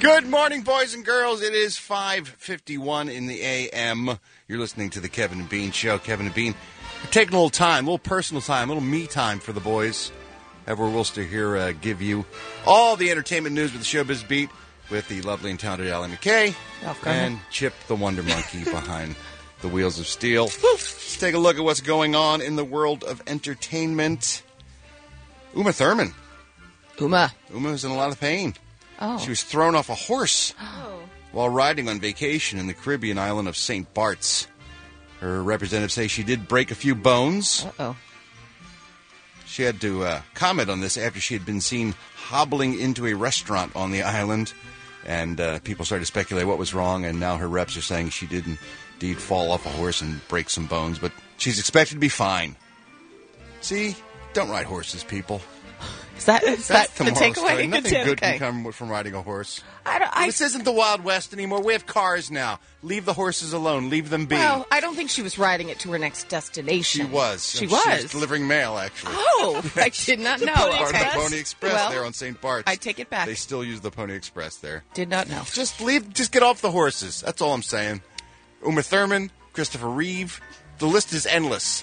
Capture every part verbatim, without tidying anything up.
Good morning, boys and girls. It is five fifty-one in the A M. You're listening to the Kevin and Bean Show. Kevin and Bean, we're taking a little time, a little personal time, a little me time for the boys. Edward Wilster here, uh, give you all the entertainment news with the Showbiz Beat with the lovely and talented Allie McKay okay. and Chip the Wonder Monkey behind the wheels of steel. Let's take a look at what's going on in the world of entertainment. Uma Thurman. Uma. Uma was in a lot of pain. Oh. She was thrown off a horse oh. while riding on vacation in the Caribbean island of Saint Bart's. Her representatives say she did break a few bones. Uh-oh. She had to uh, comment on this after she had been seen hobbling into a restaurant on the island, and uh, people started to speculate what was wrong, and now her reps are saying she did indeed fall off a horse and break some bones, but she's expected to be fine. See? Don't ride horses, people. Is that, is that the, the takeaway? Story. Nothing it's good okay. can come from riding a horse. I don't, I, this isn't the Wild West anymore. We have cars now. Leave the horses alone. Leave them be. Well, I don't think she was riding it to her next destination. She was. She she was. was delivering mail, actually. Oh, I did not know. Part Okay. of the Pony Express well, there on Saint Bart's. I take it back. They still use the Pony Express there. Did not know. Just leave. Just get off the horses. That's all I'm saying. Uma Thurman, Christopher Reeve. The list is endless.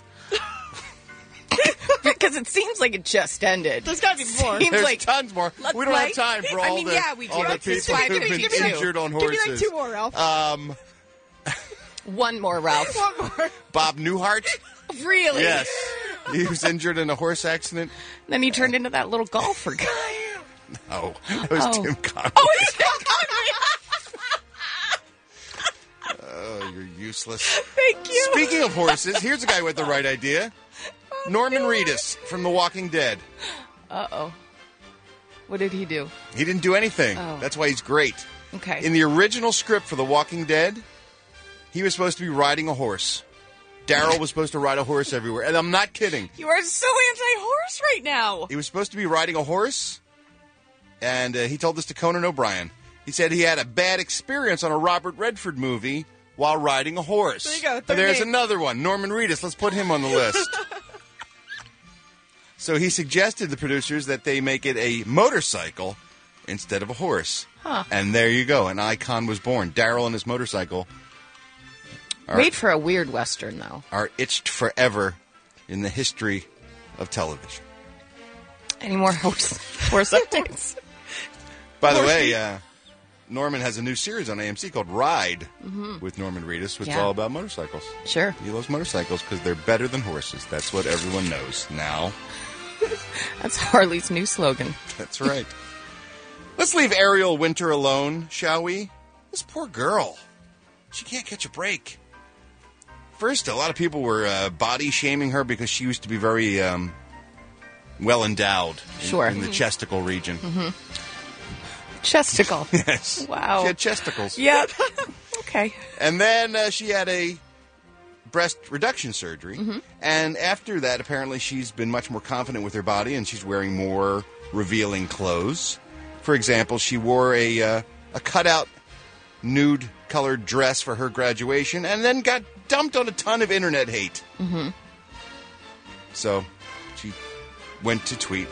Because it seems like it just ended. There's got to be more. Seems There's like, tons more. Let's We don't play. have time for I all mean, the, yeah, we do. all the Let's just people try to who've been give me two. injured on Give horses. me like two more, Ralph. Um, One more, Ralph. One more. Bob Newhart. Really? Yes. He was injured in a horse accident. Then he turned into that little golfer guy. No, it was Oh. Tim Conway. Oh, he's Tim Conway. Oh, you're useless. Thank you. Speaking of horses, here's a guy with the right idea. Norman Reedus from The Walking Dead. Uh-oh. What did he do? He didn't do anything. Oh. That's why he's great. Okay. In the original script for The Walking Dead, he was supposed to be riding a horse. Daryl was supposed to ride a horse everywhere. And I'm not kidding. You are so anti-horse right now. He was supposed to be riding a horse, and uh, he told this to Conan O'Brien. He said he had a bad experience on a Robert Redford movie while riding a horse. There you go, And third there's name. another one, Norman Reedus. Let's put him on the list. So he suggested to the producers that they make it a motorcycle instead of a horse. Huh. And there you go. An icon was born. Daryl and his motorcycle are, Made for a weird Western, though. are itched forever in the history of television. Any more horse, horse updates? By the Horse way, meat. uh, Norman has a new series on A M C called Ride with Norman Reedus, which is Yeah. all about motorcycles. Sure. He loves motorcycles because they're better than horses. That's what everyone knows now. That's Harley's new slogan. That's right. Let's leave Ariel Winter alone, shall we? This poor girl. She can't catch a break. First, a lot of people were uh, body shaming her because she used to be very um, well endowed in, Sure. in the chesticle region. Chesticle. Yes. Wow. She had chesticles. Yep. Okay. And then uh, she had a breast reduction surgery. Mm-hmm. And after that, apparently, she's been much more confident with her body, and she's wearing more revealing clothes. For example, she wore a uh, a cutout nude-colored dress for her graduation, and then got dumped on a ton of internet hate. Mm-hmm. So she went to tweet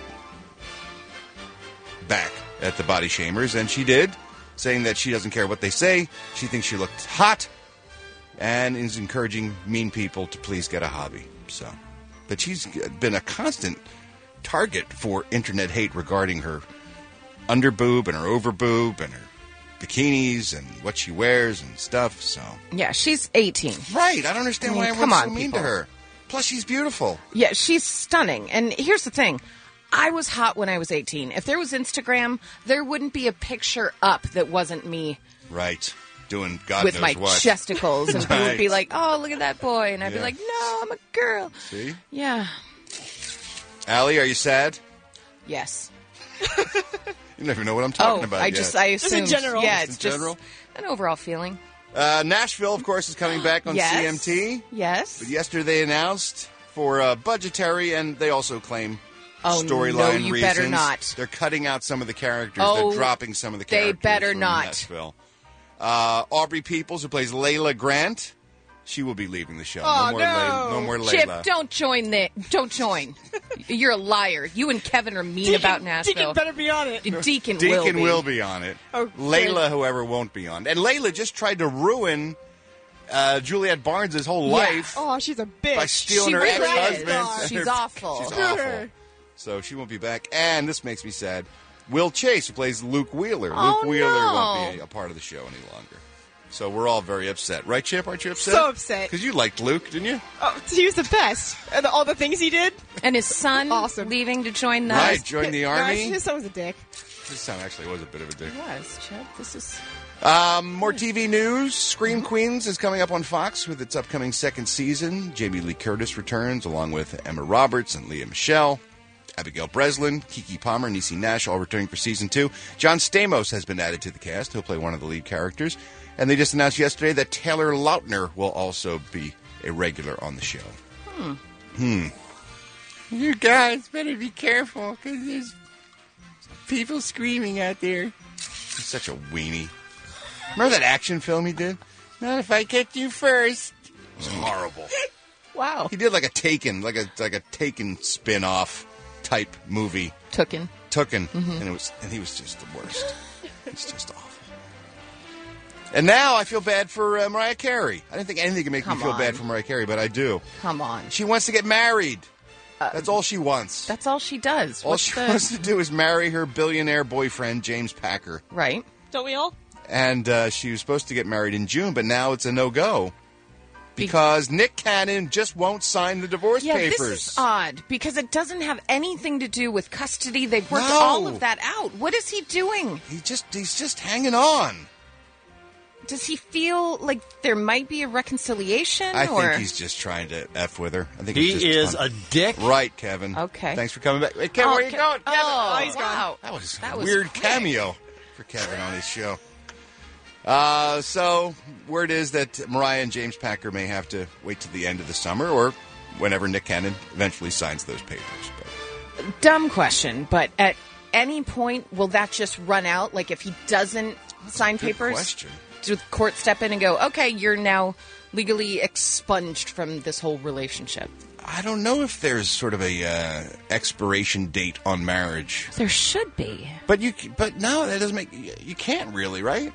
back at the body shamers, and she did, saying that she doesn't care what they say. She thinks she looked hot, and is encouraging mean people to please get a hobby. So, but she's been a constant target for internet hate regarding her underboob and her overboob and her bikinis and what she wears and stuff. So, Yeah, she's eighteen. right, I don't understand I mean, why come everyone's so on, mean people. to her. Plus, she's beautiful. Yeah, she's stunning. And here's the thing. I was hot when I was eighteen. If there was Instagram, there wouldn't be a picture up that wasn't me Right, doing God with knows my what. chesticles. And people would be Right. like, oh, look at that boy. And I'd be Yeah. like, no, I'm a girl. See, Yeah. Allie, are you sad? Yes. You never know what I'm talking oh, about. I yet. just, I in assumed. general. Yeah, Just it's in just general? an overall feeling. Uh, Nashville, of course, is coming back on yes. C M T. Yes. But yesterday they announced for uh, budgetary, and they also claim Oh, storyline no, you reasons. better not. They're cutting out some of the characters. Oh, They're dropping some of the they characters better from not. Nashville. Uh, Aubrey Peoples, who plays Layla Grant, she will be leaving the show. Oh, no more no. Layla. No more Layla. Chip, don't join the. Don't join. You're a liar. You and Kevin are mean Deacon, about Nashville. Deacon better be on it. Deacon, Deacon will be. will be on it. Oh, Layla, whoever, won't be on. And Layla just tried to ruin uh, Juliette Barnes' whole Yeah. life Oh, she's a bitch. by stealing She her really ex-husband. is. She's awful. She's Screw awful. her. So she won't be back. And this makes me sad. Will Chase, who plays Luke Wheeler. Oh, Luke Wheeler no. won't be a part of the show any longer. So we're all very upset. Right, Chip? Aren't you upset? So upset. Because you liked Luke, didn't you? Oh, he was the best. And all the things he did. And his son Awesome. leaving to join the. Right, join the No, army. his son was a dick. His son actually was a bit of a dick. It was, Chip. This is. Um, more T V news. Scream Queens is coming up on Fox with its upcoming second season. Jamie Lee Curtis returns along with Emma Roberts and Leah Michele. Abigail Breslin, Keke Palmer, Niecy Nash all returning for season two. John Stamos has been added to the cast. He'll play one of the lead characters. And they just announced yesterday that Taylor Lautner will also be a regular on the show. Hmm. Hmm. You guys better be careful because there's people screaming out there. He's such a weenie. Remember that action film he did? Not if I get you first. It was horrible. Wow. He did like a Taken, like a like a Taken spin-off type movie. Tooken. Tooken, and it was, and he was just the worst. It's just awful. And now I feel bad for uh, Mariah Carey. I didn't think anything could make Come me feel on. bad for Mariah Carey, but I do. Come on. She wants to get married. That's all she wants. That's all she does. All What's she the... wants to do is marry her billionaire boyfriend, James Packer. Right. Don't we all? And uh, she was supposed to get married in June, but now it's a no-go. Because Nick Cannon just won't sign the divorce Yeah, papers. this is odd because it doesn't have anything to do with custody. They've worked No. all of that out. What is he doing? He just he's just hanging on. Does he feel like there might be a reconciliation? I or... think he's just trying to F with her. I think He it's just is fun. a dick. Right, Kevin. Okay. Thanks for coming back. Hey, Kevin, Oh, where you Ke- going? Kevin? Oh, he's gone. wow. That was That a was weird quick. cameo for Kevin on his show. Uh, so, word is that Mariah and James Packer may have to wait till the end of the summer or whenever Nick Cannon eventually signs those papers. But Dumb question, but at any point will that just run out? Like if he doesn't sign Good papers, question. do the court step in and go, okay, you're now legally expunged from this whole relationship? I don't know if there's sort of a uh, expiration date on marriage. There should be. But you, but no, that doesn't make you can't really, right?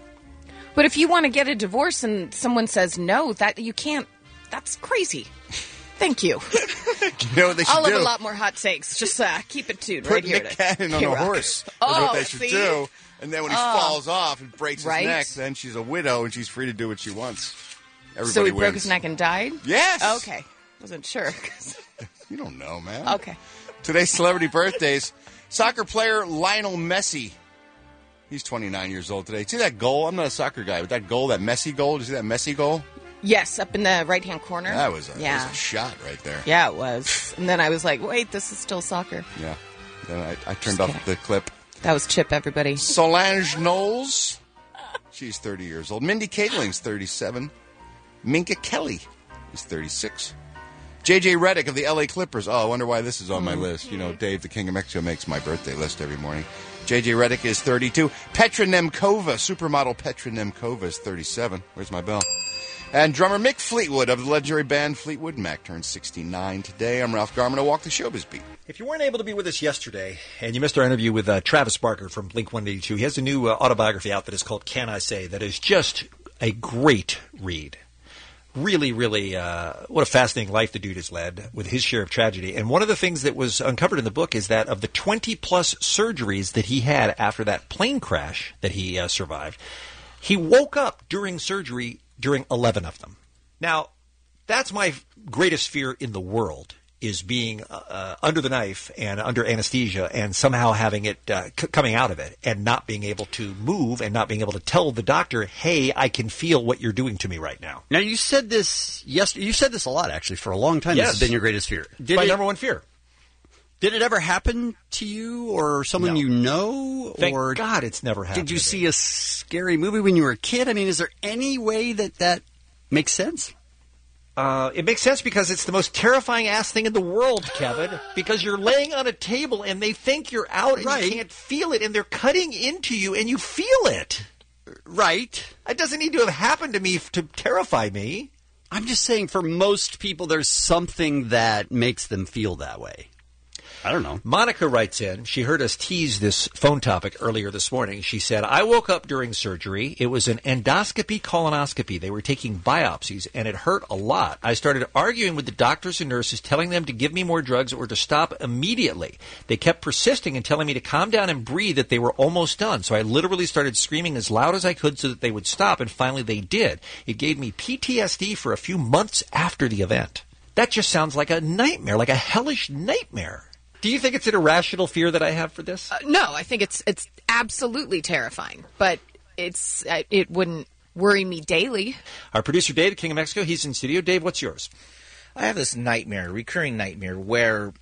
But if you want to get a divorce and someone says no, that you can't. That's crazy. Thank you. You know what they should I'll do? have a lot more hot takes. Just uh, keep it tuned Put right here. Nick to Cannon on a K-Rock. horse. That's Oh, what they should see? do. And then when he falls off and breaks his Right. neck, then she's a widow and she's free to do what she wants. Everybody So he wins. broke his neck and died? Yes. Okay. Wasn't sure. You don't know, man. Okay. Today's celebrity birthdays. Soccer player Lionel Messi. He's twenty-nine years old today. See that goal? I'm not a soccer guy, but that goal, that Messi goal, did you see that Messi goal? Yes, up in the right-hand corner. That was a, that yeah. was a shot right there. Yeah, it was. And then I was like, wait, this is still soccer. Yeah. Then I, I turned Just off kidding. the clip. That was Chip, everybody. Solange Knowles. She's thirty years old. Mindy Kaling's thirty-seven. Minka Kelly is thirty-six. J J Redick of the L A Clippers. Oh, I wonder why this is on my list. You know, Dave, the King of Mexico, makes my birthday list every morning. J J Redick is thirty-two. Petra Nemkova, supermodel Petra Nemkova is thirty-seven. Where's my bell? And drummer Mick Fleetwood of the legendary band Fleetwood Mac turns sixty-nine today. I'm Ralph Garman. I walk the showbiz beat. If you weren't able to be with us yesterday and you missed our interview with uh, Travis Barker from Blink one eighty-two, he has a new uh, autobiography out that is called Can I Say, that is just a great read. Really, really, uh, what a fascinating life the dude has led with his share of tragedy. And one of the things that was uncovered in the book is that of the twenty-plus surgeries that he had after that plane crash that he uh, survived, he woke up during surgery during eleven of them. Now, that's my greatest fear in the world, is being uh, under the knife and under anesthesia and somehow having it uh, c- coming out of it and not being able to move and not being able to tell the doctor, hey, I can feel what you're doing to me right now. Now, you said this yesterday. You said this a lot, actually, for a long time. Yes. This has been your greatest fear. Did my it, number one fear. Did it ever happen to you or someone No. you know? Thank or God it's never happened. did you to see me. a scary movie when you were a kid? I mean, is there any way that that makes sense? Uh, it makes sense because it's the most terrifying ass thing in the world, Kevin. Because you're laying on a table and they think you're out and Right. you can't feel it, and they're cutting into you and you feel it. Right. It doesn't need to have happened to me f- to terrify me. I'm just saying, for most people, there's something that makes them feel that way. I don't know. Monica writes in, she heard us tease this phone topic earlier this morning. She said, I woke up during surgery. It was an endoscopy colonoscopy. They were taking biopsies, and it hurt a lot. I started arguing with the doctors and nurses, telling them to give me more drugs or to stop immediately. They kept persisting and telling me to calm down and breathe, that they were almost done. So I literally started screaming as loud as I could so that they would stop, and finally they did. It gave me P T S D for a few months after the event. That just sounds like a nightmare, like a hellish nightmare. Do you think it's an irrational fear that I have for this? Uh, no, I think it's it's absolutely terrifying, but it's uh, it wouldn't worry me daily. Our producer Dave, King of Mexico, he's in studio. Dave, what's yours? I have this nightmare, recurring nightmare, where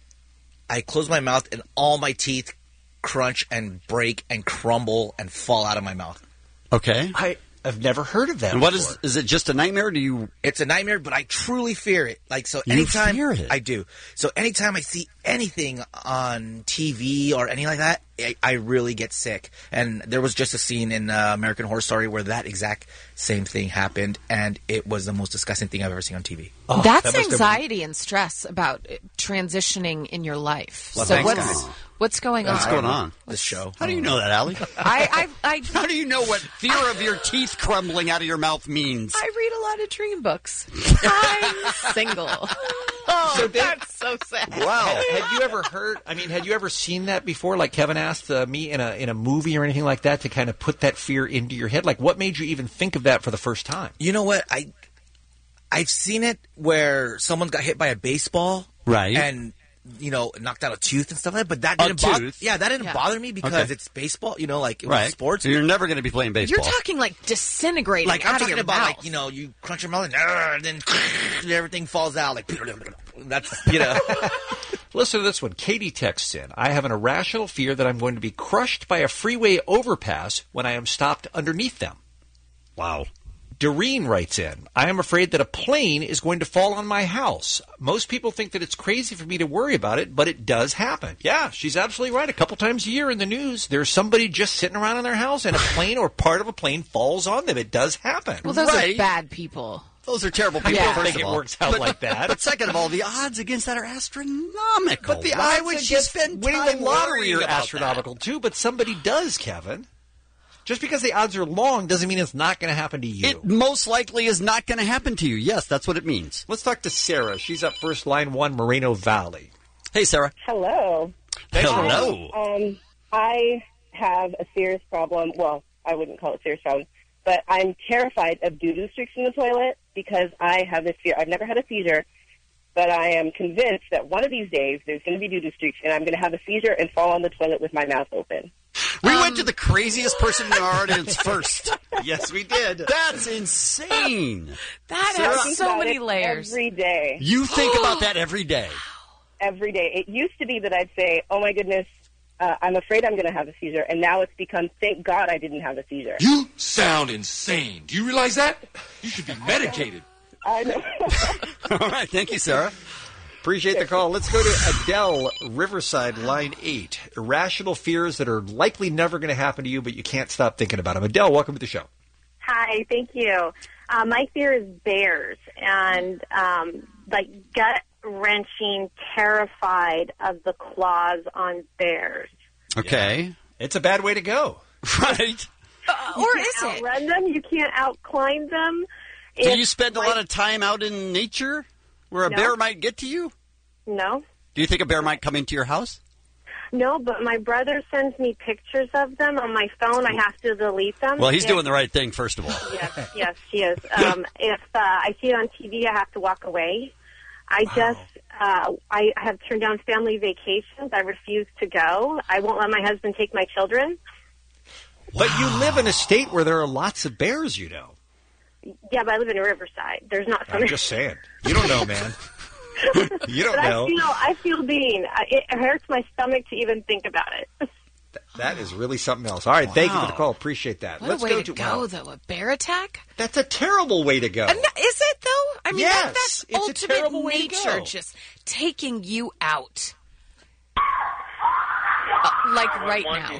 I close my mouth and all my teeth crunch and break and crumble and fall out of my mouth. Okay. I, I've never heard of that And what before. is, is it just a nightmare? Or do you, It's a nightmare, but I truly fear it. Like, so You anytime fear it? I do. So anytime I see anything on T V or anything like that, I, I really get sick. And there was just a scene in uh, American Horror Story where that exact same thing happened, and it was the most disgusting thing I've ever seen on T V. Oh, That's that must have anxiety and stress about uh, transitioning in your life. Well, so thanks, what's guys. what's going on? what's going on? This show. How do you know that, Allie? I, I I How do you know what fear of your teeth crumbling out of your mouth means? I read a lot of dream books. I'm single. Oh, So they- that's so sad. Wow. Had you ever heard, I mean, had you ever seen that before? Like Kevin asked uh, me in a in a movie or anything like that to kind of put that fear into your head? Like, what made you even think of that for the first time? You know what? I I've seen it where someone got hit by a baseball, Right. and you know knocked out a tooth and stuff like that. But that A didn't bother. tooth? Yeah, that didn't Yeah. bother me because Okay. it's baseball. You know, like it was Right. sports. So you're never going to be playing baseball. You're talking like disintegrating Like I'm out of talking your about, mouth. like you know, you crunch your mouth and, uh, and then everything falls out. Like that's you know. Listen to this one. Katie texts in, I have an irrational fear that I'm going to be crushed by a freeway overpass when I am stopped underneath them. Wow. Doreen writes in, I am afraid that a plane is going to fall on my house. Most people think that it's crazy for me to worry about it, but it does happen. Yeah, she's absolutely right. A couple times a year in the news, there's somebody just sitting around in their house and a plane or part of a plane falls on them. It does happen. well, those Right. are bad people. Those are terrible people, Yeah. first think of it all. works out like that. But second of all, the odds against that are astronomical. But the Why odds would she against spend winning time the lottery worrying are about that? astronomical too, but somebody does, Kevin. Just because the odds are long doesn't mean it's not going to happen to you. It most likely is not going to happen to you. Yes, that's what it means. Let's talk to Sarah. She's up first, line one, Moreno Valley. Hey, Sarah. Hello. Hello. Um, I have a serious problem. Well, I wouldn't call it a serious problem, but I'm terrified of doo-doo streaks in the toilet because I have this fear. I've never had a seizure, but I am convinced that one of these days there's going to be doo-doo streaks, and I'm going to have a seizure and fall on the toilet with my mouth open. We went to the craziest person in our audience first. Yes, we did. That's insane. That I has think so about many it layers. Every day. You think about that every day. Every day. It used to be that I'd say, oh, my goodness, uh, I'm afraid I'm going to have a seizure, and now it's become, thank God I didn't have a seizure. You sound insane. Do you realize that? You should be medicated. I know. All right. Thank you, Sarah. Appreciate the call. Let's go to Adele, Riverside, line eight. Irrational fears that are likely never going to happen to you, but you can't stop thinking about them. Adele, welcome to the show. Hi, thank you. Uh, my fear is bears, and um, like gut-wrenching, terrified of the claws on bears. Okay. It's a bad way to go. Right. Uh, You or can't is it? outrun them. You can't outclimb them. Do If you spend a my- lot of time out in nature where a No. bear might get to you? No. Do you think a bear might come into your house? No, but my brother sends me pictures of them on my phone. I have to delete them. Well, he's If- doing the right thing, first of all. Yes, yes, he is. Um, if uh, I see it on T V, I have to walk away. I just, uh, I have turned down family vacations. I refuse to go. I won't let my husband take my children. But you live in a state where there are lots of bears, you know. Yeah, but I live in Riverside. There's not so I'm many. just saying. You don't know, man. You don't But I know. feel, I feel being. I- It hurts my stomach to even think about it. That is really something else. All right, thank you for the Wow. call. Appreciate that. What Let's a way go to to go, wow. though. A bear attack? That's a terrible way to go. Uh, no, is it, though? I mean, Yes, that, that's it's a ultimate terrible way to nature go. just taking you out. Uh, like right now.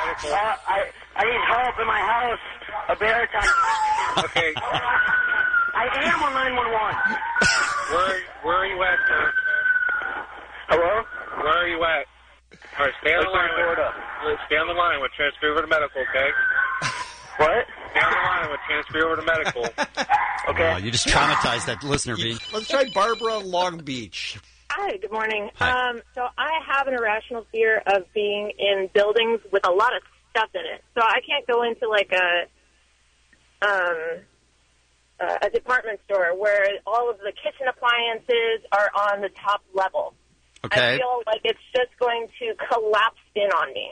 I, I need help in my house. A bear attack. Okay. I am on nine one one. Where, where are you at, sir? Hello? Where are you at? All right, stay on the line. With, stay on the line. We'll transfer over to medical, okay? What? Stay on the line. We'll transfer over to medical. Okay. Oh, you just traumatized that listener, Bean. Let's try Barbara Long Beach. Hi, good morning. Hi. Um, so I have an irrational fear of being in buildings with a lot of stuff in it. So I can't go into like a um, uh, a department store where all of the kitchen appliances are on the top level. Okay. I feel like it's just going to collapse in on me.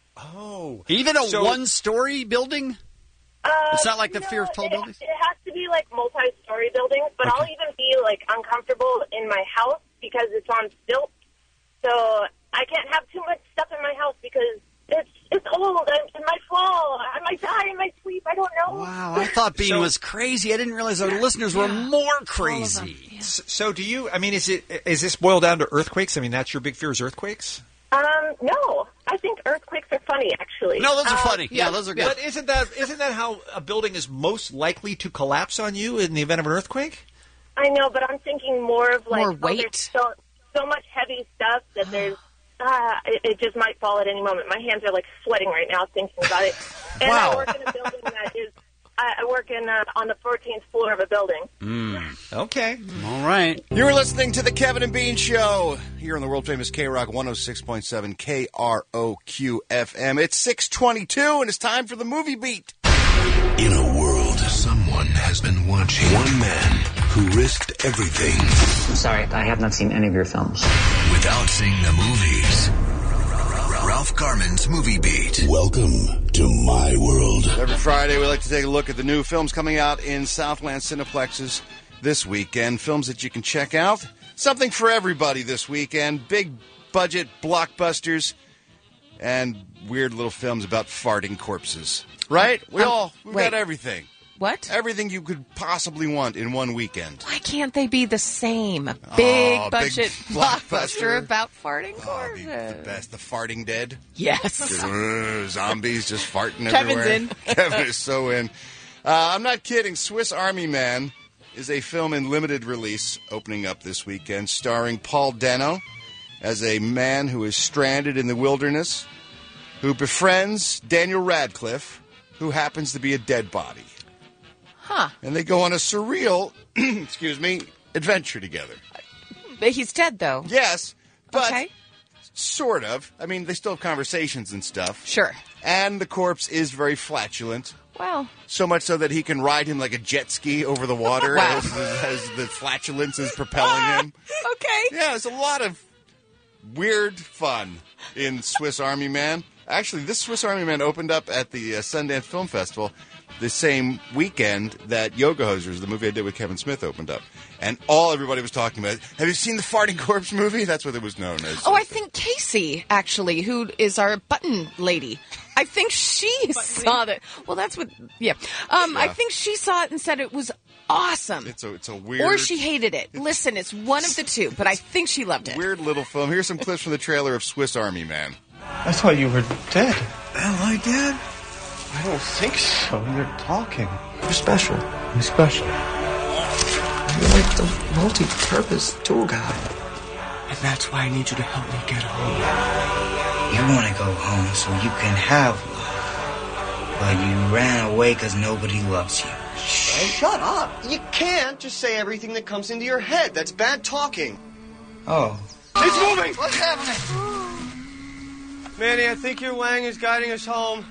Oh. Even a So- one-story building? Uh, It's not like the no, fear of tall it, buildings? It has to be like multi-story buildings, but I'll even be like uncomfortable in my house because it's on stilts. So I can't have too much stuff in my house because it's it's old. I, it might fall. I might die in my sleep. I don't know. Wow, I thought Bean So- was crazy. I didn't realize our listeners were more crazy. S- So do you, I mean, is it is this boiled down to earthquakes? I mean, that's your big fear is earthquakes? Um, no. I think earthquakes are funny, actually. No, those are Um, funny. Yeah, those are good. But isn't that isn't that how a building is most likely to collapse on you in the event of an earthquake? I know, but I'm thinking more of like More oh, there's weight. so so much heavy stuff that there's uh, it, it just might fall at any moment. My hands are like sweating right now thinking about it. And Wow. I work in a building that is I, I work in uh, on the fourteenth floor of a building. Okay. All right. You're listening to the Kevin and Bean Show here on the world famous K Rock one oh six point seven K R O Q F M. It's six twenty-two and it's time for the movie beat. In a world, someone has been watching. One man who risked everything I'm sorry, I have not seen any of your films. without seeing the movies. Ralph Garman's Movie Beat. Welcome to my world. Every Friday, we like to take a look at the new films coming out in Southland Cineplexes this weekend. Films that you can check out. Something for everybody this weekend. Big budget blockbusters and weird little films about farting corpses. Right? We Um, all, we've wait. got everything. What? Everything you could possibly want in one weekend. Why can't they be the same? A big Oh, big budget blockbuster. blockbuster about farting Oh, it'd be corpses. the best. The farting dead. Yes. Just, uh, zombies just farting Kevin's everywhere. in. Kevin is so in. Uh, I'm not kidding. Swiss Army Man is a film in limited release opening up this weekend, starring Paul Dano as a man who is stranded in the wilderness, who befriends Daniel Radcliffe, who happens to be a dead body. Huh. And they go on a surreal, excuse me, adventure together. But he's dead, though. Yes, but Okay. sort of. I mean, they still have conversations and stuff. Sure. And the corpse is very flatulent. Well, So much so that he can ride him like a jet ski over the water Wow. as, as the flatulence is propelling him. okay. Yeah, there's a lot of weird fun in Swiss Army Man. Actually, this Swiss Army Man opened up at the uh, Sundance Film Festival the same weekend that Yoga Hosers, the movie I did with Kevin Smith, opened up. And all everybody was talking about, have you seen the Farting Corpse movie? That's what it was known as. Oh, I think Casey, actually, who is our button lady, I think she saw that. Well, that's what, yeah. Um, I Yeah. think she saw it and said it was awesome. It's a, it's a weird... Or she hated it. Listen, it's one of the two, but I think she loved it. Weird little film. Here's some clips from the trailer of Swiss Army Man. I thought you were dead. Am I dead? I don't think so. You're talking. You're special. You're special. You're like the multi-purpose tour guide. And that's why I need you to help me get home. You want to go home so you can have love. But you ran away because nobody loves you. Shut up! You can't just say everything that comes into your head. That's bad talking. Oh. It's moving! What's happening? Manny, I think your Wang is guiding us home.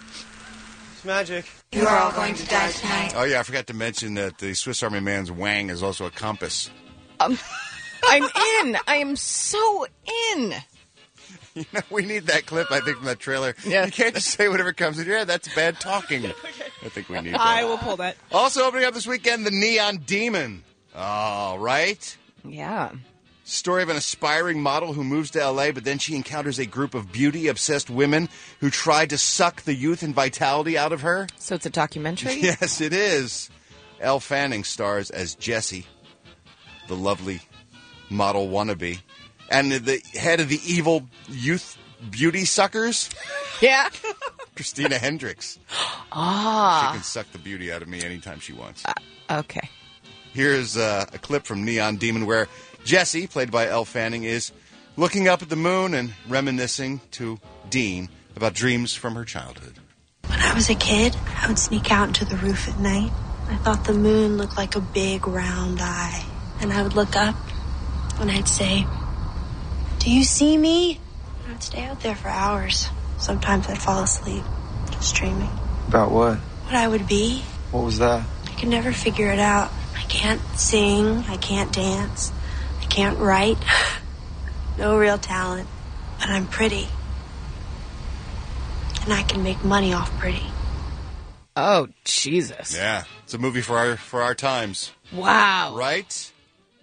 It's magic. You are all going to die tonight. Oh, yeah, I forgot to mention that the Swiss Army Man's wang is also a compass. Um, I'm in. I am so in. You know, we need that clip, I think, from that trailer. Yeah. You can't just say whatever comes in your head. That's bad talking. I think we need that. I will pull that. Also opening up this weekend, The Neon Demon. All right. Yeah. Story of an aspiring model who moves to L A, but then she encounters a group of beauty-obsessed women who try to suck the youth and vitality out of her. So it's a documentary? Yes, it is. Elle Fanning stars as Jessie, the lovely model wannabe, and the head of the evil youth beauty suckers, Yeah. Christina Hendricks. Ah. She can suck the beauty out of me anytime she wants. Uh, okay. Here's uh, a clip from Neon Demon where Jessie, played by Elle Fanning, is looking up at the moon and reminiscing to Dean about dreams from her childhood. When I was a kid, I would sneak out into the roof at night. I thought the moon looked like a big round eye. And I would look up and I'd say, "Do you see me?" I would stay out there for hours. Sometimes I'd fall asleep, just dreaming. About what? What I would be. What was that? I could never figure it out. I can't sing. I can't dance. I can't write. No real talent. But I'm pretty. And I can make money off pretty. Oh, Jesus. Yeah, it's a movie for our for our times. Wow. Right?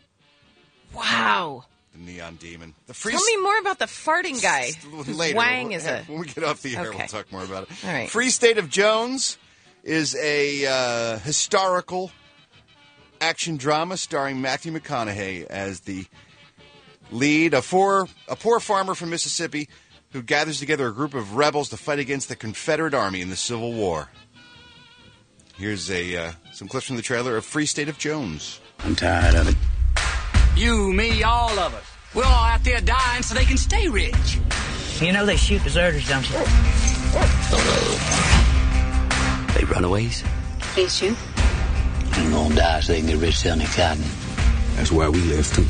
Wow. The Neon Demon. The free Tell me more about the farting guy. whose Later. Wang When- is a... When we get off the air, Okay. we'll talk more about it. All right. Free State of Jones is a uh, historical action drama starring Matthew McConaughey as the lead. A, four, a poor farmer from Mississippi who gathers together a group of rebels to fight against the Confederate Army in the Civil War. Here's a uh, some clips from the trailer of Free State of Jones. I'm tired of it. You, me, all of us. We're all out there dying so they can stay rich. You know they shoot deserters, don't you? They runaways. They shoot? And gonna die so they can get rich selling their cotton. That's where we live, too.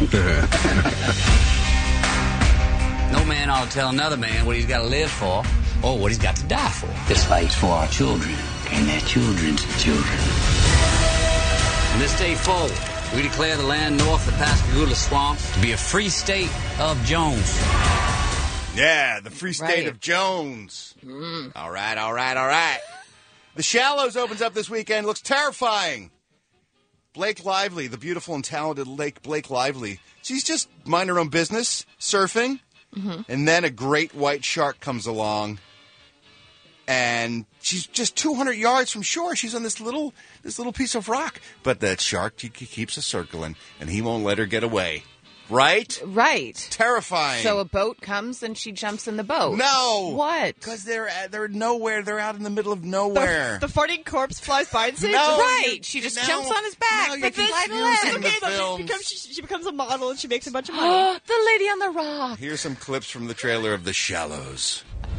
No man ought to tell another man what he's got to live for or what he's got to die for. This fight's for our children and their children's children. From this day forward, we declare the land north of the Pascagoula Swamp to be a free state of Jones. Yeah, the Free State Right. of Jones. All right, all right, all right. The Shallows opens up this weekend. Looks terrifying. Blake Lively, the beautiful and talented Lake Blake Lively. She's just minding her own business, surfing. Mm-hmm. And then a great white shark comes along. And she's just two hundred yards from shore. She's on this little this little piece of rock. But that shark he keeps a circling, and he won't let her get away. Right? Right. Terrifying. So a boat comes and she jumps in the boat. No. What? Because they're at, they're nowhere. They're out in the middle of nowhere. The farting corpse flies by and saves No, her. Right. you- She just no, jumps on his back. no, but you're then fly to confusing land. the Okay, but films. she becomes, she, she becomes a model and she makes a bunch of money. The lady on the rock. Here's some clips from the trailer of The Shallows.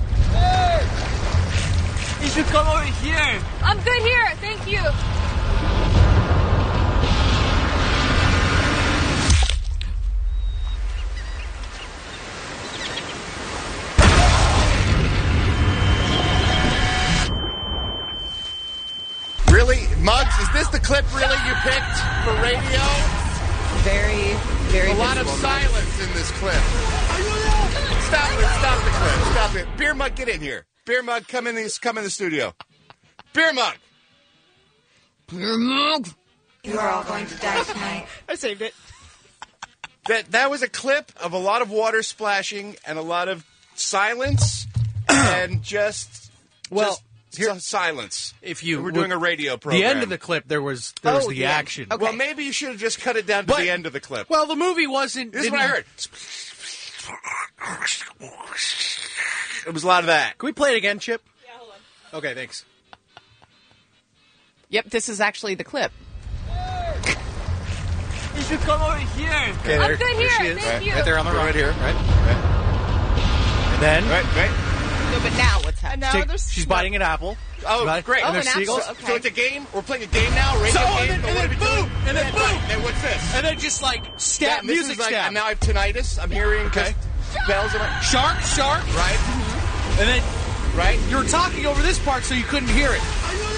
You should come over here. I'm good here. Thank you. Really? Muggs, is this the clip really you picked for radio? Very, very A lot of visual. silence in this clip. Stop it. Stop the clip. Stop it. Beer Mug, get in here. Beer Mug, come in the, come in the studio. Beer Mug. Beer Mug. You are all going to die tonight. I saved it. That that was a clip of a lot of water splashing and a lot of silence and just Well, just here- silence. If you we're doing a radio program. The end of the clip, there was there was Oh, the the end. action. Well, maybe you should have just cut it down to But- the end of the clip. Well, the movie wasn't. This is what I didn't- heard. It was a lot of that. Can we play it again, Chip? Yeah, hold on. Okay, thanks. Yep, this is actually the clip. You should come over here. Okay, I'm there, good there here, she is. thank right, you. right there on the Go right right here. Right. right. And then Right, right. No, but now what's And happening? now take- there's she's biting an apple. Oh, Right? great. And Oh, there's an apple. seagulls. Okay. So it's a game? We're playing a game now? Radio So, game? and then, Or and what then are we boom, doing? and then Right. boom. And what's this? And then just like stab, That- this music is like, stab. and now I have tinnitus. I'm hearing Okay. just bells in my... Shark, shark. Right? And then Right? you were talking over this part so you couldn't hear it.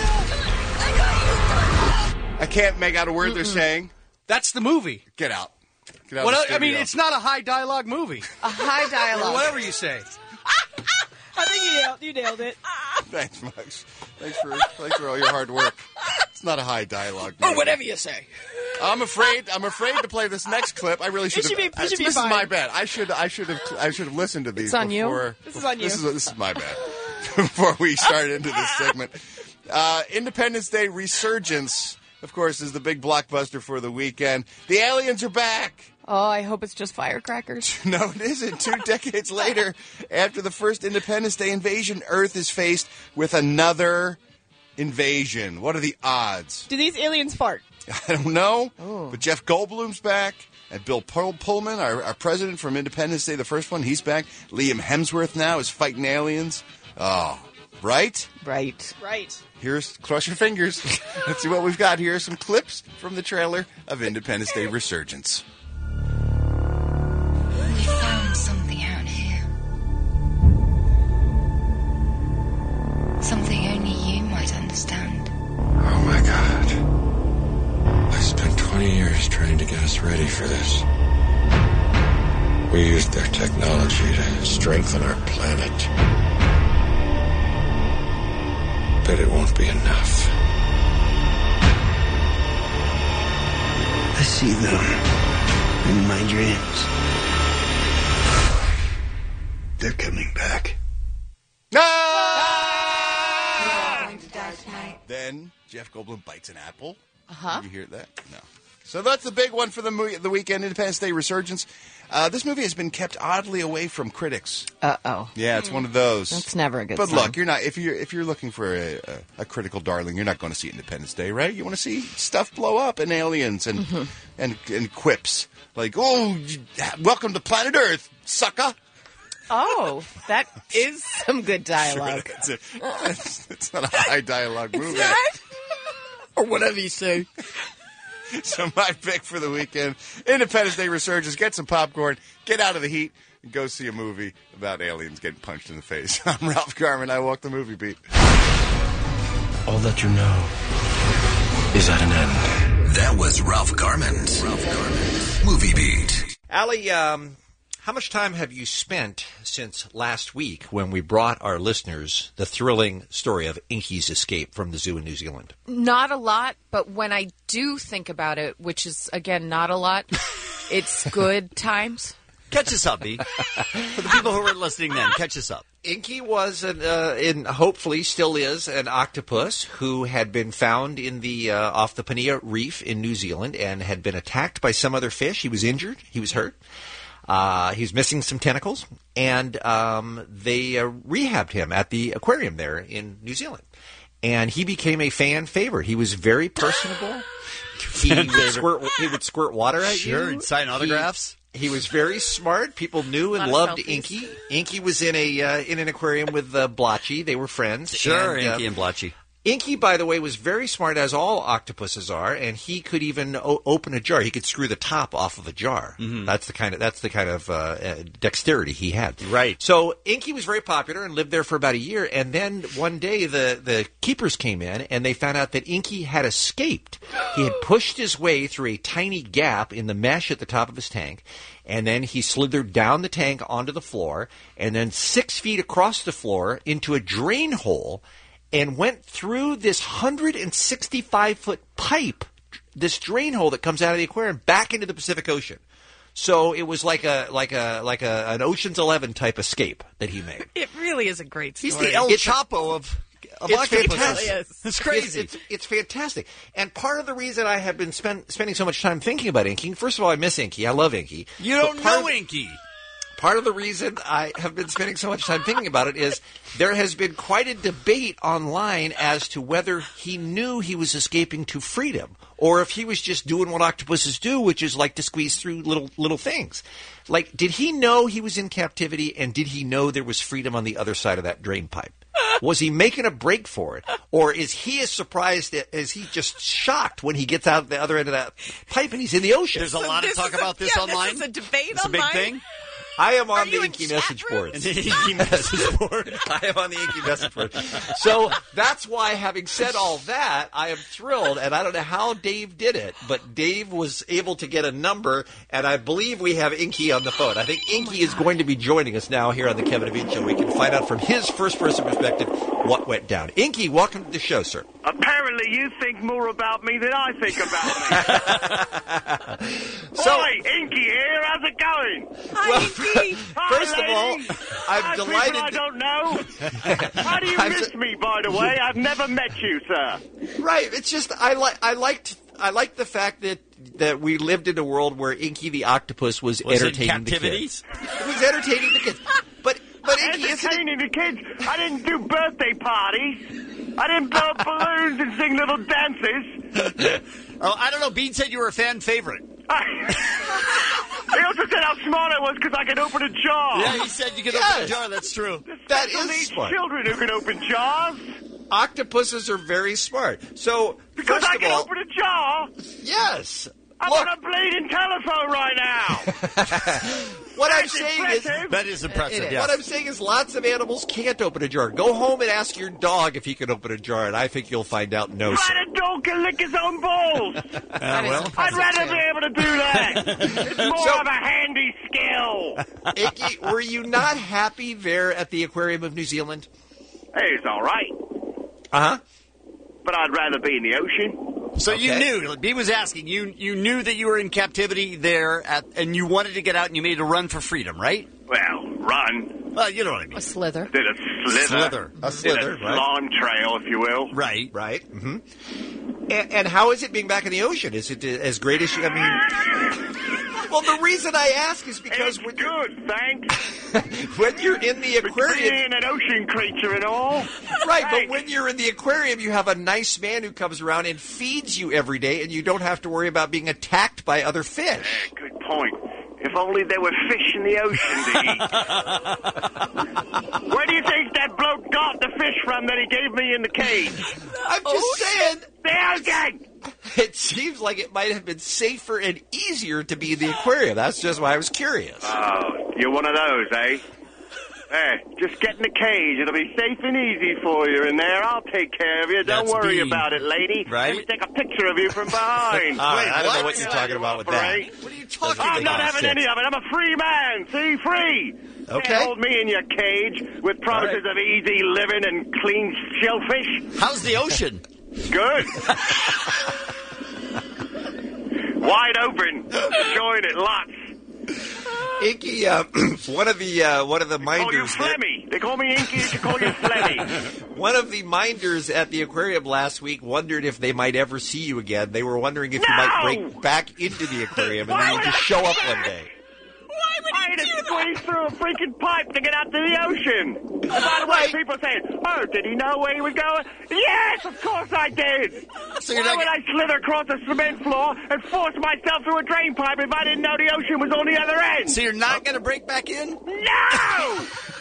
I can't make out a word they're saying. That's the movie. Get out. Get out What of el- the I mean, studio. it's not a high dialogue movie. A high Or dialogue. whatever you say. I think you nailed, you nailed it. Thanks, Max. Thanks for thanks for all your hard work. It's not a high dialogue. Or movie. whatever you say. I'm afraid. I'm afraid to play this next clip. I really should. should have, be- it should be this fine. is my bad. I should. I should have. I should have listened to these. It's on you? before, This is on you. This is, this is my bad. Before we start into this segment, uh, Independence Day Resurgence, of course, is the big blockbuster for the weekend. The aliens are back. Oh, I hope it's just firecrackers. No, it isn't. Two decades later, after the first Independence Day invasion, Earth is faced with another invasion. What are the odds? Do these aliens fart? I don't know. Ooh. But Jeff Goldblum's back. And Bill Pull- Pullman, our, our president from Independence Day, the first one, he's back. Liam Hemsworth now is fighting aliens. Oh, right? Right. Right. Here's, cross your fingers. Let's see what we've got here. Some clips from the trailer of Independence Day Resurgence. We found something out here. Something only you might understand. Oh my God. I spent twenty years trying to get us ready for this. We used their technology to strengthen our planet. But it won't be enough. I see them in my dreams. They're coming back. Ah! We're all going to die tonight. Then Jeff Goldblum bites an apple. Uh-huh. Did you hear that? No. So that's the big one for the movie, the weekend, Independence Day Resurgence. Uh, this movie has been kept oddly away from critics. Uh-oh. Yeah, it's one of those. That's never a good But sign. look, you're not if you're if you're looking for a, a, a critical darling, you're not going to see Independence Day, right? You want to see stuff blow up and aliens and Mm-hmm. and and quips like, "Oh, you- welcome to planet Earth, sucker." Oh, that is some good dialogue. It's, a, it's, it's not a high dialogue movie. Or whatever you say. So my pick for the weekend, Independence Day Resurgence. Get some popcorn, get out of the heat, and go see a movie about aliens getting punched in the face. I'm Ralph Garman. I walk the movie beat. All that you know is at an end. That was Ralph Garman's Ralph Garman's Movie Beat. Allie, um, how much time have you spent since last week when we brought our listeners the thrilling story of Inky's escape from the zoo in New Zealand? Not a lot, but when I do think about it, which is, again, not a lot, it's good times. Catch us up, B. For the people who were listening then, catch us up. Inky was, an, uh, in hopefully still is, an octopus who had been found in the uh, off the Pania Reef in New Zealand and had been attacked by some other fish. He was injured. He was hurt. Uh, he was missing some tentacles, and um, they uh, rehabbed him at the aquarium there in New Zealand. And he became a fan favorite. He was very personable. He would squirt, he would squirt water at you. Sure, and sign autographs. He, he was very smart. People knew and Lot of loved selfies. Inky. Inky was in a uh, in an aquarium with uh, Blotchy. They were friends. Sure, and, uh, Inky and Blotchy. Inky, by the way, was very smart, as all octopuses are, and he could even o- open a jar. He could screw the top off of a jar. Mm-hmm. That's the kind of that's the kind of uh, uh, dexterity he had. Right. So Inky was very popular and lived there for about a year. And then one day, the the keepers came in and they found out that Inky had escaped. He had pushed his way through a tiny gap in the mesh at the top of his tank. And then he slithered down the tank onto the floor, and then six feet across the floor into a drain hole, and went through this one hundred sixty-five foot pipe, this drain hole that comes out of the aquarium, back into the Pacific Ocean. So it was like a like a like a an Ocean's Eleven type escape that he made. It really is a great story. He's the El It's- Chapo of, of It's octopuses. fantastic. Yes. It's crazy. It's, it's, it's fantastic. And part of the reason I have been spend, spending so much time thinking about Inky, first of all, I miss Inky. I love Inky. you But don't part know of- Inky. Part of the reason I have been spending so much time thinking about it is there has been quite a debate online as to whether he knew he was escaping to freedom or if he was just doing what octopuses do, which is like to squeeze through little little things. Like, did he know he was in captivity, and did he know there was freedom on the other side of that drain pipe? Was he making a break for it? Or is he as surprised as he just shocked when he gets out the other end of that pipe and he's in the ocean? There's a lot of This talk is a- about this yeah, online. This is a debate It's a big online. thing. I am on Are the you in Inky chat message room? boards. The Inky message board. I am on the Inky message board. So that's why, having said all that, I am thrilled, and I don't know how Dave did it, but Dave was able to get a number, and I believe we have Inky on the phone. I think Inky is going to be joining us now here on the Kevin Aveen Show. We can find out from his first-person perspective what went down. Inky, welcome to the show, sir. Apparently, you think more about me than I think about me. So- Oi, Inky here. How's it going? Hi, Inky. Hi, First of all, ladies. I'm Hi, delighted People I that- don't know. How do you I'm miss ju- me, by the way? I've never met you, sir. Right. It's just I like I liked I liked the fact that that we lived in a world where Inky the octopus was, Was it entertaining the captivity? kids. It was entertaining the kids. But but Inky isn't it, Entertaining the kids. I didn't do birthday parties. I didn't blow up balloons and sing little dances. Oh, I don't know. Bean said you were a fan favorite. He also said how smart I was because I could open a jar. Yeah, he said you could Yes. open a jar. That's true. That Special is needs smart. children who can open jars. Octopuses are very smart. So, Because first I of can all, open a jar. yes. I'm Look. on a bleeding telephone right now. What I'm That's saying is, impressive. That is impressive, It- yes. What I'm saying is lots of animals can't open a jar. Go home and ask your dog if he can open a jar, and I think you'll find out no, sir. Right, a dog can lick his own balls. Uh, well, I'd rather be able to do that. It's more So- of a handy skill. Icky, were you not happy there at the Aquarium of New Zealand? Hey, it's all right, Uh-huh. but I'd rather be in the ocean. So you Okay. knew. B was asking. You you knew that you were in captivity there, at, and you wanted to get out, and you made a run for freedom, right? Well, run. Well, you know what I mean. A slither. Did a slither. Slither. A slither, Did a right. slime trail, if you will. Right. Right. Mm-hmm. And, and how is it being back in the ocean? Is it uh, as great as you? I mean, well, the reason I ask is because It's when good, thanks. when you're in the aquarium, Being an ocean creature and all. right? But Thanks. when you're in the aquarium, you have a nice man who comes around and feeds you every day, and you don't have to worry about being attacked by other fish. Yeah, good point. If only there were fish in the ocean to eat. Where do you think that bloke got the fish from that he gave me in the cage? I'm just saying. The ocean! It seems like it might have been safer and easier to be in the aquarium. That's just why I was curious. Oh, you're one of those, eh? Hey, just get in the cage. It'll be safe and easy for you in there. I'll take care of you. Don't That's worry Bean. about it, lady. Right? Let me take a picture of you from behind. All right, Wait, I don't know what? what you're talking about with that. Operate. What are you talking I'm about? not having Sid? any of it. I'm a free man. See, free. Okay. Can't hold me in your cage with promises All of easy living and clean shellfish. How's the ocean? Good. Wide open. Enjoying it lots. Inky, uh, one of the uh, one of the They call you minders, that, Flemmy. They call me Inky. They should call you Flemmy. one of the minders at the aquarium last week wondered if they might ever see you again. They were wondering if you might No! break back into the aquarium and Why then you would just I show do up that? one day. I had to squeeze through a freaking pipe to get out to the ocean. And by the way, people saying, "Oh, did he know where he was going?" Yes, of course I did. So you're Why not would I slither across the cement floor and force myself through a drain pipe if I didn't know the ocean was on the other end? So you're not going to break back in? No!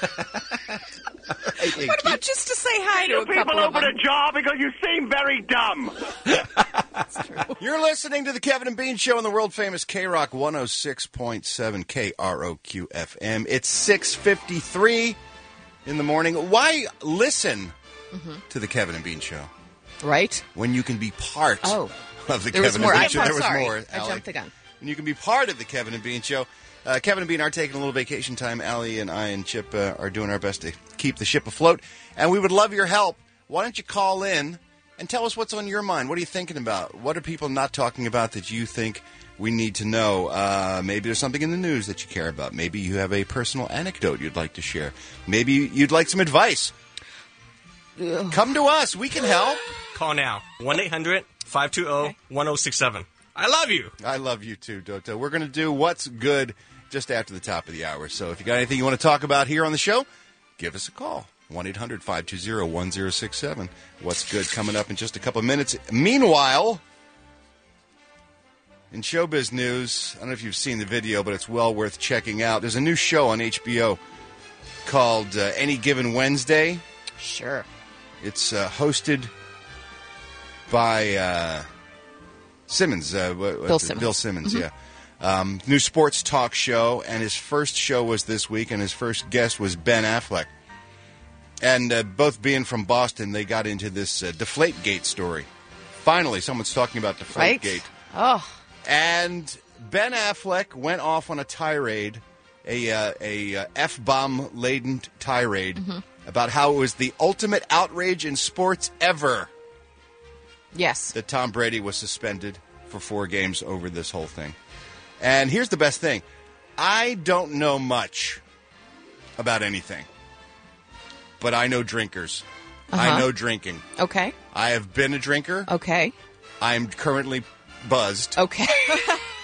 What about just to say hi to You a couple people of open them? a jar because you seem very dumb. You're listening to the Kevin and Bean Show on the world famous K Rock one oh six point seven K R O Q F M. It's six fifty-three in the morning. Why listen Mm-hmm. to the Kevin and Bean Show Right? when you can be part Oh. of the There was Kevin more. and Bean I'm Show? There was sorry. more. I Allie. jumped the gun. And you can be part of the Kevin and Bean Show. Uh, Kevin and Bean are taking a little vacation time. Allie and I and Chip uh, are doing our best to keep the ship afloat. And we would love your help. Why don't you call in and tell us what's on your mind? What are you thinking about? What are people not talking about that you think we need to know? Uh, maybe there's something in the news that you care about. Maybe you have a personal anecdote you'd like to share. Maybe you'd like some advice. Ugh. Come to us. We can help. Call now. one eight hundred five two zero one zero six seven. I love you. I love you too, Doto. We're going to do What's Good just after the top of the hour. So if you got anything you want to talk about here on the show, give us a call. one eight hundred five two zero one zero six seven. What's Good coming up in just a couple of minutes. Meanwhile, in showbiz news, I don't know if you've seen the video, but it's well worth checking out. There's a new show on H B O called uh, Any Given Wednesday. Sure. It's uh, hosted by uh, Simmons. Uh, what- what's Bill it? Simmons. Bill Simmons, Mhm. yeah. Um, new sports talk show, and his first show was this week, and his first guest was Ben Affleck. And uh, both being from Boston, they got into this uh, Deflategate story. Finally, someone's talking about Right? Deflategate. Oh. And Ben Affleck went off on a tirade, a uh, a uh, F-bomb laden tirade Mm-hmm. about how it was the ultimate outrage in sports ever Yes. that Tom Brady was suspended for four games over this whole thing. And here's the best thing. I don't know much about anything, but I know drinkers. I Uh-huh. know drinking. Okay. I have been a drinker. Okay. I'm currently buzzed. Okay.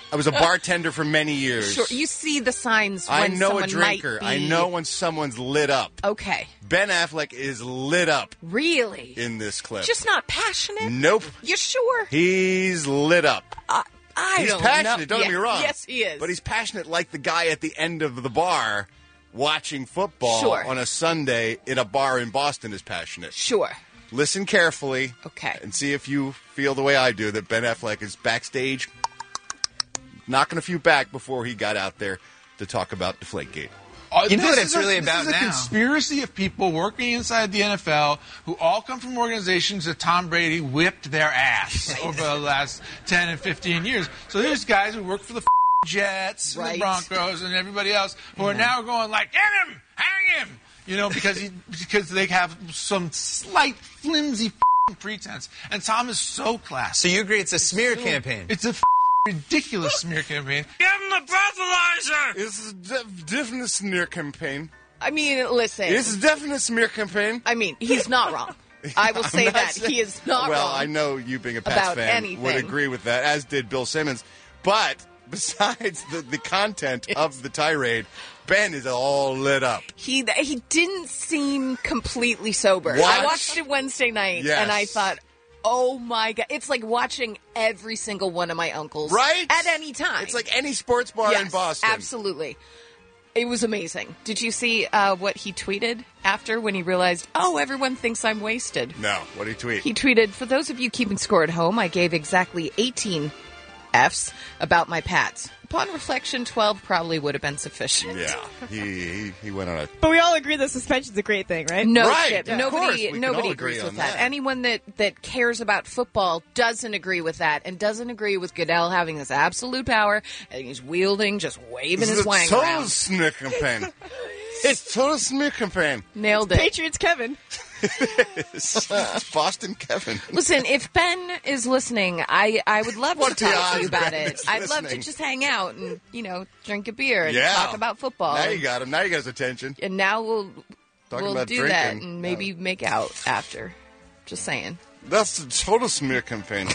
I was a bartender for many years. Sure, you see the signs when I know someone a drinker. might be... I know when someone's lit up. Okay. Ben Affleck is lit up. Really? In this clip. Just not passionate? Nope. You sure? He's lit up. Uh, I he's don't passionate, know. don't yeah. get me wrong. Yes, he is. But he's passionate like the guy at the end of the bar watching football Sure. on a Sunday in a bar in Boston is passionate. Sure. Listen carefully. Okay. And see if you feel the way I do, that Ben Affleck is backstage knocking a few back before he got out there to talk about Deflategate. Uh, You know this what it's is a- really about This is a now. conspiracy of people working inside the N F L who all come from organizations that Tom Brady whipped their ass over the last ten and fifteen years. So there's guys who work for the f- Jets and Right. the Broncos and everybody else who are now going like, get him, hang him, you know, because he, because they have some slight flimsy f- pretense. And Tom is so classy. So you agree it's a smear campaign? It's a f- ridiculous smear campaign. Give him the breathalyzer! It's a def- definite smear campaign. I mean, listen. It's a definite smear campaign. I mean, he's not wrong. I will I'm say not that. saying- He is not well, wrong. I know you being a Pats about fan anything. would agree with that, as did Bill Simmons. But besides the, the content of the tirade, Ben is all lit up. He he didn't seem completely sober. Watch. I watched it Wednesday night, Yes. and I thought, oh my God. It's like watching every single one of my uncles. Right? At any time. It's like any sports bar yes, in Boston. Absolutely. It was amazing. Did you see uh, what he tweeted after when he realized, oh, everyone thinks I'm wasted? No. What did he tweet? He tweeted, for those of you keeping score at home, I gave exactly eighteen F's about my Pats. Upon reflection, twelve probably would have been sufficient. Yeah. He, he, he went on a... But we all agree that suspension's a great thing, right? No Right, shit. yeah, of Nobody, course, we can nobody all agree agrees on with that. that. Anyone that, that cares about football doesn't agree with that and doesn't agree with Goodell having this absolute power and he's wielding, just waving his It's a wang total around. smear campaign. It's total smear campaign. Nailed it. Patriots Kevin. It's Boston Kevin. Listen, if Ben is listening, I, I would love What to the talk to odds you about Ben it. is I'd love to listening? just hang out and, you know, drink a beer and Yeah. talk about football. Now you got him. Now you got his attention. And now we'll Talking we'll about do that drinking. and maybe make out after. Just saying. That's the total smear campaign.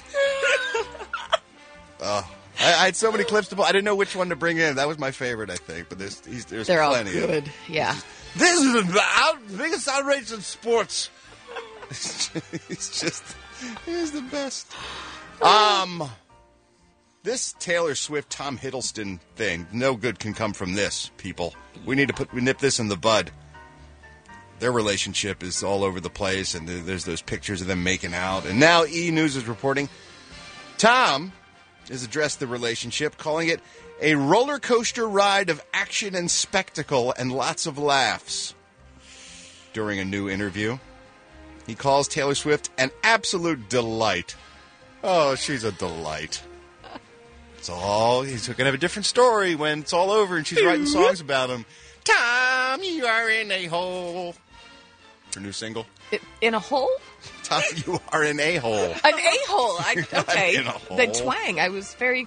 Oh, I, I had so many clips to pull. I didn't know which one to bring in. That was my favorite, I think. But there's he's, there's They're all plenty of good. Yeah. This is the out, biggest outrage in sports. He's just, he's the best. Um, this Taylor Swift, Tom Hiddleston thing, no good can come from this, people. We need to put nip this in the bud. Their relationship is all over the place, and there's those pictures of them making out. And now E! News is reporting Tom has addressed the relationship, calling it a roller coaster ride of action and spectacle and lots of laughs. During a new interview, he calls Taylor Swift an absolute delight. Oh, she's a delight. It's all, he's going to have a different story when it's all over and she's writing songs about him. Tom, you are in a hole. Her new single. In a hole? Tom, you are in a hole. An a-hole. I, You're not okay. in a hole. The twang. I was very...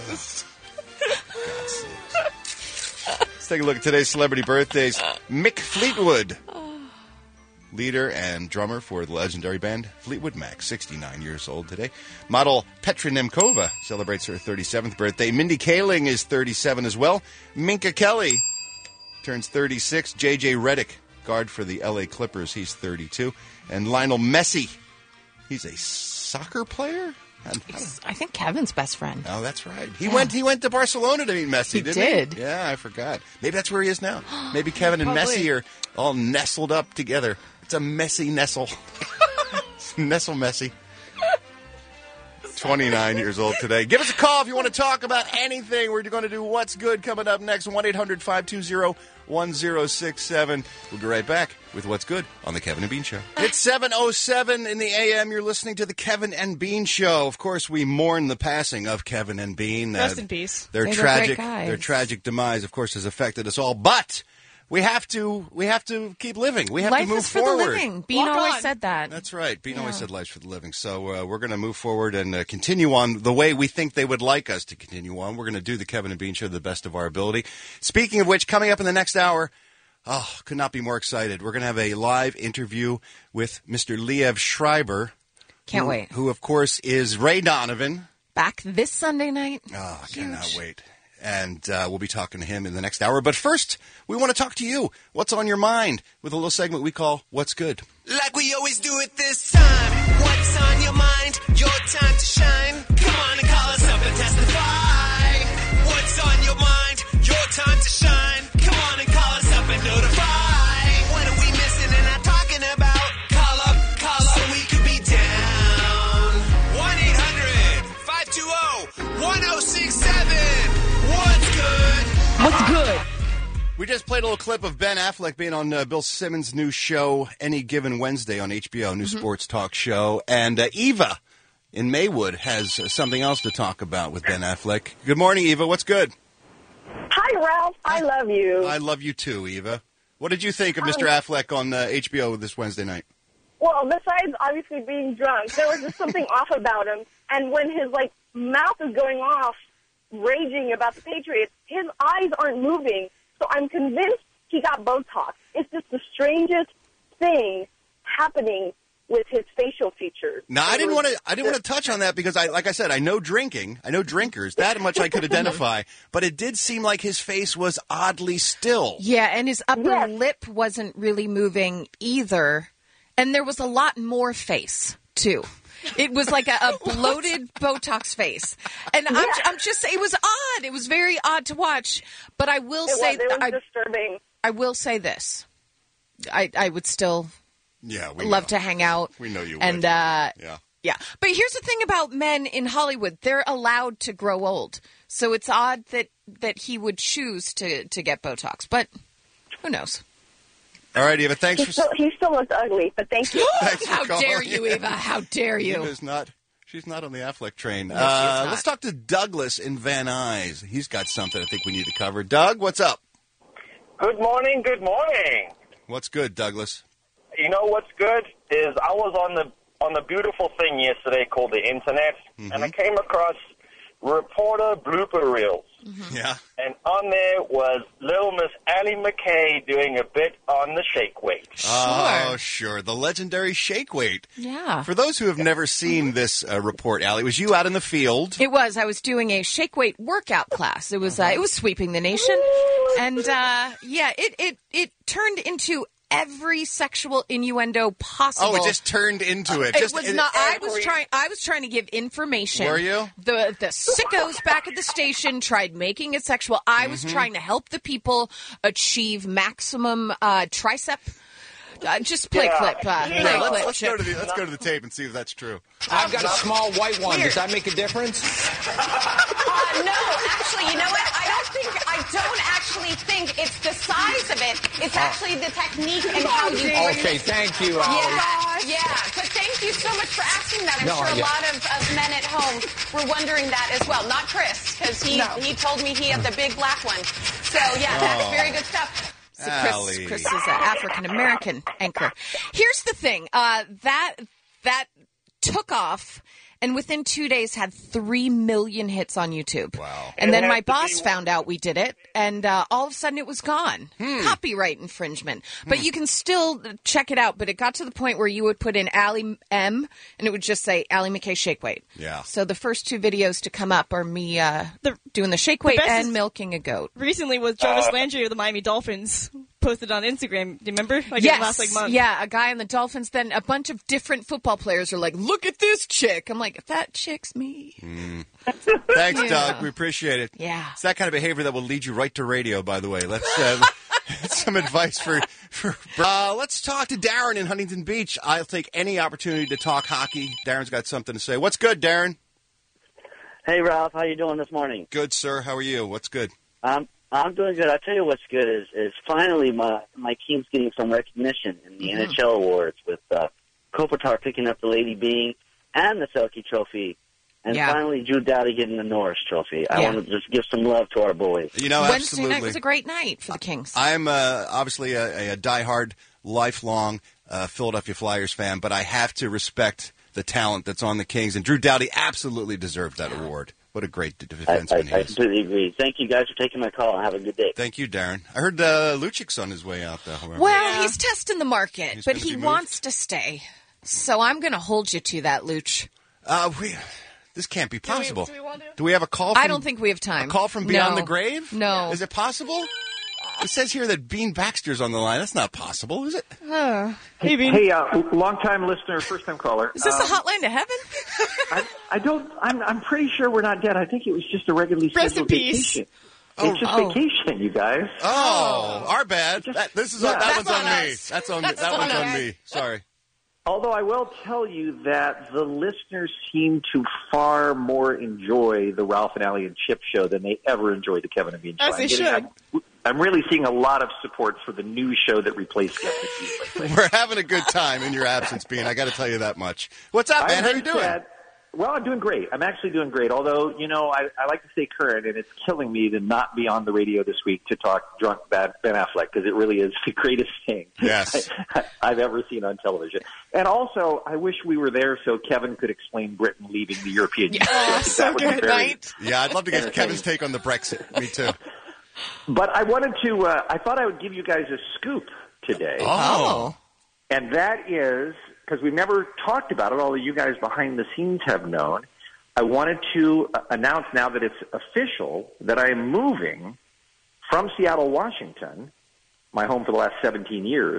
Let's take a look at today's celebrity birthdays. Mick Fleetwood, leader and drummer for the legendary band Fleetwood Mac, sixty-nine years old today. Model Petra Nemkova celebrates her thirty-seventh birthday. Mindy Kaling is thirty-seven as well. Minka Kelly turns thirty-six. J J Redick, guard for the L A Clippers, he's thirty-two. And Lionel Messi, he's a soccer player? I think Kevin's best friend. Oh, that's right. He went. He went to Barcelona to meet Messi. He didn't did. he? Yeah, I forgot. Maybe that's where he is now. Maybe Kevin and Probably. Messi are all nestled up together. It's a messy nestle. Nestle Messi. twenty-nine years old today. Give us a call if you want to talk about anything. We're going to do What's Good coming up next. one eight hundred five two zero one zero six seven. We'll be right back with What's Good on The Kevin and Bean Show. It's seven oh seven in the A M. You're listening to The Kevin and Bean Show. Of course, we mourn the passing of Kevin and Bean. Rest in peace. Their They were tragic, great guys. their tragic demise, of course, has affected us all. But we have to, we have to keep living. We have Life to move is for forward. the living. Bean Walk always on. said that. That's right. Bean always Yeah. said life's for the living. So uh, we're going to move forward and uh, continue on the way we think they would like us to continue on. We're going to do the Kevin and Bean Show to the best of our ability. Speaking of which, coming up in the next hour, oh, could not be more excited. We're going to have a live interview with Mister Liev Schreiber. Can't who, wait. Who, of course, is Ray Donovan back this Sunday night. Oh, I cannot wait. And uh, we'll be talking to him in the next hour. But first, we want to talk to you. What's on your mind? With a little segment we call What's Good. Like we always do it this time. What's on your mind? Your time to shine. Come on and call us up and testify. What's on your mind? Your time to shine. Come on and call us up and notify. What are we missing and not talking about? Call up, call up, so we could be down. one eight hundred five two zero one zero six seven. What's good? What's good? We just played a little clip of Ben Affleck being on uh, Bill Simmons' new show, Any Given Wednesday on H B O, new Mm-hmm. sports talk show. And uh, Eva in Maywood has uh, something else to talk about with Ben Affleck. Good morning, Eva. What's good? Hi, Ralph. I love you. I love you too, Eva. What did you think of Mister Um, Affleck on uh, H B O this Wednesday night? Well, besides obviously being drunk, there was just something off about him. And when his, like, mouth is going off, raging about the Patriots, his eyes aren't moving. So I'm convinced he got Botox. It's just the strangest thing happening with his facial features. No, I didn't want to. I didn't want to touch on that because I, like I said, I know drinking. I know drinkers. That much I could identify. But it did seem like his face was oddly still. Yeah, and his upper lip wasn't really moving either. And there was a lot more face, too. It was like a, a bloated Botox face. And I'm, I'm just saying, it was odd. It was very odd to watch. But I will It say, was, it was I, disturbing. I will say this. I, I would still Yeah, we love know. to hang out. We know you and, would. uh, Yeah. Yeah. But here's the thing about men in Hollywood. They're allowed to grow old. So it's odd that, that he would choose to, to get Botox. But who knows? All right, Eva. Thanks He for. still, he still looks ugly, but thank you. Thanks for How calling. dare you, Eva? How dare you? Eva's not. She's not on the Affleck train. No, she's uh, not. Let's talk to Douglas in Van Nuys. He's got something I think we need to cover. Doug, what's up? Good morning, good morning. What's good, Douglas? You know what's good is I was on the on the beautiful thing yesterday called the internet, Mm-hmm. and I came across reporter blooper reels. Yeah. And on there was little Miss Allie McKay doing a bit on the shake weight. Oh, sure. The legendary shake weight. Yeah. For those who have never seen this uh, report, Allie, it was you out in the field. It was. I was doing a shake weight workout class. It was. Uh, it was sweeping the nation, and uh, yeah, it it it turned into every sexual innuendo possible. Oh, it just turned into it. It Just was in not. I every- was trying. I was trying to give information. Were you? The the sickos back at the station tried making it sexual. I was Mhm. trying to help the people achieve maximum uh, tricep. Uh, just play Yeah. clip. Uh, Yeah, play let's, clip. let's go to the let's go to the tape and see if that's true. I've got a small white one. Does that make a difference? Uh, no, actually, you know what? I don't think, I don't actually think it's the size of it. It's actually the technique and how you do it. Okay, thank you, Allie. Yeah, yeah. But thank you so much for asking that. I'm No, sure a yeah. lot of, of men at home were wondering that as well. Not Chris, because he, No. he told me he had the big black one. So, yeah, that's Oh. very good stuff. So Chris, Chris is an African American anchor. Here's the thing: uh, that that took off, and within two days had three million hits on YouTube. Wow! And It then has my to boss be- found out we did it, and uh, all of a sudden it was gone. Copyright infringement. But you can still check it out. But it got to the point where you would put in Allie M, and it would just say Allie McKay Shake Weight. Yeah. So the first two videos to come up are me uh, doing the shake weight best and is- milking a goat. Recently was Jarvis Uh, Landry of the Miami Dolphins posted on Instagram. Do you remember? Like in yes, the last like month. yeah, a guy on the Dolphins. Then a bunch of different football players are like, "Look at this chick." I'm like, "That chick's me." Thanks, Yeah. Doug. We appreciate it. Yeah. It's that kind of behavior that will lead you right to radio, by the way. Let's uh, some advice for for. Uh, let's talk to Darren in Huntington Beach. I'll take any opportunity to talk hockey. Darren's got something to say. What's good, Darren? Hey, Ralph, how you doing this morning? Good, sir. How are you? What's good? I'm I'm doing good. I'll tell you what's good is is finally my my team's getting some recognition in the Mm-hmm. N H L awards with uh, Kopitar picking up the Lady Byng and the Selke Trophy, and Yeah. finally Drew Doughty getting the Norris Trophy. I Yeah. want to just give some love to our boys. You know, Wednesday absolutely. night was a great night for the Kings. I'm uh, obviously a, a diehard, lifelong uh, Philadelphia Flyers fan, but I have to respect the talent that's on the Kings, and Drew Doughty absolutely deserved that award. What a great d- I, defenseman I, I he is. completely agree. Thank you guys for taking my call. Have a good day. Thank you, Darren. I heard uh, Luchik's on his way out, though. however. Well, he's testing the market, He's but gonna he be moved? wants to stay. So I'm going to hold you to that, Luch. Uh, we, This can't be possible. do we want to? Do we have a call from I don't think we have time. A call from beyond No. the grave? No. Is it possible? It says here that Bean Baxter's on the line. That's not possible, is it? Uh, Hey, hey uh, long-time listener, first-time caller. Is this Um, a hotline to heaven? I, I don't. I'm. I'm pretty sure we're not dead. I think it was just a regularly Rest in scheduled peace. vacation. Oh. It's just Oh. vacation, you guys. Oh, our bad. That, this is Yeah. that That's one's on, on me. us. That's on That's that on one's on us. me. Sorry. Although I will tell you that the listeners seem to far more enjoy the Ralph and Allie and Chip show than they ever enjoyed the Kevin and Bean show. As they I'm getting- should. I'm, I'm really seeing a lot of support for the new show that replaced Kevin and Bean. We're having a good time in your absence, Bean. I got to tell you that much. What's up, man? I'm How you very doing? sad. Well, I'm doing great. I'm actually doing great. Although, you know, I, I like to stay current, and it's killing me to not be on the radio this week to talk drunk bad Ben Affleck, because it really is the greatest thing Yes. I've ever seen on television. And also, I wish we were there so Kevin could explain Britain leaving the European Union. I think that would be very- Yeah, I'd love to get entertaining. Kevin's take on the Brexit. Me too. But I wanted to, uh, I thought I would give you guys a scoop today. Oh. And that is, because we've never talked about it, although you guys behind the scenes have known, I wanted to uh, announce now that it's official that I am moving from Seattle, Washington, my home for the last seventeen years,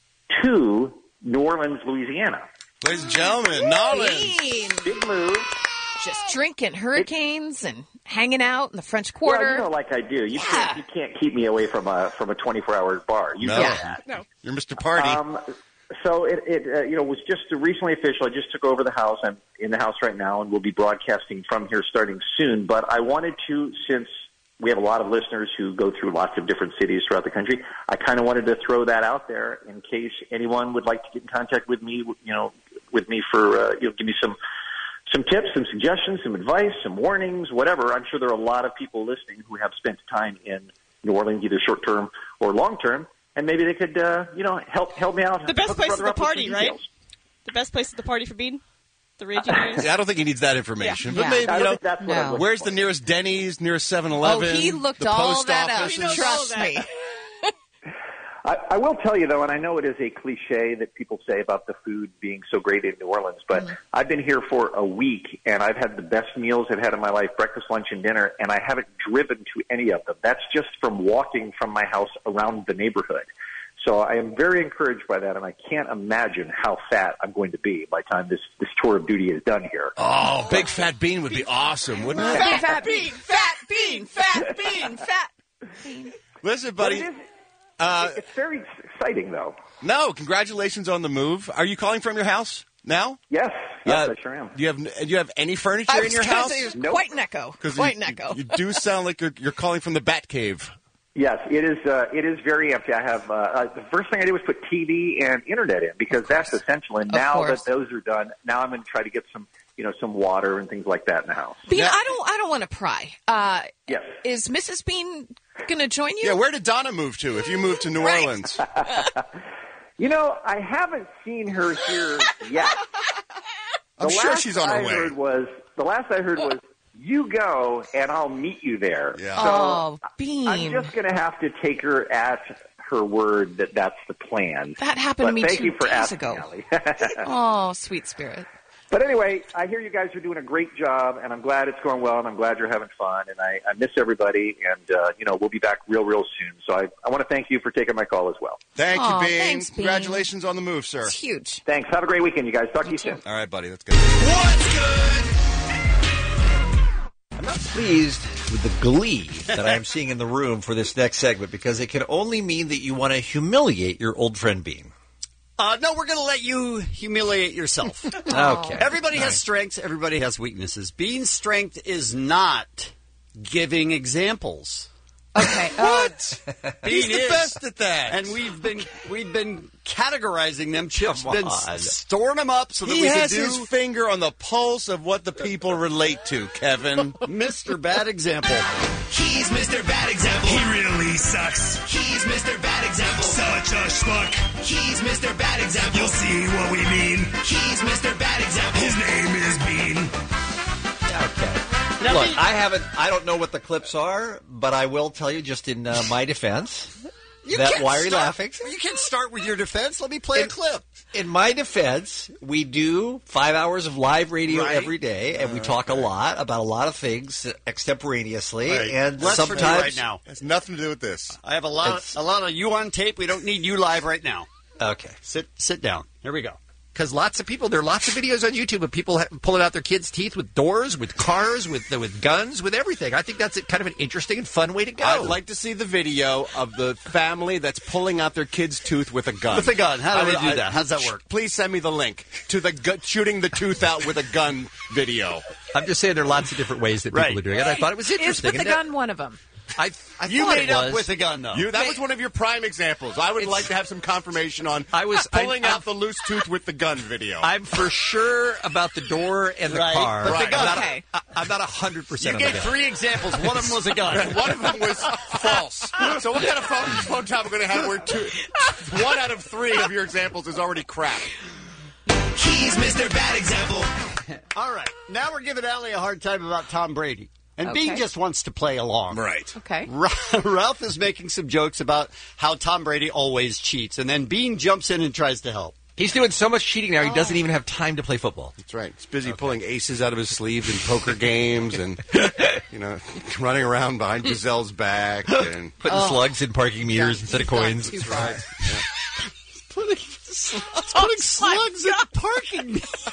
to New Orleans, Louisiana. Ladies and gentlemen, Nolan. Bean. Big move. Just drinking hurricanes and hanging out in the French Quarter. Well, you know, like I do. You can't you can't keep me away from a from a twenty-four hour bar. You No. know Yeah. that. No. You're Mister Party. Um, so it, it uh, you know was just recently official. I just took over the house. I'm in the house right now, and we'll be broadcasting from here starting soon. But I wanted to, since we have a lot of listeners who go through lots of different cities throughout the country, I kind of wanted to throw that out there in case anyone would like to get in contact with me. You know, with me for uh, you know, give me some. Some tips, some suggestions, some advice, some warnings, whatever. I'm sure there are a lot of people listening who have spent time in New Orleans, either short term or long term, and maybe they could, uh, you know, help help me out. The best Hook a place is brother the up with some party, right? details. The best place is the party for Bean? The raging areas? Yeah, I don't think he needs that information, Yeah. but Yeah. maybe I you don't know, think that's what I'm looking where's for. the nearest Denny's, nearest seven eleven? Oh, he looked the all post that office? up. Trust me. I, I will tell you, though, and I know it is a cliche that people say about the food being so great in New Orleans, but Mm-hmm. I've been here for a week, and I've had the best meals I've had in my life, breakfast, lunch, and dinner, and I haven't driven to any of them. That's just from walking from my house around the neighborhood. So I am very encouraged by that, and I can't imagine how fat I'm going to be by the time this, this tour of duty is done here. Oh, big fat bean would be awesome, wouldn't it? Fat, fat bean, fat bean, fat bean, fat bean. Listen, But buddy. it is- Uh, it's very exciting, though. no, congratulations on the move. Are you calling from your house now? Yes, yes, Uh, I sure am. Do you have do you have any furniture I in was your gonna house? say it was quite an echo. Because Quite you, an echo. you do sound like you're, you're calling from the Bat Cave. Yes, it is. Uh, it is very empty. I have uh, uh, the first thing I did was put T V and internet in because that's essential. And Of now course. that those are done, now I'm going to try to get some, you know, some water and things like that in the house. Bean, I don't. I don't want to pry. Uh, Yes. Is Missus Bean going to join you? Yeah, where did Donna move to if you moved to New Right. Orleans? You know, I haven't seen her here yet. I'm The sure last she's on her I way. Heard was the last I heard was you go and I'll meet you there. Yeah. So Oh, Bean. I'm just going to have to take her at her word that that's the plan. That happened But to me thank two you for days asking, ago. Allie. Oh, sweet spirit. But anyway, I hear you guys are doing a great job, and I'm glad it's going well, and I'm glad you're having fun, and I, I miss everybody, and, uh, you know, we'll be back real, real soon. So I, I want to thank you for taking my call as well. Thank Aw, you, Bean. thanks, Bean. Congratulations on the move, sir. It's huge. Thanks. Have a great weekend, you guys. Talk to you soon. All right, buddy. Let's go. What's good? I'm not pleased with the glee that I am seeing in the room for this next segment because it can only mean that you want to humiliate your old friend Bean. Uh, no, we're going to let you humiliate yourself. Okay. Everybody has Nice. strengths. Everybody has weaknesses. Bean's strength is not giving examples. Okay. What? Bean He's the is. best at that. And we've been we've been categorizing them. Chip's Come been on. s- storing them up so that he we has can do his finger on the pulse of what the people relate to, Kevin. Mister Bad Example. He's Mister Bad Example. He really sucks. He's Mister Bad Example. Such a schmuck. He's Mister Bad Example. You'll see what we mean. He's Mister Bad Example. His name is Bean. Okay. Now, Look, Bean- I haven't. I don't know what the clips are, but I will tell you, just in uh, my defense, You that can't why are you start- laughing? You can start with your defense. Let me play a clip. In my defense, we do five hours of live radio Right. every day, and we talk a lot about a lot of things extemporaneously. Right. And Less for me sometimes right now. Has nothing to do with this. I have a lot, It's- a lot of you on tape. We don't need you live right now. Okay. Sit, sit down. Here we go. Because lots of people, there are lots of videos on YouTube of people ha- pulling out their kids' teeth with doors, with cars, with with guns, with everything. I think that's a, kind of an interesting and fun way to go. I'd like to see the video of the family that's pulling out their kid's tooth with a gun. With a gun. How do I they would- do I- that? How does that work? Please send me the link to the gu- shooting the tooth out with a gun video. I'm just saying there are lots of different ways that people Right. are doing it. I thought it was Is interesting. with the And that- gun one of them? I, I You thought made it up was. with a gun, though. You, that was one of your prime examples. I would like to have some confirmation on I was- pulling I- out the loose tooth with the gun video. I'm for sure about the door and the Right. car. But the I'm gun- not, Okay. I, I'm not one hundred percent You on the gave gun. three examples. One of them was a gun. One of them was false. So what kind of phone, phone tap are we going to have where two, one out of three of your examples is already crap? He's Mister Bad Example. All right. Now we're giving Allie a hard time about Tom Brady. And Okay. Bean just wants to play along. Right. Okay. Ralph is making some jokes about how Tom Brady always cheats. And then Bean jumps in and tries to help. He's doing so much cheating now, he doesn't even have time to play football. That's right. He's busy pulling aces out of his sleeves in poker games and, you know, running around behind Giselle's back. And Putting slugs in parking meters instead of coins. Too far. Putting, slugs, putting slugs in parking meters.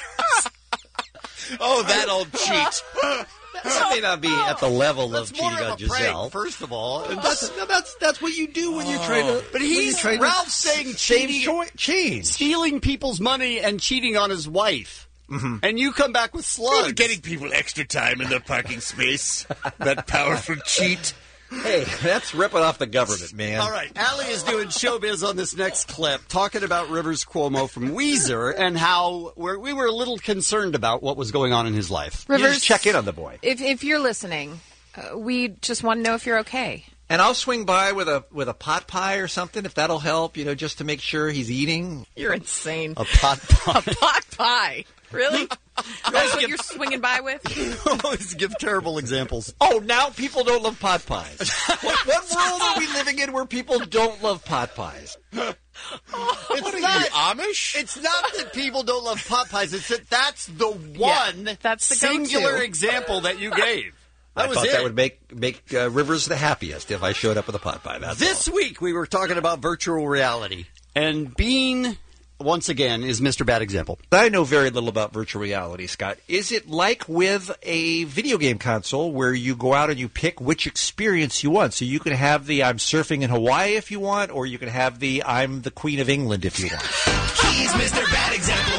oh, that old cheat. That may not be at the level That's of more cheating of on a prank, Giselle. first of all. And That's, no, that's that's what you do when you're trying to. But when you're he's trying to Ralph's saying save cheating, choi- change. stealing people's money and cheating on his wife. Mm-hmm. And you come back with slugs. Getting people extra time in the parking space. That powerful cheat. Hey, that's ripping off the government, man. All right, Allie is doing showbiz on this next clip, talking about Rivers Cuomo from Weezer and how we're, we were a little concerned about what was going on in his life. You Rivers, just check in on the boy. If if you're listening, uh, we just want to know if you're okay. And I'll swing by with a with a pot pie or something if that'll help, you know, just to make sure he's eating. You're insane. A pot pie. A pot pie. Really? That's what you're swinging by with? You always give terrible examples. Oh, now people don't love pot pies. what, what world are we living in where people don't love pot pies? It's What are not you, Amish? It's not that people don't love pot pies. It's that that's the one that's the singular go-to. example that you gave. That I was thought it. that would make make uh, Rivers the happiest if I showed up with a pot pie. That's This week we were talking about virtual reality, and Bean, once again, is Mister Bad Example. I know very little about virtual reality, Scott. Is it like with a video game console where you go out and you pick which experience you want? So you can have the I'm surfing in Hawaii if you want, or you can have the I'm the Queen of England if you want. He's Mister Bad Example.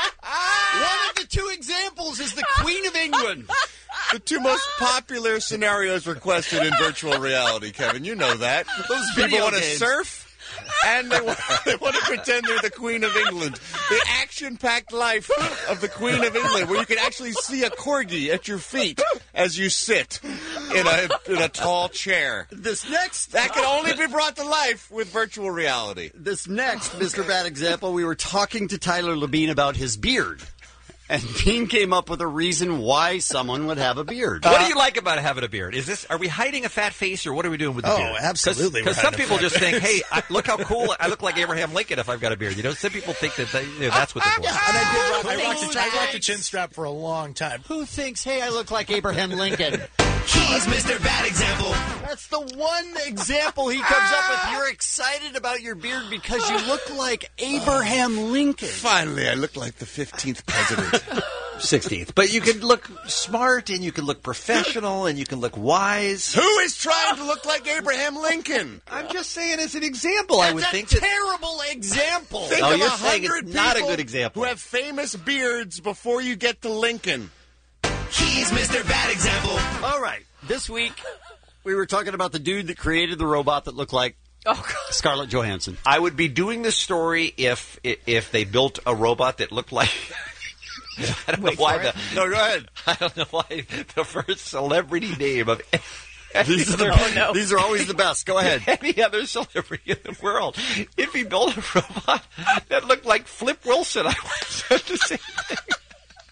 One of the two examples is the Queen of England. The two most popular scenarios requested in virtual reality, Kevin. You know that. Those People video want to games. surf, and they want, they want to pretend they're the Queen of England. The action-packed life of the Queen of England, where you can actually see a corgi at your feet as you sit in a in a tall chair. This next That can only be brought to life with virtual reality. This next, Mister Bad Example, we were talking to Tyler Labine about his beard. And Bean came up with a reason why someone would have a beard. What do you like about having a beard? Is this? Are we hiding a fat face, or what are we doing with the Oh, beard? absolutely we're Because some hiding a people fat just think, face. "Hey, I, look how cool I look like Abraham Lincoln if I've got a beard." You know, some people think that they, you know, that's what they're for. And I did rock, I rocked, Who a, I rocked a thinks- chin strap for a long time. Who thinks, hey, I look like Abraham Lincoln? He's Mister Bad Example. That's the one example he comes up with. You're excited about your beard because you look like Abraham Lincoln. Finally, I look like the fifteenth president. sixteenth. But you can look smart, and you can look professional, and you can look wise. Who is trying to look like Abraham Lincoln? I'm just saying as an example, I would That's a think that... terrible example. Think Oh, of you're a saying it's hundred not a people good example. who have famous beards before you get to Lincoln. He's Mister Bad Example. All right. This week, we were talking about the dude that created the robot that looked like Scarlett Johansson. I would be doing this story if if they built a robot that looked like... I don't know why the... No, go ahead. I don't know why the first celebrity name of... These are, the, Oh, no. these are always the best. Go ahead. Any other celebrity in the world. If he built a robot that looked like Flip Wilson, I would have said the same thing.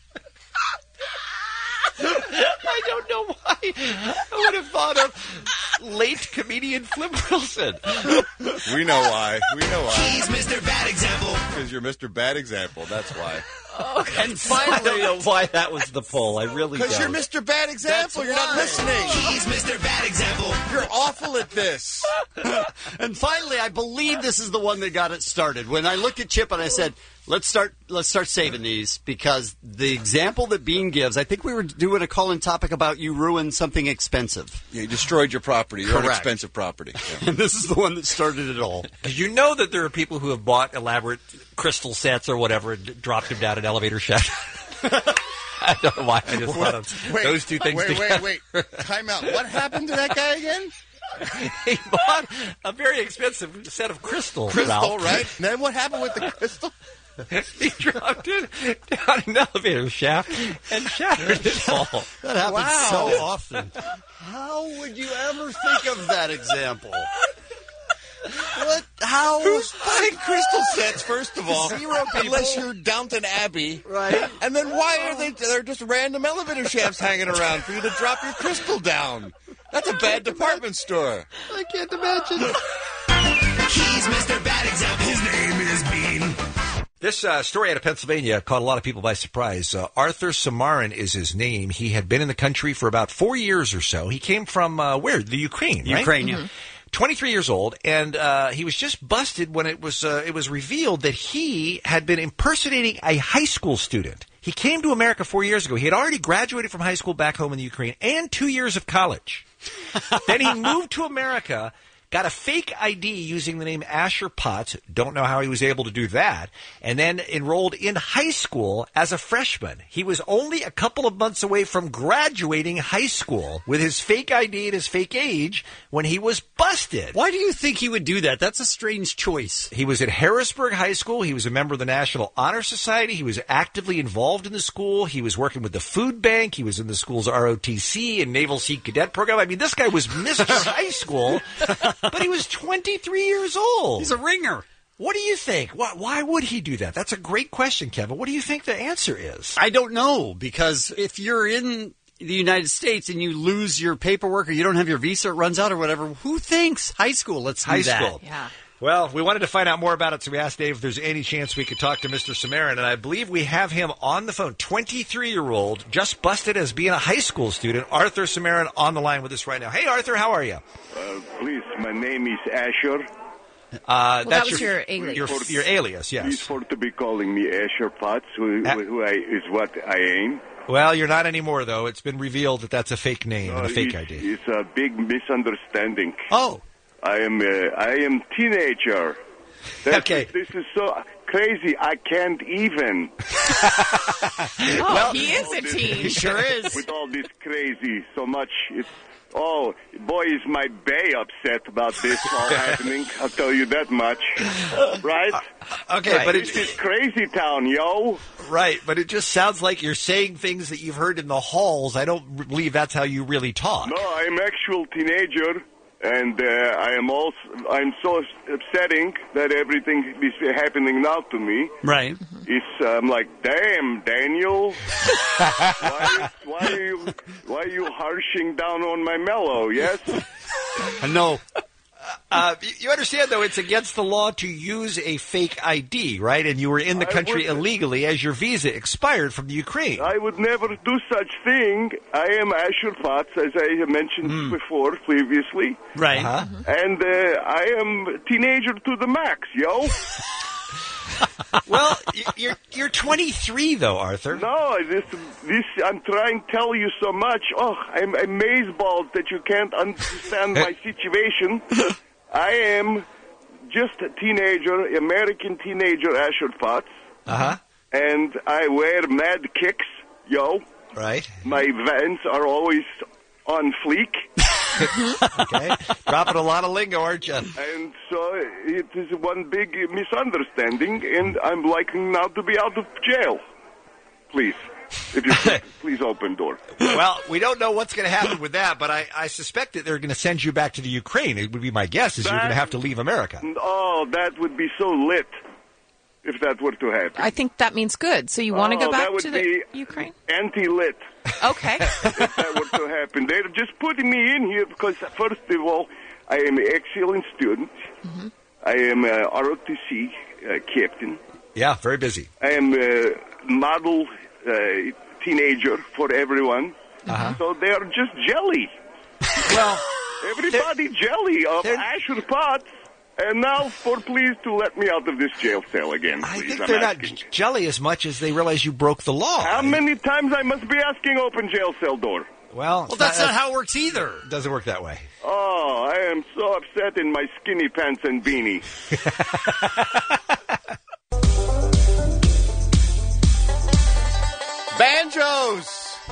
I don't know why. I would have thought of late comedian Flip Wilson. We know why. We know why. He's Mister Bad Example. Because you're Mister Bad Example. That's why. And I don't know why that was the poll. I really don't. Because you're Mister Bad Example. That's You're not why. listening. He's Mister Bad Example. You're awful at this. And finally, I believe this is the one that got it started. When I looked at Chip and I said, "Let's start. Let's start saving these," because the example that Bean gives, I think we were doing a call-in topic about you ruined something expensive. Yeah, you destroyed your property. Your own Correct. expensive property. Yeah. And this is the one that started it all. You know that there are people who have bought elaborate crystal sets or whatever and d- dropped them down an elevator shaft. I don't know why. I just thought of Wait, those two things wait, together. Wait, wait, wait. Time out. What happened to that guy again? He bought a very expensive set of crystals. Crystal, Ralph. right? And then what happened with the crystal? He dropped it down an elevator shaft and shattered it all. That happens Wow. so often. How would you ever think of that example? What? How? Who's buying crystal sets, first of all? Zero people. Unless you're Downton Abbey. Right. And then why are they, they're just random elevator shafts hanging around for you to drop your crystal down? That's a bad department store. I can't imagine. He's Mister Bad Example. His name is Bean. This uh, story out of Pennsylvania caught a lot of people by surprise. Uh, Arthur Samarin is his name. He had been in the country for about four years or so. He came from, uh, where? The Ukraine, right? Ukraine, yeah. twenty-three years old, and uh, he was just busted when it was uh, it was revealed that he had been impersonating a high school student. He came to America four years ago. He had already graduated from high school back home in the Ukraine and two years of college. Then he moved to America, got a fake I D using the name Asher Potts. Don't know how he was able to do that. And then enrolled in high school as a freshman. He was only a couple of months away from graduating high school with his fake I D and his fake age when he was busted. Why do you think he would do that? That's a strange choice. He was at Harrisburg High School. He was a member of the National Honor Society. He was actively involved in the school. He was working with the food bank. He was in the school's R O T C and Naval Sea Cadet program. I mean, this guy was Mister High School, but he was twenty-three years old. He's a ringer. What do you think? Why, why would he do that? That's a great question, Kevin. What do you think the answer is? I don't know, because if you're in the United States and you lose your paperwork or you don't have your visa, it runs out or whatever, who thinks high school? Let's do High that. school. Yeah. Well, we wanted to find out more about it, so we asked Dave if there's any chance we could talk to Mister Samarin, and I believe we have him on the phone. twenty-three-year-old, just busted as being a high school student. Arthur Samarin on the line with us right now. Hey, Arthur, how are you? Uh, please, my name is Asher. Uh, Well, that that's was your alias. Your, your alias, yes. Please for to be calling me Asher Potts, who, Uh, who I, is what I am. Well, you're not anymore, though. It's been revealed that that's a fake name and a Uh, fake it's, I D. It's a big misunderstanding. Oh. I am uh, I am teenager. That's, Okay. This is so crazy. I can't even. Oh, he is a teen. He sure is. With all this crazy, so much. It's oh boy, is my bay upset about this all happening. I'll tell you that much. Right? Okay, Right. but it, This is crazy town, yo. right, but it just sounds like you're saying things that you've heard in the halls. I don't believe that's how you really talk. No, I am actual teenager, and uh, I am also. I'm so upsetting that everything is happening now to me. Right. It's I'm like, damn, Daniel. why, why are you why are you harshing down on my mellow? Yes. No. Uh, you- you understand, though, it's against the law to use a fake I D, right? And you were in the I country would- illegally as your visa expired from the Ukraine. I would never do such thing. I am Asher Potts, as I have mentioned before previously, Right. Huh? and uh, I am teenager to the max, yo. Well, y- you're you're twenty-three, though, Arthur. No, this this I'm trying to tell you so much. Oh, I'm amazed that you can't understand my situation. I am just a teenager, American teenager, Asher Potts, Uh-huh. and I wear mad kicks, yo. Right. My Vans are always on fleek. Okay. Dropping a lot of lingo, aren't you? And so it is one big misunderstanding, and I'm likely now to be out of jail. Please, if you please, please open door. Well, we don't know what's going to happen with that, but I, I suspect that they're going to send you back to the Ukraine. It would be my guess is you're going to have to leave America. Oh, that would be so lit. if that were to happen. I think that means good. So you want to Oh, go back that would to the be Ukraine? Anti-lit. Okay. If that were to happen. They're just putting me in here because, first of all, I am an excellent student. Mm-hmm. I am a R O T C uh, captain. Yeah, very busy. I am a model uh, teenager for everyone. Uh-huh. So they are just jelly. Well, everybody jelly of Asher Potts. And now, for please to let me out of this jail cell again, please. I think I'm they're not asking. j- jelly as much as they realize you broke the law. How many times I must be asking open jail cell door? Well, Well, that's not how it works either. Doesn't work that way. Oh, I am so upset in my skinny pants and beanie. Banjos!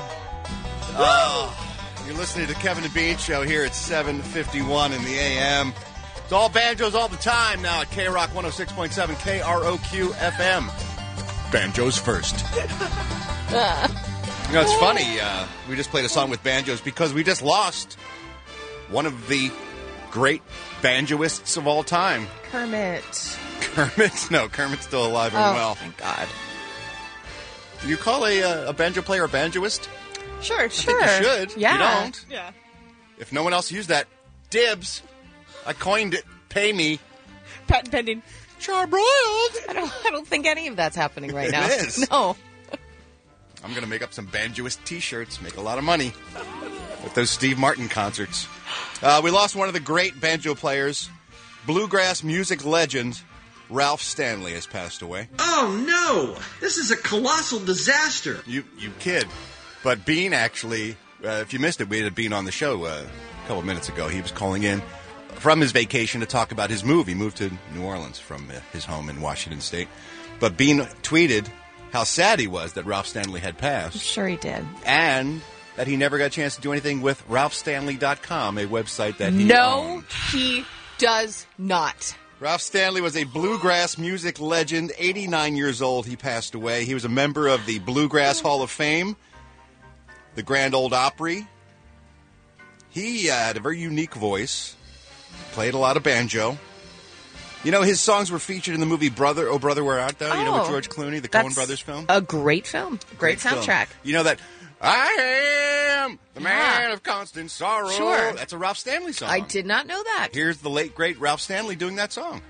Oh, you're listening to Kevin and Bean Show here at seven fifty-one in the A M. It's all banjos all the time now at K Rock one oh six point seven K R O Q F M. Banjos first. You know, it's funny. Uh, we just played a song with banjos because we just lost one of the great banjoists of all time. Kermit. Kermit? No, Kermit's still alive and Oh, well. thank God. Do you call a, uh, a banjo player a banjoist? Sure, I sure. think you should. Yeah. You don't. Yeah. If no one else used that, dibs. I coined it. Pay me. Patent pending. Charbroiled. I don't, I don't think any of that's happening right It now. is. No. I'm going to make up some banjoist T-shirts, make a lot of money with those Steve Martin concerts. Uh, we lost one of the great banjo players. Bluegrass music legend Ralph Stanley has passed away. Oh, no! This is a colossal disaster. You you kid. But Bean actually, uh, if you missed it, we had Bean on the show uh, a couple minutes ago. He was calling in from his vacation to talk about his move. He moved to New Orleans from uh, his home in Washington State. But Bean tweeted how sad he was that Ralph Stanley had passed. I'm sure he did. And that he never got a chance to do anything with Ralph Stanley dot com, a website that he No, owned. he does not. Ralph Stanley was a bluegrass music legend, eighty-nine years old. He passed away. He was a member of the Bluegrass Hall of Fame, the Grand Ole Opry. He uh, had a very unique voice, played a lot of banjo. You know, his songs were featured in the movie Brother, Oh Brother, Where Art Thou? You know, with Oh, George Clooney, the that's Coen Brothers film? A great film. Great, film. soundtrack. You know that, I am the man Yeah. of constant sorrow. Sure. That's a Ralph Stanley song. I did not know that. Here's the late, great Ralph Stanley doing that song.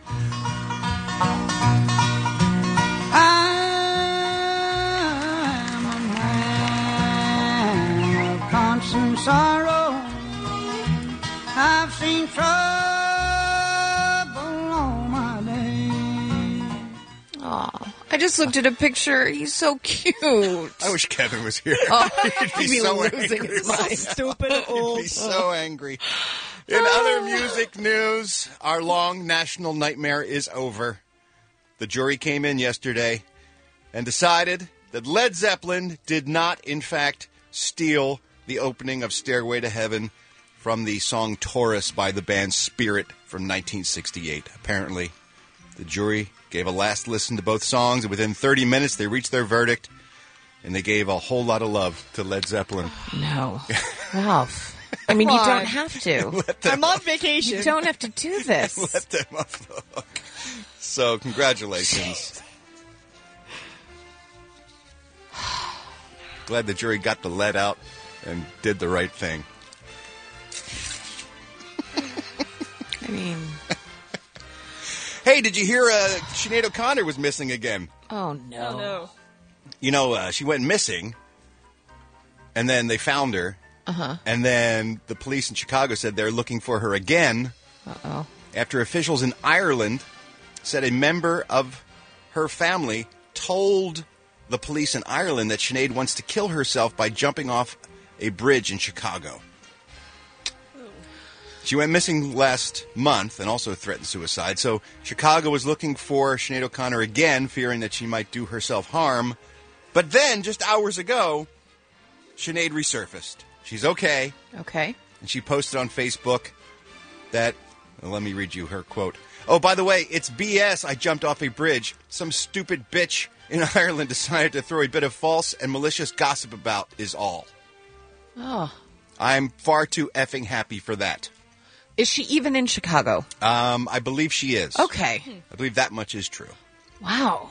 I'm a man of constant sorrow. I've seen trouble all my days. Aw. I just looked at a picture. He's so cute. I wish Kevin was here. Oh, He'd be, he'd be so losing angry. his mind. Stupid He'd old. be so angry. In other music news, our long national nightmare is over. The jury came in yesterday and decided that Led Zeppelin did not, in fact, steal the opening of Stairway to Heaven from the song Taurus by the band Spirit from nineteen sixty-eight. Apparently, the jury gave a last listen to both songs, and within thirty minutes, they reached their verdict, and they gave a whole lot of love to Led Zeppelin. No. Ralph. I mean, you Come don't on. have to. Let them I'm on vacation. You don't have to do this. Let them off the hook. So, congratulations. Glad the jury got the lead out and did the right thing. I mean, Hey, did you hear uh, Sinead O'Connor was missing again? oh no. Oh, no. You know, uh, she went missing, and then they found her, Uh-huh. and then the police in Chicago said they're looking for her again Uh-oh. after officials in Ireland said a member of her family told the police in Ireland that Sinead wants to kill herself by jumping off a bridge in Chicago. She went missing last month and also threatened suicide. So Chicago was looking for Sinead O'Connor again, fearing that she might do herself harm. But then, just hours ago, Sinead resurfaced. She's okay. Okay. And she posted on Facebook that, well, let me read you her quote. Oh, by the way, it's B S. I jumped off a bridge. Some stupid bitch in Ireland decided to throw a bit of false and malicious gossip about is all. Oh. I'm far too effing happy for that. Is she even in Chicago? Um, I believe she is. Okay. I believe that much is true. Wow.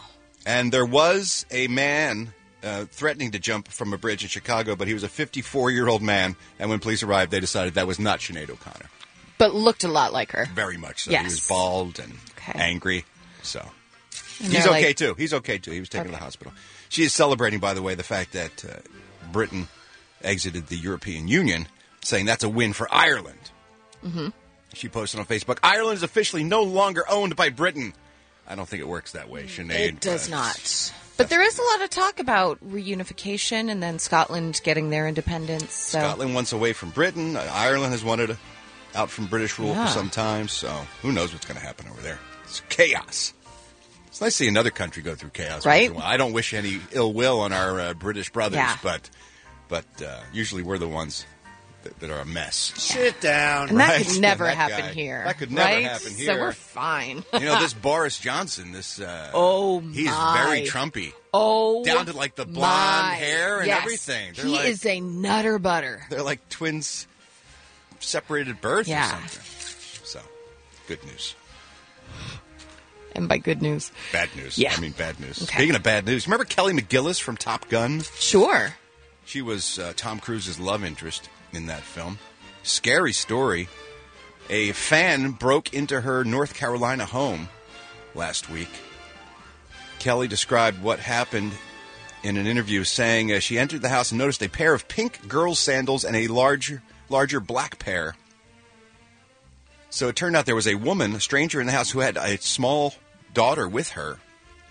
And there was a man uh, threatening to jump from a bridge in Chicago, but he was a fifty-four-year-old man. And when police arrived, they decided that was not Sinead O'Connor. But looked a lot like her. Very much so. Yes. He was bald and Okay. angry. So And he's they're okay, like- too. He's okay, too. He was taken to the hospital. She is celebrating, by the way, the fact that uh, Britain exited the European Union, saying that's a win for Ireland. Mm-hmm. She posted on Facebook, Ireland is officially no longer owned by Britain. I don't think it works that way, Sinead. It does Uh, not. But there is a lot of talk about reunification and then Scotland getting their independence. So. Scotland wants away from Britain. Uh, Ireland has wanted a, out from British rule Yeah. for some time, so who knows what's going to happen over there. It's chaos. It's nice to see another country go through chaos. Right? once in a while. I don't wish any ill will on our uh, British brothers, Yeah. but but uh, usually we're the ones that, that are a mess. Sit down. And that Right? could never That happen guy. here. That could never right? happen So here. we're fine. You know, this Boris Johnson, this uh, Oh, he's my. very Trumpy. Oh, Down to like the blonde my. hair and Yes. everything. They're he like, is a nutter butter. They're like twins separated at birth Yeah. or something. So, good news. And by good news, Bad news. Yeah. I mean, bad news. Okay. Speaking of bad news, remember Kelly McGillis from Top Gun? Sure. She was uh, Tom Cruise's love interest in that film. Scary story. A fan broke into her North Carolina home last week. Kelly described what happened in an interview, saying uh, she entered the house and noticed a pair of pink girls' sandals and a larger, larger black pair. So it turned out there was a woman, a stranger in the house, who had a small daughter with her.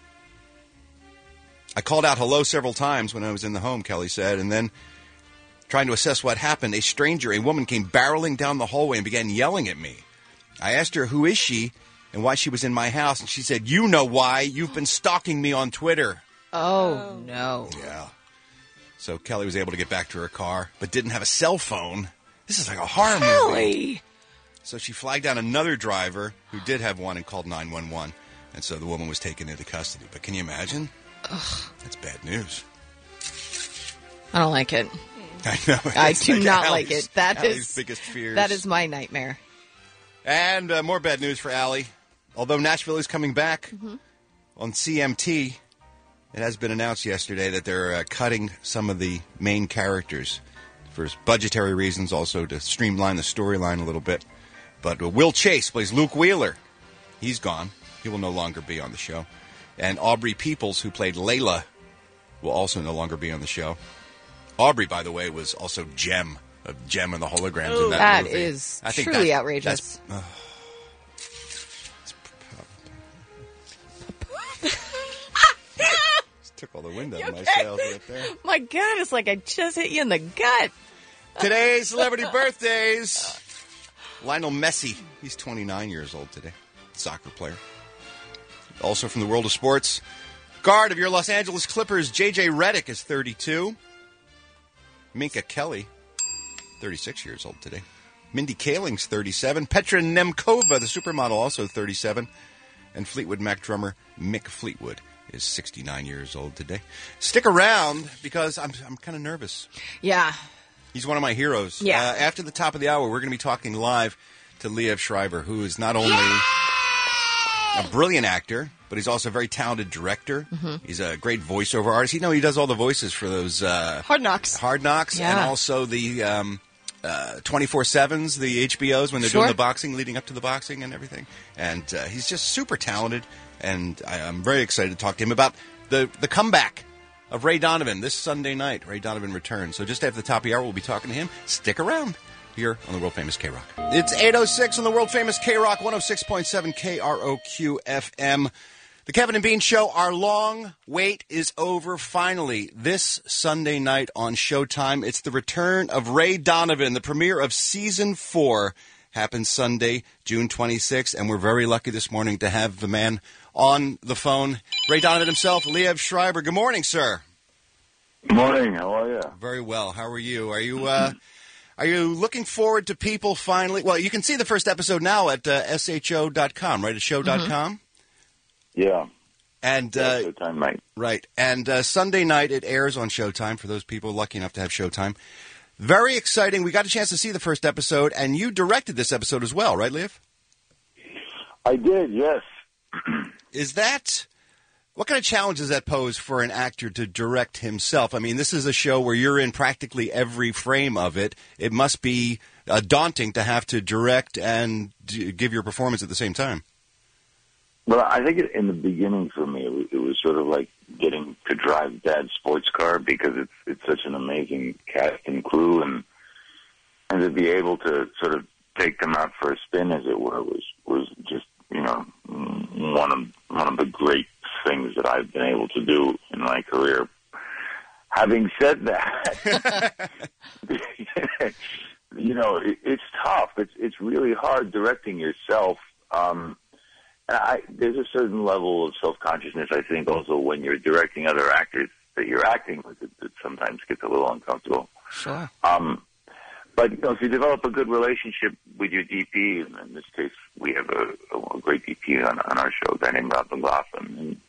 I called out hello several times when I was in the home, Kelly said, and then trying to assess what happened, a stranger, a woman, came barreling down the hallway and began yelling at me. I asked her, who is she, and why she was in my house, and she said, you know why. You've been stalking me on Twitter. Oh, no. Yeah. So Kelly was able to get back to her car, but didn't have a cell phone. This is like a horror movie. Kelly! So she flagged down another driver who did have one and called nine one one, and so the woman was taken into custody. But can you imagine? Ugh. That's bad news. I don't like it. I know. I It's do like not Allie's- like it. That Allie's is biggest fears. That is my nightmare. And uh, more bad news for Allie. Although Nashville is coming back Mm-hmm. on C M T, it has been announced yesterday that they're uh, cutting some of the main characters for budgetary reasons, also to streamline the storyline a little bit. But uh, Will Chase plays Luke Wheeler. He's gone. He will no longer be on the show. And Aubrey Peoples, who played Layla, will also no longer be on the show. Aubrey, by the way, was also Gem, of Gem and the Holograms in that That movie. is I think truly that- outrageous. that's- Took all the wind out of my sails right there. My God, it's like I just hit you in the gut. Today's celebrity birthdays. Lionel Messi. He's twenty-nine years old today. Soccer player. Also from the world of sports. Guard of your Los Angeles Clippers, J J Redick, is thirty-two. Minka Kelly, thirty-six years old today. Mindy Kaling's thirty-seven. Petra Nemkova, the supermodel, also thirty-seven. And Fleetwood Mac drummer Mick Fleetwood is sixty-nine years old today. Stick around because I'm I'm kind of nervous. Yeah. He's one of my heroes. Yeah. Uh, after the top of the hour, we're going to be talking live to Liev Schreiber, who is not only a brilliant actor, but he's also a very talented director. Mhm. He's a great voiceover artist. You know, he does all the voices for those uh, Hard Knocks. Hard Knocks, Yeah. and also the um, uh, twenty-four sevens, the H B Os when they're Sure. doing the boxing, leading up to the boxing and everything. And uh, he's just super talented, and I, I'm very excited to talk to him about the the comeback of Ray Donovan this Sunday night. Ray Donovan returns. So just after the top of the hour, we'll be talking to him. Stick around here on the world-famous K-Rock. It's eight oh six on the world-famous K-Rock, one oh six point seven K R O Q F M. The Kevin and Bean Show, our long wait is over finally. This Sunday night on Showtime, it's the return of Ray Donovan. The premiere of Season four happens Sunday, June twenty-sixth, and we're very lucky this morning to have the man on the phone, Ray Donovan himself, Liev Schreiber. Good morning, sir. Good morning. How are you? Very well. How are you? Are you uh, are you looking forward to people finally? Well, you can see the first episode now at uh, S H O dot com, right? At show dot com. Yeah. And Yeah, uh, Showtime night. right. And uh, Sunday night it airs on Showtime for those people lucky enough to have Showtime. Very exciting. We got a chance to see the first episode, and you directed this episode as well, right, Liev? I did, yes. Is that What kind of challenge does that pose for an actor to direct himself? I mean, this is a show where you're in practically every frame of it. It must be uh, daunting to have to direct and d- give your performance at the same time. Well, I think it, in the beginning for me, it was, it was sort of like getting to drive Dad's sports car because it's it's such an amazing cast and crew, and and to be able to sort of take them out for a spin, as it were, was was just you know one of one of the great things that I've been able to do in my career. Having said that, you know it, it's tough. It's it's really hard directing yourself. Um, And I, there's a certain level of self-consciousness, I think, also when you're directing other actors that you're acting with, it, it sometimes gets a little uncomfortable. Sure. Um, but, you know, if you develop a good relationship with your D P, and in this case, we have a, a great D P on, on our show, a guy named Rob McLaughlin, and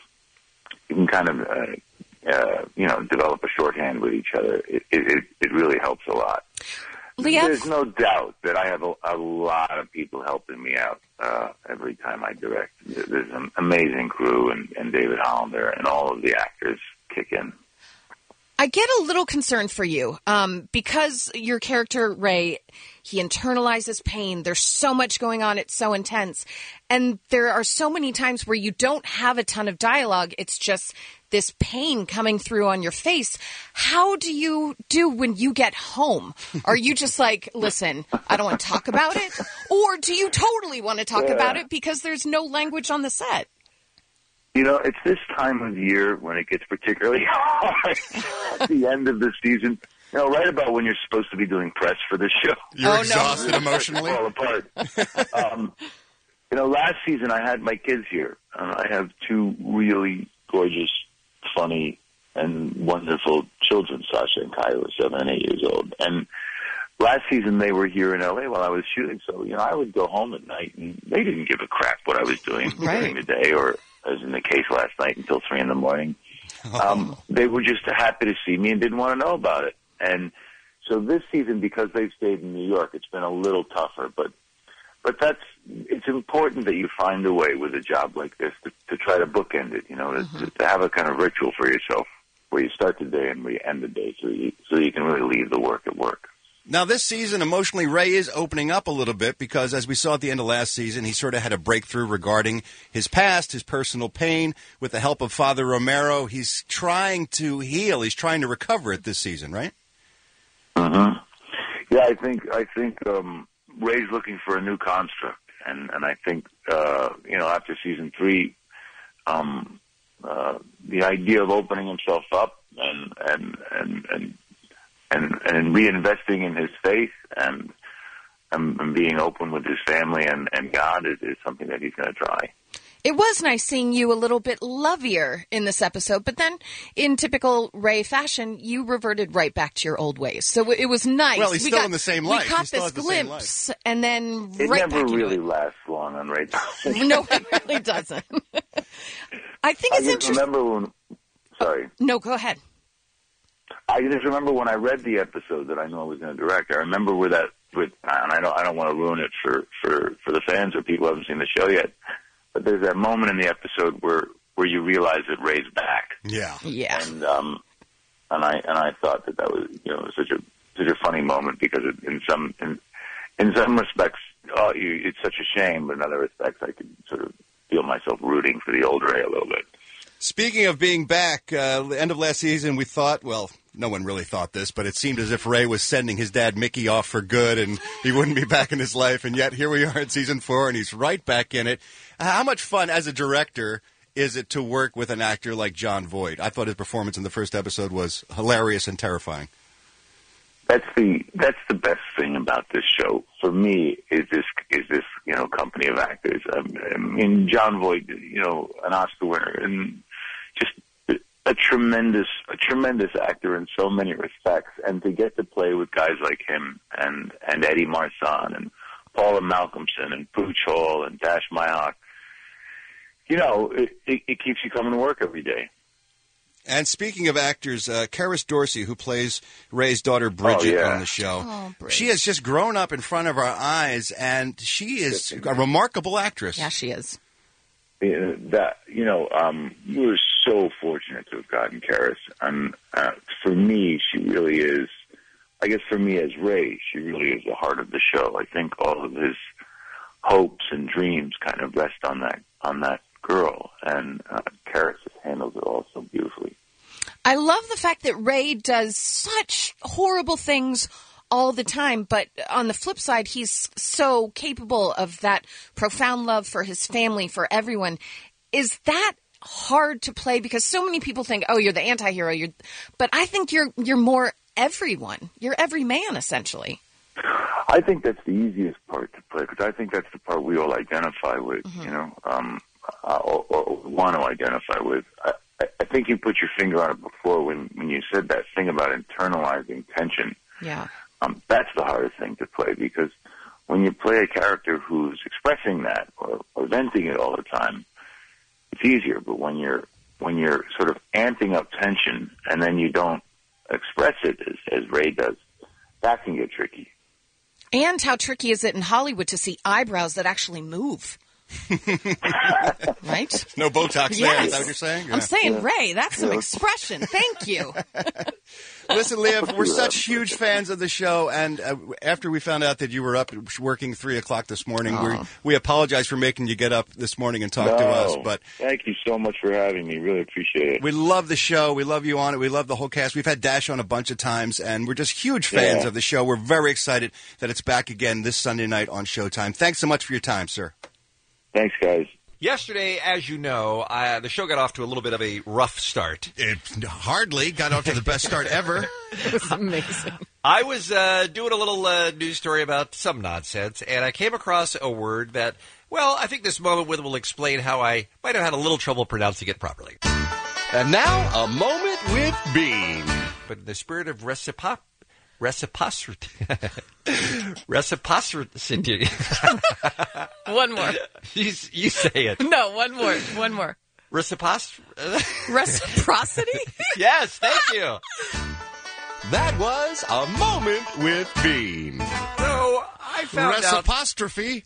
you can kind of, uh, uh, you know, develop a shorthand with each other. It, it, it really helps a lot. Leah? There's no doubt that I have a, a lot of people helping me out uh, every time I direct. There's an amazing crew, and, and David Hollander and all of the actors kick in. I get a little concerned for you um, because your character, Ray, he internalizes pain. There's so much going on. It's so intense. And there are so many times where you don't have a ton of dialogue. It's just this pain coming through on your face. How do you do when you get home? Are you just like, listen, I don't want to talk about it? Or do you totally want to talk Yeah. about it because there's no language on the set? You know, it's this time of year when it gets particularly hard at the end of the season. You know, right about when you're supposed to be doing press for this show. You're Oh, exhausted no. emotionally? Fall apart. um, you know, last season I had my kids here. Uh, I have two really gorgeous, funny, and wonderful children, Sasha and Kai, who are seven and eight years old. And last season they were here in L A while I was shooting. So, you know, I would go home at night, and they didn't give a crap what I was doing Right. during the day, or as in the case last night until three in the morning. Um, they were just happy to see me and didn't want to know about it. And so this season, because they've stayed in New York, it's been a little tougher. But but that's it's important that you find a way with a job like this to, to try to bookend it. You know, to, mm-hmm. to have a kind of ritual for yourself where you start the day and where you end the day, so you so you can really leave the work at work. Now, this season, emotionally, Ray is opening up a little bit because, as we saw at the end of last season, he sort of had a breakthrough regarding his past, his personal pain. With the help of Father Romero, he's trying to heal. He's trying to recover it this season, right? Mm-hmm. Yeah, I think I think um, Ray's looking for a new construct, and and I think uh, you know after season three, um, uh, the idea of opening himself up and and and and and, and reinvesting in his faith and, and and being open with his family and, and God is, is something that he's going to try. It was nice seeing you a little bit lovier in this episode, but then in typical Ray fashion, you reverted right back to your old ways. So it was nice. Well, he's we still got, in the same we life. We caught He still this has the same glimpse, and then It right never back really into lasts long on Ray. it. No, it really doesn't. I think I it's just interesting. remember when. Sorry. No, go ahead. I just remember when I read the episode that I knew I was going to direct. I remember where that, with, and I don't, I don't want to ruin it for, for, for the fans or people who haven't seen the show yet. But there's that moment in the episode where, where you realize that Ray's back. Yeah, yeah. And um, and I and I thought that that was you know such a such a funny moment because it, in some in in some respects oh, you, it's such a shame, but in other respects I could sort of feel myself rooting for the old Ray a little bit. Speaking of being back, uh, the end of last season, we thought, well, no one really thought this, but it seemed as if Ray was sending his dad Mickey off for good and he wouldn't be back in his life. And yet here we are in season four and he's right back in it. How much fun as a director is it to work with an actor like Jon Voight? I thought his performance in the first episode was hilarious and terrifying. That's the that's the best thing about this show for me is this is this you know company of actors. Um, I mean, Jon Voight, you know, an Oscar winner and just a tremendous a tremendous actor in so many respects, and to get to play with guys like him and and Eddie Marsan and Paula Malcolmson and Pooch Hall and Dash Mayok, you know, it, it, it keeps you coming to work every day. And speaking of actors, uh, Karis Dorsey, who plays Ray's daughter Bridget oh, yeah. on the show, oh, she has just grown up in front of our eyes, and she is a remarkable actress. Yeah, she is. uh, that you know, um, we were so fortunate to have gotten Karis, and uh, for me, she really is. I guess for me as Ray, she really is the heart of the show. I think all of his hopes and dreams kind of rest on that on that girl, and uh, Karis handles it all so beautifully. I love the fact that Ray does such horrible things all the time, but on the flip side, he's so capable of that profound love for his family, for everyone. Is that hard to play? Because so many people think, oh, you're the anti-hero, you're, but I think you're you're more everyone. You're every man, essentially. I think that's the easiest part to play, because I think that's the part we all identify with, mm-hmm. you know, um, uh, or, or want to identify with. I, I think you put your finger on it before when, when you said that thing about internalizing tension. Yeah. Um, that's the hardest thing to play, because when you play a character who's expressing that or, or venting it all the time, it's easier. But when you're when you're sort of amping up tension and then you don't express it as, as Ray does, that can get tricky. And how tricky is it in Hollywood to see eyebrows that actually move? Right? No Botox yes. there. Is that what you're saying? I'm Yeah. saying, Yeah. Ray, that's some Yeah. expression. Thank you. Listen, Liv, we're such huge fans of the show, and uh, after we found out that you were up working three o'clock this morning, we Oh. we apologize for making you get up this morning and talk to No. us. But Thank you so much for having me. Really appreciate it. we love the show. We love you on it. We love the whole cast. We've had Dash on a bunch of times, and we're just huge fans Yeah. of the show. We're very excited that it's back again this Sunday night on Showtime. Thanks so much for your time, sir. Thanks, guys. Yesterday, as you know, uh, the show got off to a little bit of a rough start. It hardly got off to the best start ever. It was amazing. I was uh, doing a little uh, news story about some nonsense, and I came across a word that, well, I think this moment with will explain how I might have had a little trouble pronouncing it properly. And now, a moment with Bean. But in the spirit of recipro- reciprocity, reciprocity. One more. You, you say it. No, one more. One more. Reciprocity? Reciprocity? Yes, thank you. That was a moment with Bean. So I found out. Reciprostrophe.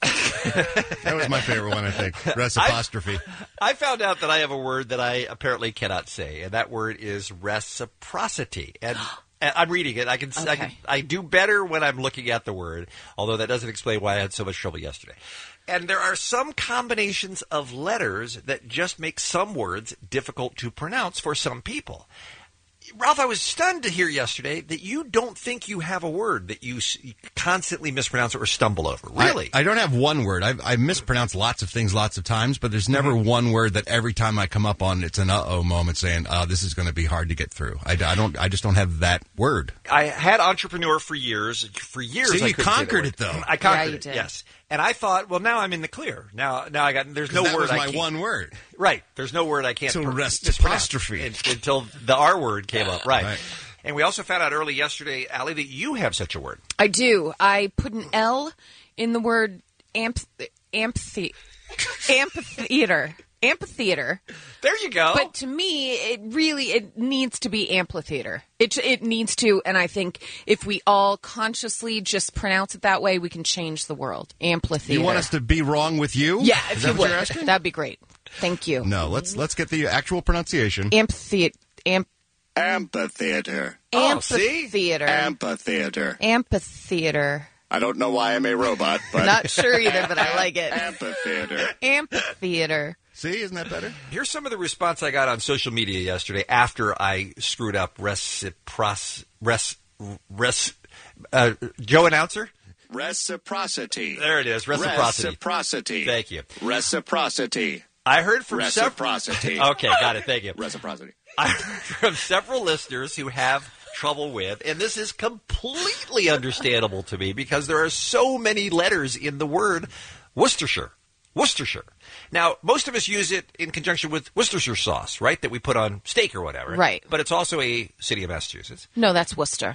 That was my favorite one, I think. Reciprostrophe. I, I found out that I have a word that I apparently cannot say, and that word is reciprocity. And, and I'm reading it. I can, I can. I do better when I'm looking at the word, although that doesn't explain why I had so much trouble yesterday. And there are some combinations of letters that just make some words difficult to pronounce for some people. Ralph, I was stunned to hear yesterday that you don't think you have a word that you s- constantly mispronounce or stumble over. Really? I, I don't have one word. I've, I mispronounce lots of things lots of times, but there's never Mm-hmm. one word that every time I come up on, it's an uh-oh moment saying, oh, this is going to be hard to get through. I, I don't. I just don't have that word. I had entrepreneur for years. For years, See, I you couldn't say conquered that it, word. though. I conquered Yeah, you it. did. Yes, and I thought, well, now I'm in the clear. Now, now I got. There's 'Cause no that word. was I my can't- one word. Right. There's no word I can't. Till pr- reciprocity. mispronounce un- until the R word came up. Right. Right. And we also found out early yesterday, Allie, that you have such a word. I do. I put an L in the word amph- amphi- amphitheater. Amphitheater. There you go. But to me, it really it needs to be amphitheater. It it needs to, and I think if we all consciously just pronounce it that way, we can change the world. Amphitheater. You want us to be wrong with you? Yeah, Is if that you what would, you're asking? that'd be great. Thank you. No, let's let's get the actual pronunciation. Amphitheater. Amp- Amphitheater. amphitheater. Amphitheater. Amphitheater. I don't know why I'm a robot, but Not sure either, but I like it. Amphitheater. Amphitheater. See, isn't that better? Here's some of the response I got on social media yesterday after I screwed up recipros res res uh, Joe announcer. Reciprocity. There it is. Reciprocity. Reciprocity. Thank you. Reciprocity. I heard from Reciprocity. several. Okay, got it. Thank you. Reciprocity. I heard from several listeners who have trouble with, and this is completely understandable to me because there are so many letters in the word Worcestershire. Worcestershire. Now, most of us use it in conjunction with Worcestershire sauce, right? That we put on steak or whatever. Right. But it's also a city of Massachusetts. No, that's Worcester.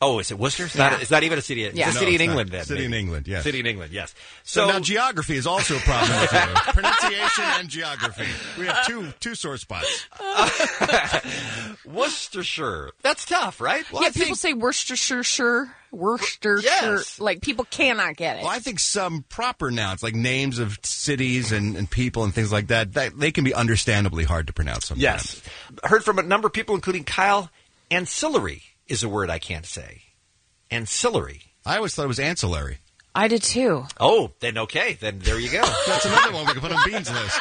Oh, is it Worcester? It's, not, Yeah. it's not even a city. It's Yeah. a No, city in it's not. England, then. City in maybe. England, yes. City in England, yes. So, So, now geography is also a problem with you. Pronunciation and geography. We have two two sore spots. Worcestershire. That's tough, right? yeah, people say Worcestershire, Worcestershire. Yes. Like, people cannot get it. Well, I think some proper nouns, like names of cities and, and people and things like that, that, they can be understandably hard to pronounce sometimes. yes. Heard from a number of people, including Kyle. Ancillary is a word I can't say. Ancillary. I always thought it was ancillary. I did too. Oh, then okay. Then there you go. That's another one we can put on Bean's list.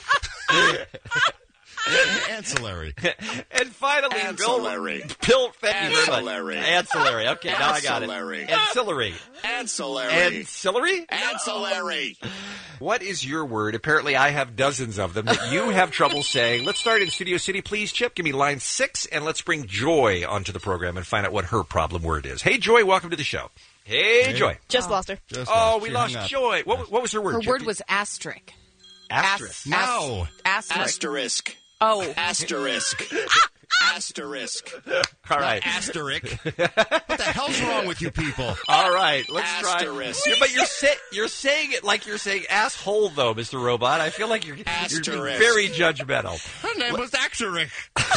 Ancillary. And finally, Ancillary. Bill, Bill thank you very much. Ancillary. Ancillary. Okay, now I got it. Ancillary. Ancillary. Ancillary. Ancillary? Ancillary. What is your word? Apparently, I have dozens of them that you have trouble saying. Let's start in Studio City, please, Chip. Give me line six, and let's bring Joy onto the program and find out what her problem word is. Hey, Joy, welcome to the show. Hey, Hey. Joy. Just lost her. Just Oh, lost. we She lost hung up. Joy. What, what was her word? Her Chip? word was asterisk. Asterisk. As- No. as- asterisk. Asterisk. Oh. Asterisk. Asterisk. All right. Asterisk. What the hell's wrong with you people? All right, let's Asterisk. try. Yeah, but you're say, you're saying it like you're saying asshole, though, Mister Robot. I feel like you're, you're being Asterisk. very judgmental. Her name was Asterisk.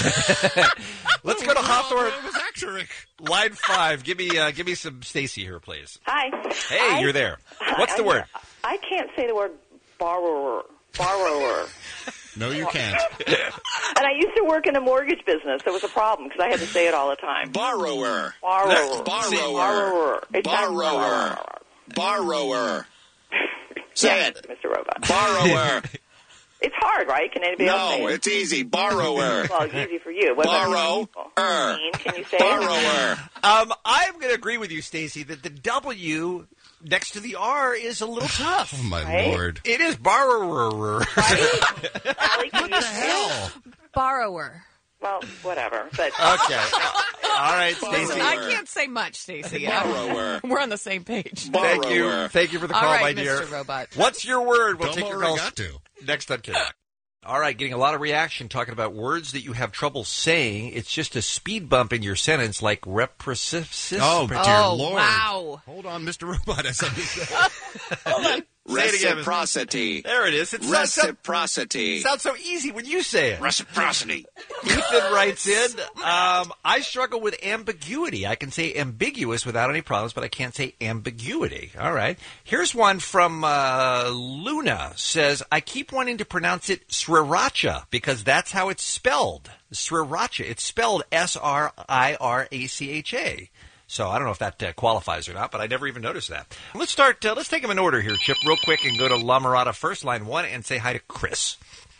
Let's go to Hawthorne. It was Asterisk. Line five. Give me uh, give me some Stacy here, please. Hi. Hey, I- you're there. What's the I- word? I can't say the word borrower. Borrower. No, you can't. And I used to work in a mortgage business. It was a problem because I had to say it all the time. Borrower. Borrower. Borrower. Borrower. It's not Borrower. Borrower. Say Yes, it. Mister Robot. Borrower. It's hard, right? Can anybody else say No, it? it's easy. Borrower. Well, it's easy for you. What about Borrow. you people? Er. Dean, can you say it? Borrower. Um, I'm going to agree with you, Stacy, that the W next to the R is a little tough. Oh, my Right? Lord. It is borrower. Allie, can you say it? Hell. Borrower. Well, whatever. But Okay. All right, Stacy. I can't say much, Stacy. Borrower. We're on the same page. Thank you. Borrower. Thank you for the All call, right, my dear. Mister Robot. What's your word? We'll Domo take your calls arigato. next on K R O C. All right, getting a lot of reaction talking about words that you have trouble saying. It's just a speed bump in your sentence, like reprocessor. Oh, dear Oh, Lord. wow. Hold on, Mister Robot. Has something to say. Hold on. Say it again. Reciprocity. There it is. It sounds so, Reciprocity. sounds so easy when you say it. Reciprocity. Ethan writes in, um, I struggle with ambiguity. I can say ambiguous without any problems, but I can't say ambiguity. All right. Here's one from uh, Luna. Says, I keep wanting to pronounce it sriracha because that's how it's spelled. Sriracha. It's spelled S R I R A C H A. So I don't know if that uh, qualifies or not, but I never even noticed that. Let's start. Uh, let's take them in order here, Chip, real quick, and go to La Mirada first, line one, and say hi to Chris.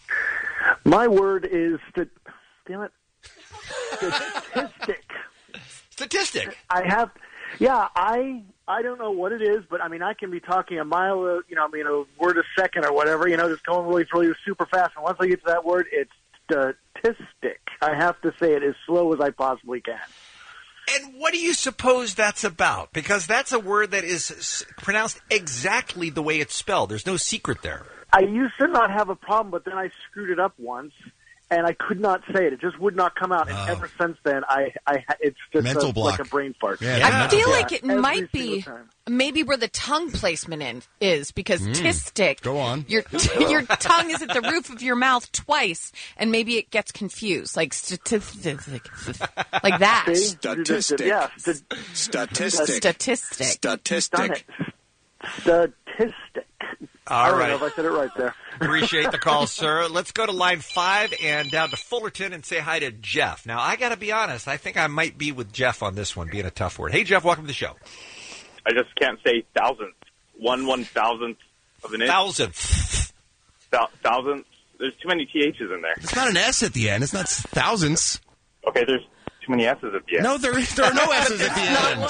My word is st- damn it, statistic. Statistic. I have, yeah, I I don't know what it is, but I mean, I can be talking a mile, a, you know, I mean, a word a second or whatever, you know, just going really, really super fast. And once I get to that word, it's statistic. I have to say it as slow as I possibly can. And what do you suppose that's about? Because that's a word that is s- pronounced exactly the way it's spelled. There's no secret there. I used to not have a problem, but then I screwed it up once, and I could not say it. It just would not come out. And Oh. ever since then, I, I it's just Mental a, block. like a brain fart. Yeah, I feel Yeah. like it Every might be single time. maybe where the tongue placement in is because Mm. tistic. Go on. Your your tongue is at the roof of your mouth twice, and maybe it gets confused, like statistic, like that. See? Statistic. Yeah, st- Statistic. Statistic. Statistic. statistic. All I don't right. know if I said it right there. Appreciate the call, sir. Let's go to line five and down to Fullerton and say hi to Jeff. Now, I got to be honest. I think I might be with Jeff on this one, being a tough word. Hey, Jeff, welcome to the show. I just can't say thousandth. One one thousandth of an inch. Thousandth. Thou- thousandth. There's too many T H's in there. It's not an S at the end. It's not thousandths. Okay, there's too many S's at the end. No, there, there are no S's at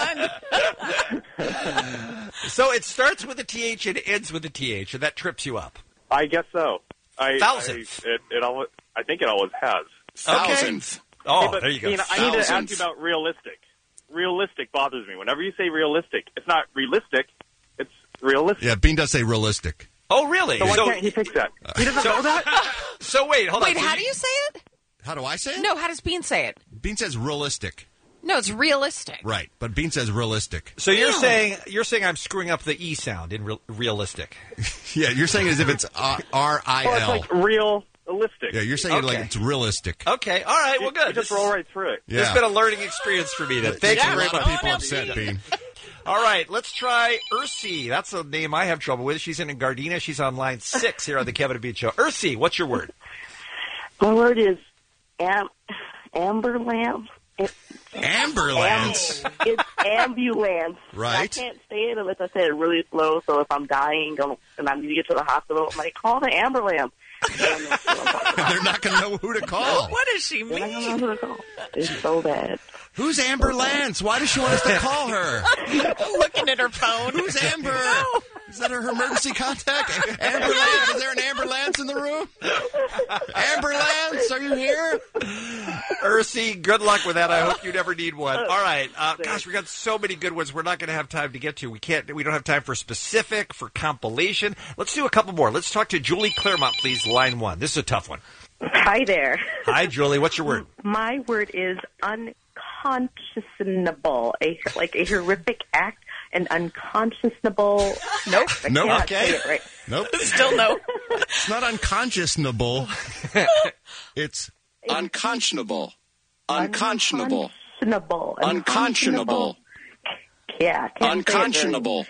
the end. So it starts with a T H and ends with a T H, and that trips you up. I guess so. I, Thousandth. I, it, it always, I think it always has. Thousandth. Oh, Hey, but, there you go. Ian, I need to ask Thousandth. you about realistic. Realistic bothers me. Whenever you say realistic, it's not realistic. It's realistic. Yeah, Bean does say realistic. Oh, really? So why So- can't he fix that? He doesn't So- know that? So wait, hold Wait, on. So how do you say it? How do I say it? No, how does Bean say it? Bean says realistic. No, it's realistic. Right, but Bean says realistic. So you're Yeah. saying you're saying I'm screwing up the E sound in real, realistic. Yeah, you're saying it as if it's uh, R I Well, it's L. like realistic. Yeah, you're saying it like Okay. it's realistic. Okay, all right, well, good. You just roll right through it. This has been a learning experience for me. Then. Thank Yeah, you very a lot much. of people upset, Bean. All right, let's try Ursi. That's a name I have trouble with. She's in Gardena. She's on line six here on the Kevin and Bean Show. Ursi, what's your word? My word is am- amber lamp. It, Amberlands. Am- it's ambulance. Right. I can't say it unless I say it really slow. So if I'm dying don't, and I need to get to the hospital, I'm like, call the amber lamp. They're not going to know who to call. What does she mean? I don't know who to call. It's so bad. Who's Amber Lance? Why does she want us to call her? Looking at her phone. Who's Amber? Is that her, her emergency contact? Amber Lance? Is there an Amber Lance in the room? Amber Lance, are you here? Ursi, good luck with that. I hope you never need one. All right. Uh, gosh, we got so many good ones we're not going to have time to get to. We can't. We don't have time for specific, for compilation. Let's do a couple more. Let's talk to Julie Claremont, please, line one. This is a tough one. Hi there. Hi, Julie. What's your word? My word is unconscionable, a, like a horrific act, an unconscionable. Nope. I Nope. cannot Okay. say it right. Nope. Still no. It's not unconscionable. It's unconscionable. Unconscionable. Unconscionable. Unconscionable. Yeah. can't say it very- Unconscionable.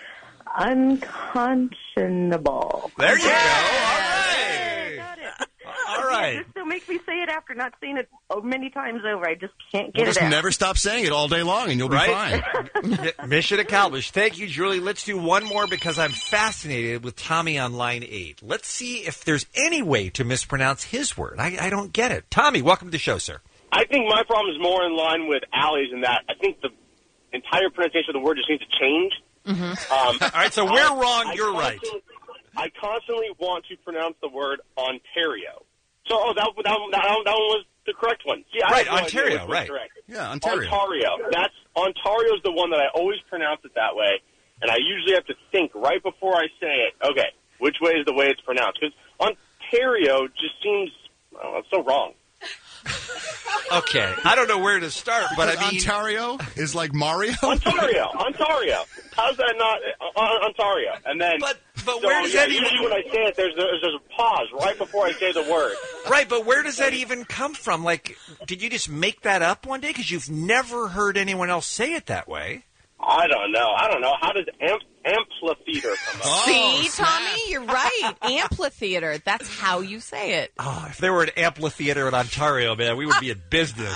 Unconscionable. There you go. All right. All right. Yeah, this still makes me say it after not saying it many times over. I just can't We'll get just it out. never stop saying it all day long, and you'll be Right? fine. Mission accomplished. Thank you, Julie. Let's do one more because I'm fascinated with Tommy on line eight. Let's see if there's any way to mispronounce his word. I, I don't get it. Tommy, welcome to the show, sir. I think my problem is more in line with Allie's in that I think the entire pronunciation of the word just needs to change. Mm-hmm. Um, All right, so we're I- wrong, I you're right. constantly- I constantly want to pronounce the word Ontario. So, oh, that, that, that, that one was the correct one. Yeah, I Right, have no idea Ontario, which one's right. correct. Yeah, Ontario. Ontario. That's Ontario's the one that I always pronounce it that way, and I usually have to think right before I say it. Okay, which way is the way it's pronounced? Because Ontario just seems oh, it's so wrong. Okay, I don't know where to start, but I mean, Ontario is like Mario. Ontario, Ontario. How's that not uh, Ontario? And then, but but so, where does yeah, that even? usually when I say it, there's there's there's a pause right before I say the word. Right, but where does that even come from? Like, did you just make that up one day? Because you've never heard anyone else say it that way. I don't know. I don't know. How does amp, amphitheater come up? See, Tommy, you're right. Amphitheater. That's how you say it. Oh, if there were an amphitheater in Ontario, man, we would be in business.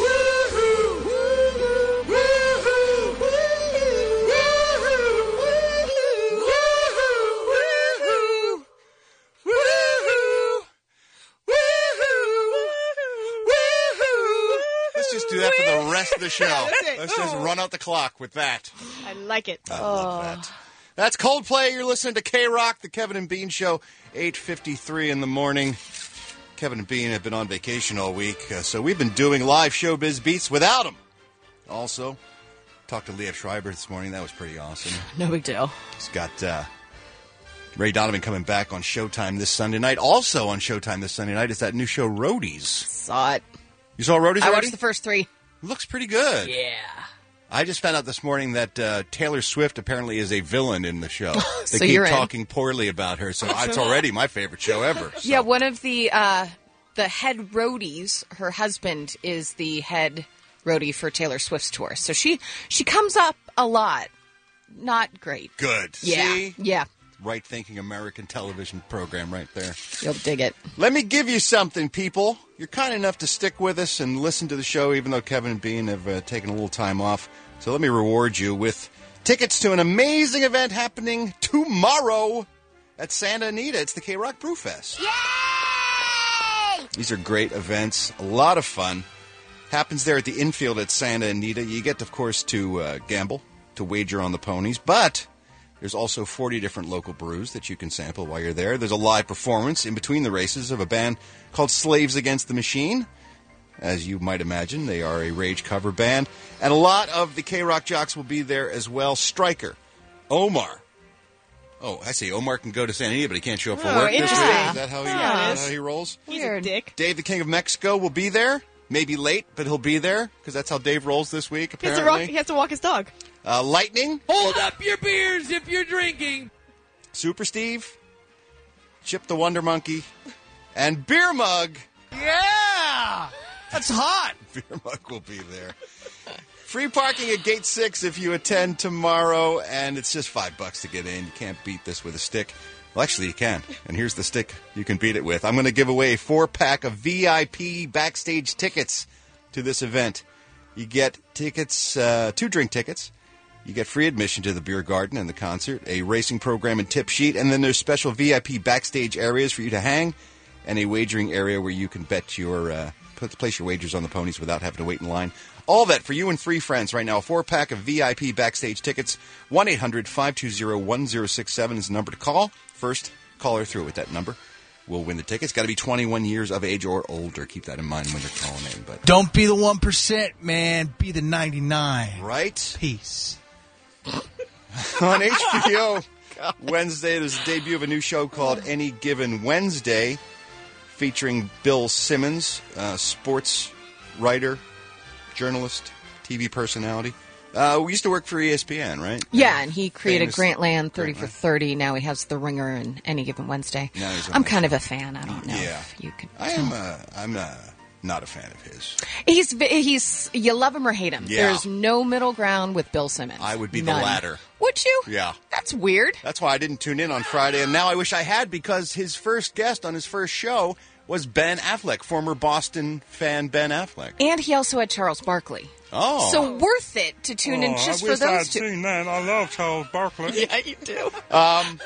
Let's just do that for the rest of the show. That's it. Let's just run out the clock with that. I like it. I love that. That's Coldplay. You're listening to K-Rock, the Kevin and Bean Show, eight fifty-three in the morning. Kevin and Bean have been on vacation all week, uh, so we've been doing live Showbiz Beats without them. Also, talked to Leah Schreiber this morning. That was pretty awesome. No big deal. He's got uh, Ray Donovan coming back on Showtime this Sunday night. Also on Showtime this Sunday night is that new show, Roadies. Saw it. You saw Roadies I already? watched the first three. Looks pretty good. Yeah. I just found out this morning that uh, Taylor Swift apparently is a villain in the show. So They keep you're in. talking poorly about her, so it's already my favorite show ever. So. Yeah, one of the uh, the head roadies, her husband is the head roadie for Taylor Swift's tour. So she she comes up a lot. Not great. Good. Yeah. See? Yeah. Right-thinking American television program right there. You'll dig it. Let me give you something, people. You're kind enough to stick with us and listen to the show, even though Kevin and Bean have uh, taken a little time off. So let me reward you with tickets to an amazing event happening tomorrow at Santa Anita. It's the K-Rock Brewfest. Yay! These are great events. A lot of fun. Happens there at the infield at Santa Anita. You get, of course, to uh, gamble, to wager on the ponies, but there's also forty different local brews that you can sample while you're there. There's a live performance in between the races of a band called Slaves Against the Machine. As you might imagine, they are a Rage cover band. And a lot of the K-Rock jocks will be there as well. Stryker, Omar. Oh, I see. Omar can go to Santa Anita, but he can't show up for Oh, work this week. interesting. Is that how he, Yeah. is that how he rolls? He's a dick. Dave, the King of Mexico, will be there. Maybe late, but he'll be there because that's how Dave rolls this week, He has, to rock, apparently. he has to walk his dog. Uh, Lightning. Hold up your beers if you're drinking. Super Steve. Chip the Wonder Monkey. And Beer Mug. Yeah! That's hot. Beer Mug will be there. Free parking at Gate six if you attend tomorrow, and it's just five bucks to get in. You can't beat this with a stick. Well, actually, you can. And here's the stick you can beat it with. I'm going to give away a four-pack of V I P backstage tickets to this event. You get tickets, uh, two drink tickets. You get free admission to the beer garden and the concert, a racing program and tip sheet, and then there's special V I P backstage areas for you to hang, and a wagering area where you can bet your uh, place your wagers on the ponies without having to wait in line. All that for you and three friends right now. A four-pack of V I P backstage tickets. one eight hundred five two zero one zero six seven is the number to call. First caller through with that number will win the tickets. Got to be twenty-one years of age or older. Keep that in mind when you're calling in. But Don't be the one percent, man. Be the ninety-nine. Right? Peace. On H B O Wednesday, there's a debut of a new show called Any Given Wednesday, featuring Bill Simmons, uh, sports writer, journalist, T V personality. Uh, we used to work for E S P N, right? Yeah, and he created Famous Grantland thirty for Grantland. thirty. Now he has The Ringer and Any Given Wednesday. Now he's on I'm that kind of a fan. I don't know Yeah. if you could. I am. Uh, I'm uh, not a fan of his. He's he's you love him or hate him. Yeah. There's no middle ground with Bill Simmons. I would be None. the latter. Would you? Yeah. That's weird. That's why I didn't tune in on Friday, and now I wish I had because his first guest on his first show was Ben Affleck, former Boston fan Ben Affleck. And he also had Charles Barkley. Oh. So worth it to tune in Oh, just I for wish those I'd two. seen that. I love Charles Barkley. Yeah, you do. Um,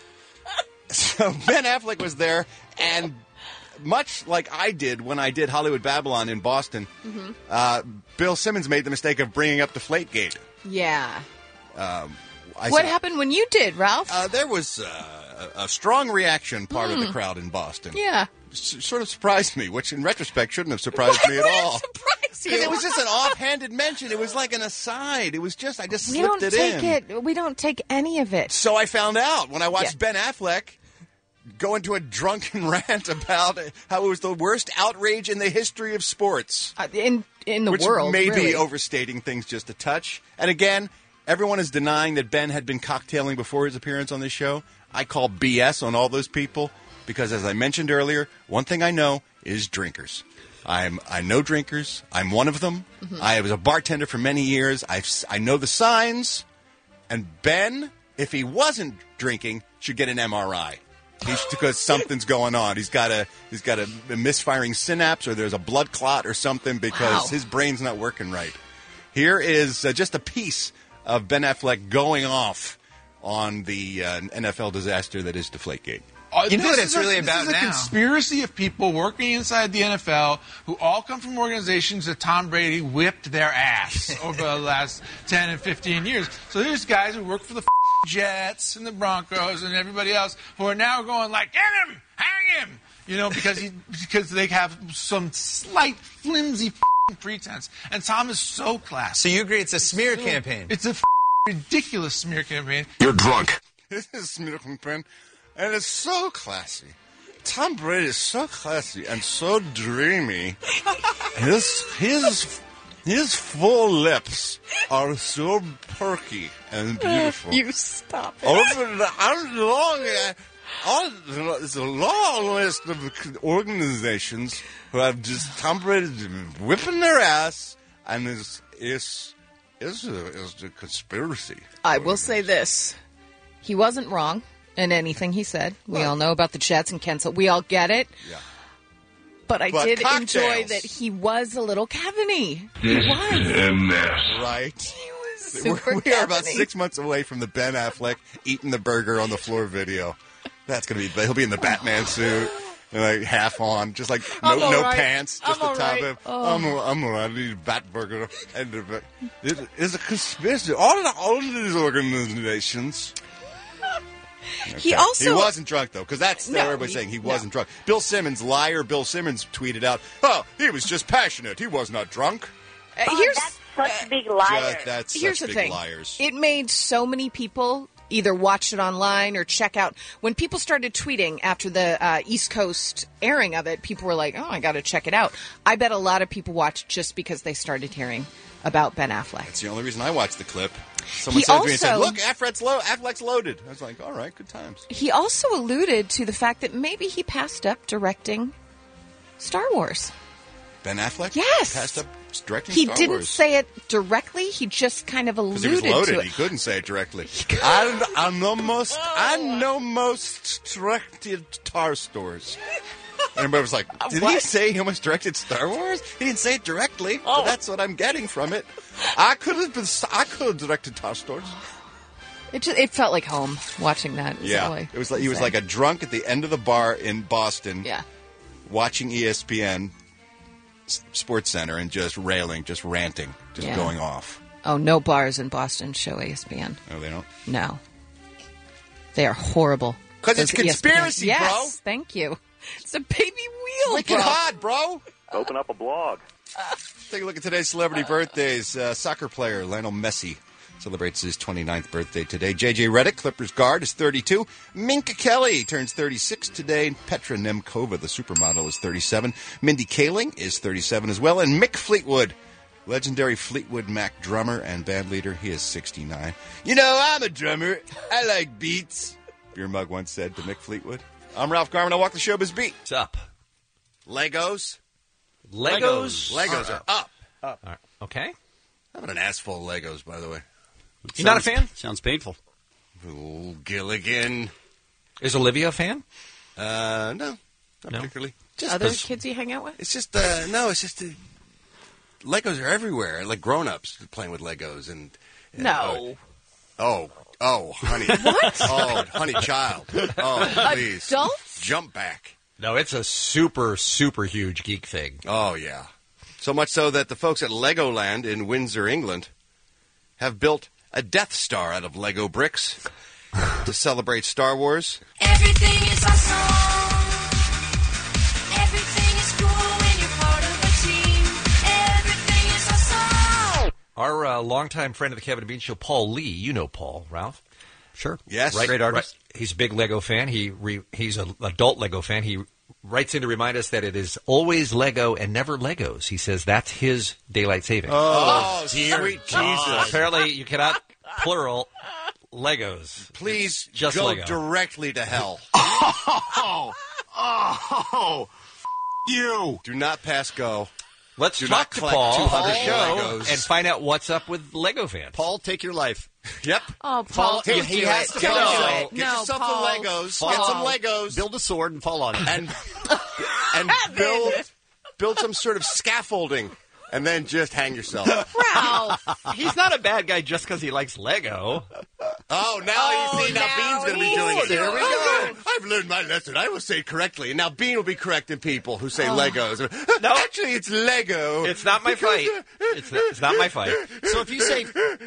so Ben Affleck was there, and much like I did when I did Hollywood Babylon in Boston, Mm-hmm. uh, Bill Simmons made the mistake of bringing up Deflategate. Yeah. Um, I what saw- happened when you did, Ralph? Uh, there was uh, a a strong reaction part of the Hmm. crowd in Boston. Yeah. S- sort of surprised me, which in retrospect shouldn't have surprised me at all. Surprise Because it was just an offhanded mention. It was like an aside. It was just, I just we slipped don't it take in. it. We don't take any of it. So I found out when I watched Ben Affleck go into a drunken rant about how it was the worst outrage in the history of sports. Uh, in in the which world, may really. be overstating things just a touch. And again, everyone is denying that Ben had been cocktailing before his appearance on this show. I call B S on all those people because, as I mentioned earlier, one thing I know is drinkers. I'm I know drinkers. I'm one of them. Mm-hmm. I was a bartender for many years. I I know the signs. And Ben, if he wasn't drinking, should get an M R I. He's, because something's going on. He's got a he's got a, a misfiring synapse, or there's a blood clot or something because Wow. his brain's not working right. Here is uh, just a piece of Ben Affleck going off on the uh, N F L disaster that is Deflategate. Uh, You know this what is it's a- really this about is a now. conspiracy of people working inside the N F L who all come from organizations that Tom Brady whipped their ass over the last ten and fifteen years. So there's guys who work for the f- Jets and the Broncos and everybody else who are now going like, get him, hang him, you know, because he because they have some slight flimsy f- pretense. And Tom is so classy. So you agree it's a smear campaign? It's a f- ridiculous smear campaign. You're drunk. This is smear campaign, and it's so classy. Tom Brady is so classy and so dreamy. His his his full lips are so perky and beautiful. You stop. Over the I'm long, uh, all there's a long list of organizations who have just Tom Brady whipping their ass, and it's it's it's a, it's a conspiracy. I will say this: he wasn't wrong in anything he said. We Well- all know about the Jets and Kensel. We all get it. Yeah. But I But did cocktails. enjoy that he was a little Kevin-y. He was. Right. super We're, we are about Kevin-y. six months away from the Ben Affleck eating the burger on the floor video. That's gonna be. He'll be in the Batman suit, and like half on, just like no I'm all no right. pants, just I'm the top all right. of. Oh. I'm I'm alright. I need a bat burger. And uh, it, it's a conspiracy. All of, all of these organizations. He Okay. also- he wasn't drunk though, because that's No, everybody's he- saying he no. wasn't drunk. Bill Simmons, liar. Bill Simmons tweeted out, "Oh, he was just passionate. He was not drunk." Uh, here's Such big liars. Just- that's here's such the big thing. liars. It made so many people either watch it online or check out. When people started tweeting after the uh, East Coast airing of it, people were like, oh, I got to check it out. I bet a lot of people watched just because they started hearing about Ben Affleck. That's the only reason I watched the clip. Someone He said to me and said, also- look, Affleck's, lo- Affleck's loaded. I was like, all right, good times. He also alluded to the fact that maybe he passed up directing Star Wars. Ben Affleck? Yes. Passed up directing He Star didn't Wars. say it directly. He just kind of Because alluded he was loaded. to it. He couldn't say it directly. I, I know most, I know most directed Star Stores. And everybody was like, did he say he almost directed Star Wars? He didn't say it directly, Oh. but that's what I'm getting from it. I could have been, I could have directed Star Stores. It just it felt like home watching that. is Yeah, all I it was like he was say. like a drunk at the end of the bar in Boston. Yeah. Watching E S P N S- Sports Center and just railing, just ranting, just Yeah. going off. Oh, no bars in Boston show E S P N. No, they don't. No. They are horrible. 'Cause it's Those E S P N conspiracy, yes, bro. thank you. It's a baby wheel, Wicked bro. hot, bro. Open up a blog. Take a look at today's celebrity birthdays. Uh, soccer player Lionel Messi celebrates his twenty-ninth birthday today. J J Redick, Clippers guard, is thirty-two. Minka Kelly turns thirty-six today. Petra Nemkova, the supermodel, is thirty-seven. Mindy Kaling is thirty-seven as well. And Mick Fleetwood, legendary Fleetwood Mac drummer and band leader, he is sixty-nine. You know, I'm a drummer. I like beats, Beer Mug once said to Mick Fleetwood. I'm Ralph Garman. I walk the showbiz beat. What's up? Legos. Legos. Legos are up. Up. All right. Okay. How about an ass full of Legos, by the way? You're not a fan? Sounds painful. Oh, Gilligan. Is Olivia a fan? Uh, no, not No? particularly. Other kids you hang out with? It's just, uh, no, it's just, uh, Legos are everywhere. Like grown-ups playing with Legos and. and No. Oh, oh, honey. What? Oh, honey child. Oh, please. Adults? Jump back. No, it's a super, super huge geek thing. Oh, yeah. So much so that the folks at Legoland in Windsor, England, have built a Death Star out of Lego bricks to celebrate Star Wars. Everything is awesome. Everything is cool when you're part of a team. Everything is awesome. Our uh, longtime friend of the Kevin and Bean Show, Paul Lee. You know Paul, Ralph. Sure. Yes. Right, Great artist. right. He's a big Lego fan. He re, he's an adult Lego fan. He writes in to remind us that it is always Lego and never Legos. He says that's his daylight savings. Oh, sweet Jesus. Uh, apparently, you cannot plural Legos. Please Just go Lego. directly to hell. Oh, oh, you. Do not pass go. Let's Do talk not to collect Paul two on the hundred show Legos. and find out what's up with Lego fans. Paul, take your life. Yep. Oh, Paul, he- don't he do has it. to Don't go. do it. Get no, yourself Paul. some Legos. Paul. Get some Legos. Build a sword and fall on it. and and build build some sort of scaffolding, and then just hang yourself. Ralph. He's not a bad guy just because he likes Lego. Oh, now Oh, you see, now, now Bean's going to be he's doing it. doing There we it. go. I've learned my lesson. I will say it correctly, and now Bean will be correcting people who say Legos. No. Actually, it's Lego. It's not my fight. It's not, it's not my fight. So if you say,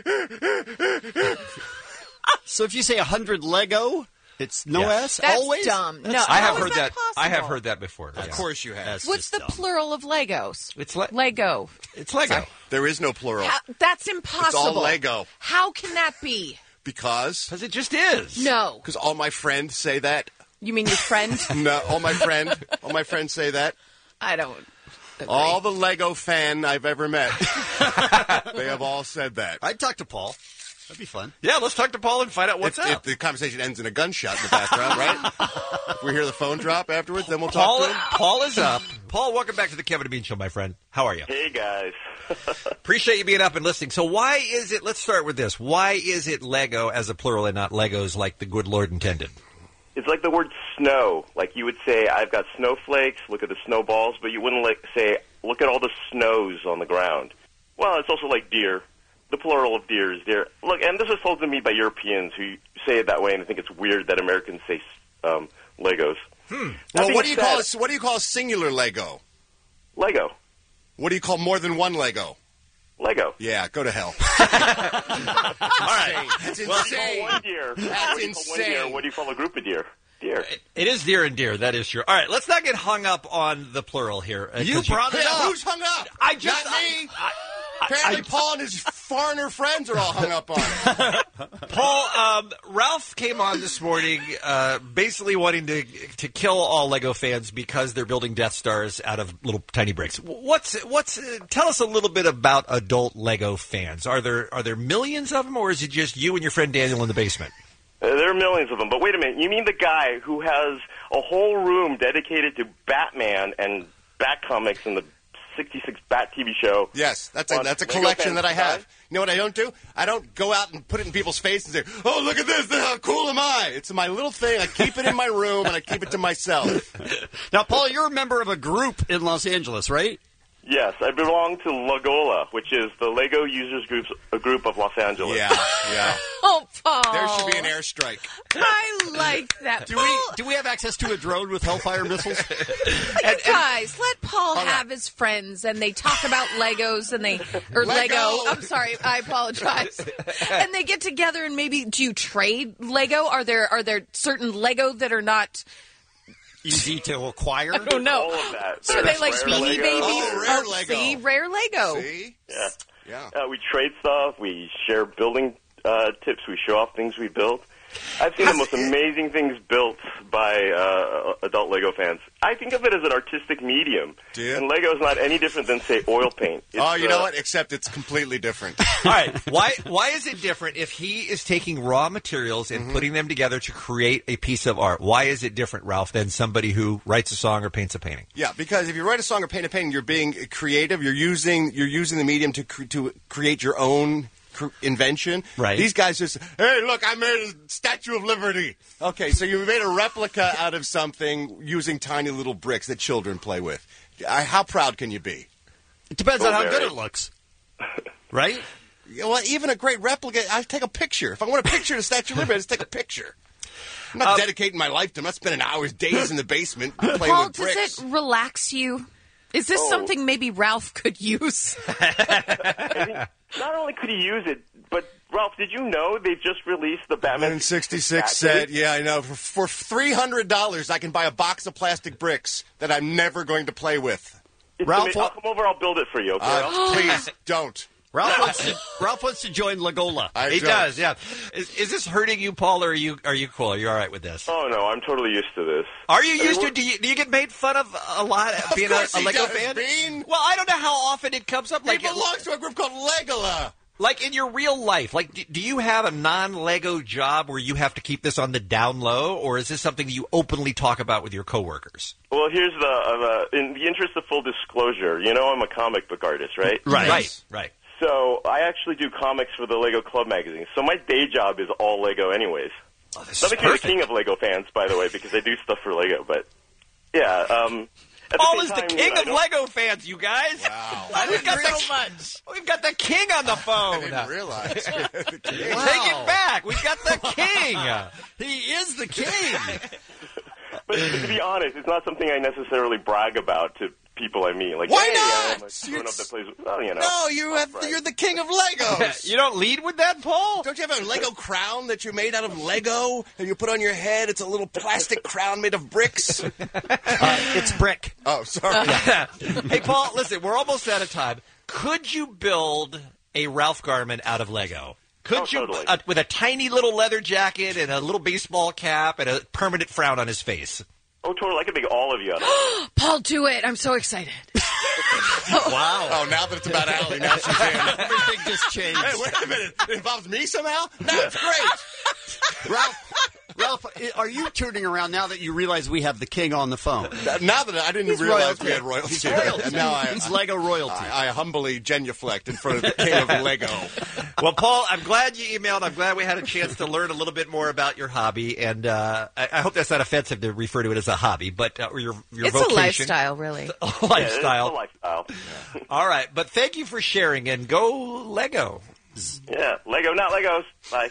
so if you say a hundred Lego, it's no Yes. S. That's always dumb. No, I have how is heard that that. I have possible? heard that before. Of yeah. course you have. That's What's just the dumb. plural of Legos? It's le- Lego. It's Lego. There is no plural. How, that's impossible. It's all Lego. How can that be? Because Because it just is. No. because all my friends say that. You mean your friend? No, all my friend, all my friends say that. I don't. Agree. All the Lego fan I've ever met, they have all said that. I'd talk to Paul. That'd be fun. Yeah, let's talk to Paul and find out what's if, up. if the conversation ends in a gunshot in the background, right? If we hear the phone drop afterwards, then we'll talk Paul, to him. Paul is up. Paul, welcome back to the Kevin and Bean Show, my friend. How are you? Hey, guys. Appreciate you being up and listening. So why is it, let's start with this. Why is it Lego as a plural and not Legos like the good Lord intended? It's like the word snow. Like you would say, I've got snowflakes, look at the snowballs, but you wouldn't like say, look at all the snows on the ground. Well, it's also like deer. The plural of deer is deer. Look, and this is told to me by Europeans who say it that way and think it's weird that Americans say um, Legos. Hmm. That Well, being what do you call said- a, what do you call a singular Lego? Lego. What do you call more than one Lego? Lego. Yeah, go to hell. All right. That's Well, insane. one deer. That's what do you call one deer? insane. What do you call a group of deer? Deer. It is deer and deer. That is true. All right, let's not get hung up on the plural here. uh, You 'cause brought it Yeah, up. Who's hung up? I just Not me. I, Apparently, I- Paul and his foreigner friends are all hung up on it. Paul, um, Ralph came on this morning, uh, basically wanting to to kill all Lego fans because they're building Death Stars out of little tiny bricks. What's what's? Uh, tell us a little bit about adult Lego fans. Are there are there millions of them, or is it just you and your friend Daniel in the basement? Uh, there are millions of them, but wait a minute. You mean the guy who has a whole room dedicated to Batman and Bat comics and the sixty-six Bat T V show? Yes, that's a, on that's a Lego collection Fans that I Design? have. You know what I don't do? I don't go out and put it in people's face and say, "Oh, look at this! How cool am I?" It's my little thing. I keep it in my room and I keep it to myself. Now, Paul, you're a member of a group in Los Angeles, right? Yes, I belong to Legola, which is the Lego Users Groups, a group of Los Angeles. Yeah, yeah. Oh, Paul. There should be an airstrike. I like that. Do Paul, we do we have access to a drone with Hellfire missiles? you guys, let Paul have his friends, and they talk about Legos, and they or Lego. Lego. I'm sorry, I apologize. And they get together, and maybe do you trade Lego? Are there are there certain Lego that are not easy to acquire? I don't know. All of that. So they like Rare Beanie Lego. Babies? Oh, rare Lego. See, rare Lego. See? Yeah. Yeah. Uh, we trade stuff. We share building uh, tips. We show off things we built. I've seen the most amazing things built by uh, adult Lego fans. I think of it as an artistic medium. Do you? And Lego is not any different than, say, oil paint. It's, Oh, you know uh, what? Except it's completely different. All right. Why why is it different if he is taking raw materials and putting them together to create a piece of art? Why is it different, Ralph, than somebody who writes a song or paints a painting? Yeah, because if you write a song or paint a painting, you're being creative. You're using you're using the medium to cre- to create your own cr- invention. Right. These guys just, hey, look, I made a Statue of Liberty. Okay, so you made a replica out of something using tiny little bricks that children play with. I, how proud can you be? It depends Oh, on how very. good it looks, right? Yeah, well, even a great replica, I take a picture. If I want a picture of the Statue of Liberty, I just take a picture. I'm not Um, dedicating my life to. I'm not spending hours, days in the basement playing Paul, with bricks. does it relax you? Is this Oh. something maybe Ralph could use? Not only could he use it, but, Ralph, did you know they just released the Batman sixty-six set, yeah, I know. For, for three hundred dollars, I can buy a box of plastic bricks that I'm never going to play with. It's Ralph, ama- I'll come over, I'll build it for you, okay? Uh, Ralph? please, don't. Ralph wants to, Ralph wants to join Legola. I He don't. does, yeah. Is, is this hurting you, Paul, or are you are you cool? Are you all right with this? Oh, no, I'm totally used to this. Are you I mean, used to we're- it? Do you, do you get made fun of a lot Of being a, course a he Lego does, fan? Bean. Well, I don't know how often it comes up. He Like, belongs to a group called Legola. like in your real life, like do, do you have a non-Lego job where you have to keep this on the down low, or is this something that you openly talk about with your coworkers? Well, here's the, uh, in the interest of full disclosure, you know I'm a comic book artist, right? Right. Right, right. So I actually do comics for the Lego Club magazine. So my day job is all Lego anyways. Oh, this Not is because you're the perfect. king of Lego fans, by the way, because I do stuff for Lego. But, yeah. Um, at the Paul same is the time, king I of don't- Lego fans, you guys. Wow. We've got Real the, much. we've got the king on the I phone. didn't realize. The king. Take it back. We've got the king. He is the king. But to be honest, it's not something I necessarily brag about to people I meet. Like, Why hey, not? I'm a grown-up that plays, well, you know. No, you have. Right. You're the king of Legos. You don't lead with that, Paul? Don't you have a Lego crown that you made out of Lego and you put on your head? It's a little plastic crown made of bricks. Uh, it's brick. Oh, sorry. Hey, Paul, listen, we're almost out of time. Could you build a Ralph Garman out of Lego? Could Oh, you, totally. uh, with a tiny little leather jacket and a little baseball cap and a permanent frown on his face? Oh, totally. I could make all of you out of it. Paul, do it. I'm so excited. Wow. Oh, now that it's about Allie, now she's in. Everything just changed. Hey, wait a minute. It involves me somehow? That's great. Ralph, Ralph, are you turning around now that you realize we have the king on the phone? Now that I didn't He's realize royalty. we had royalty. He's royalty. And now I, He's Lego royalty. I, I humbly genuflect in front of the king of Lego. Well, Paul, I'm glad you emailed. I'm glad we had a chance to learn a little bit more about your hobby, and uh, I, I hope that's not offensive to refer to it as a hobby, but uh, or your your It's vocation. a lifestyle, really. A Yeah, lifestyle. it's a lifestyle. All right, but thank you for sharing, and go Lego. Yeah, Lego, not Legos. Bye.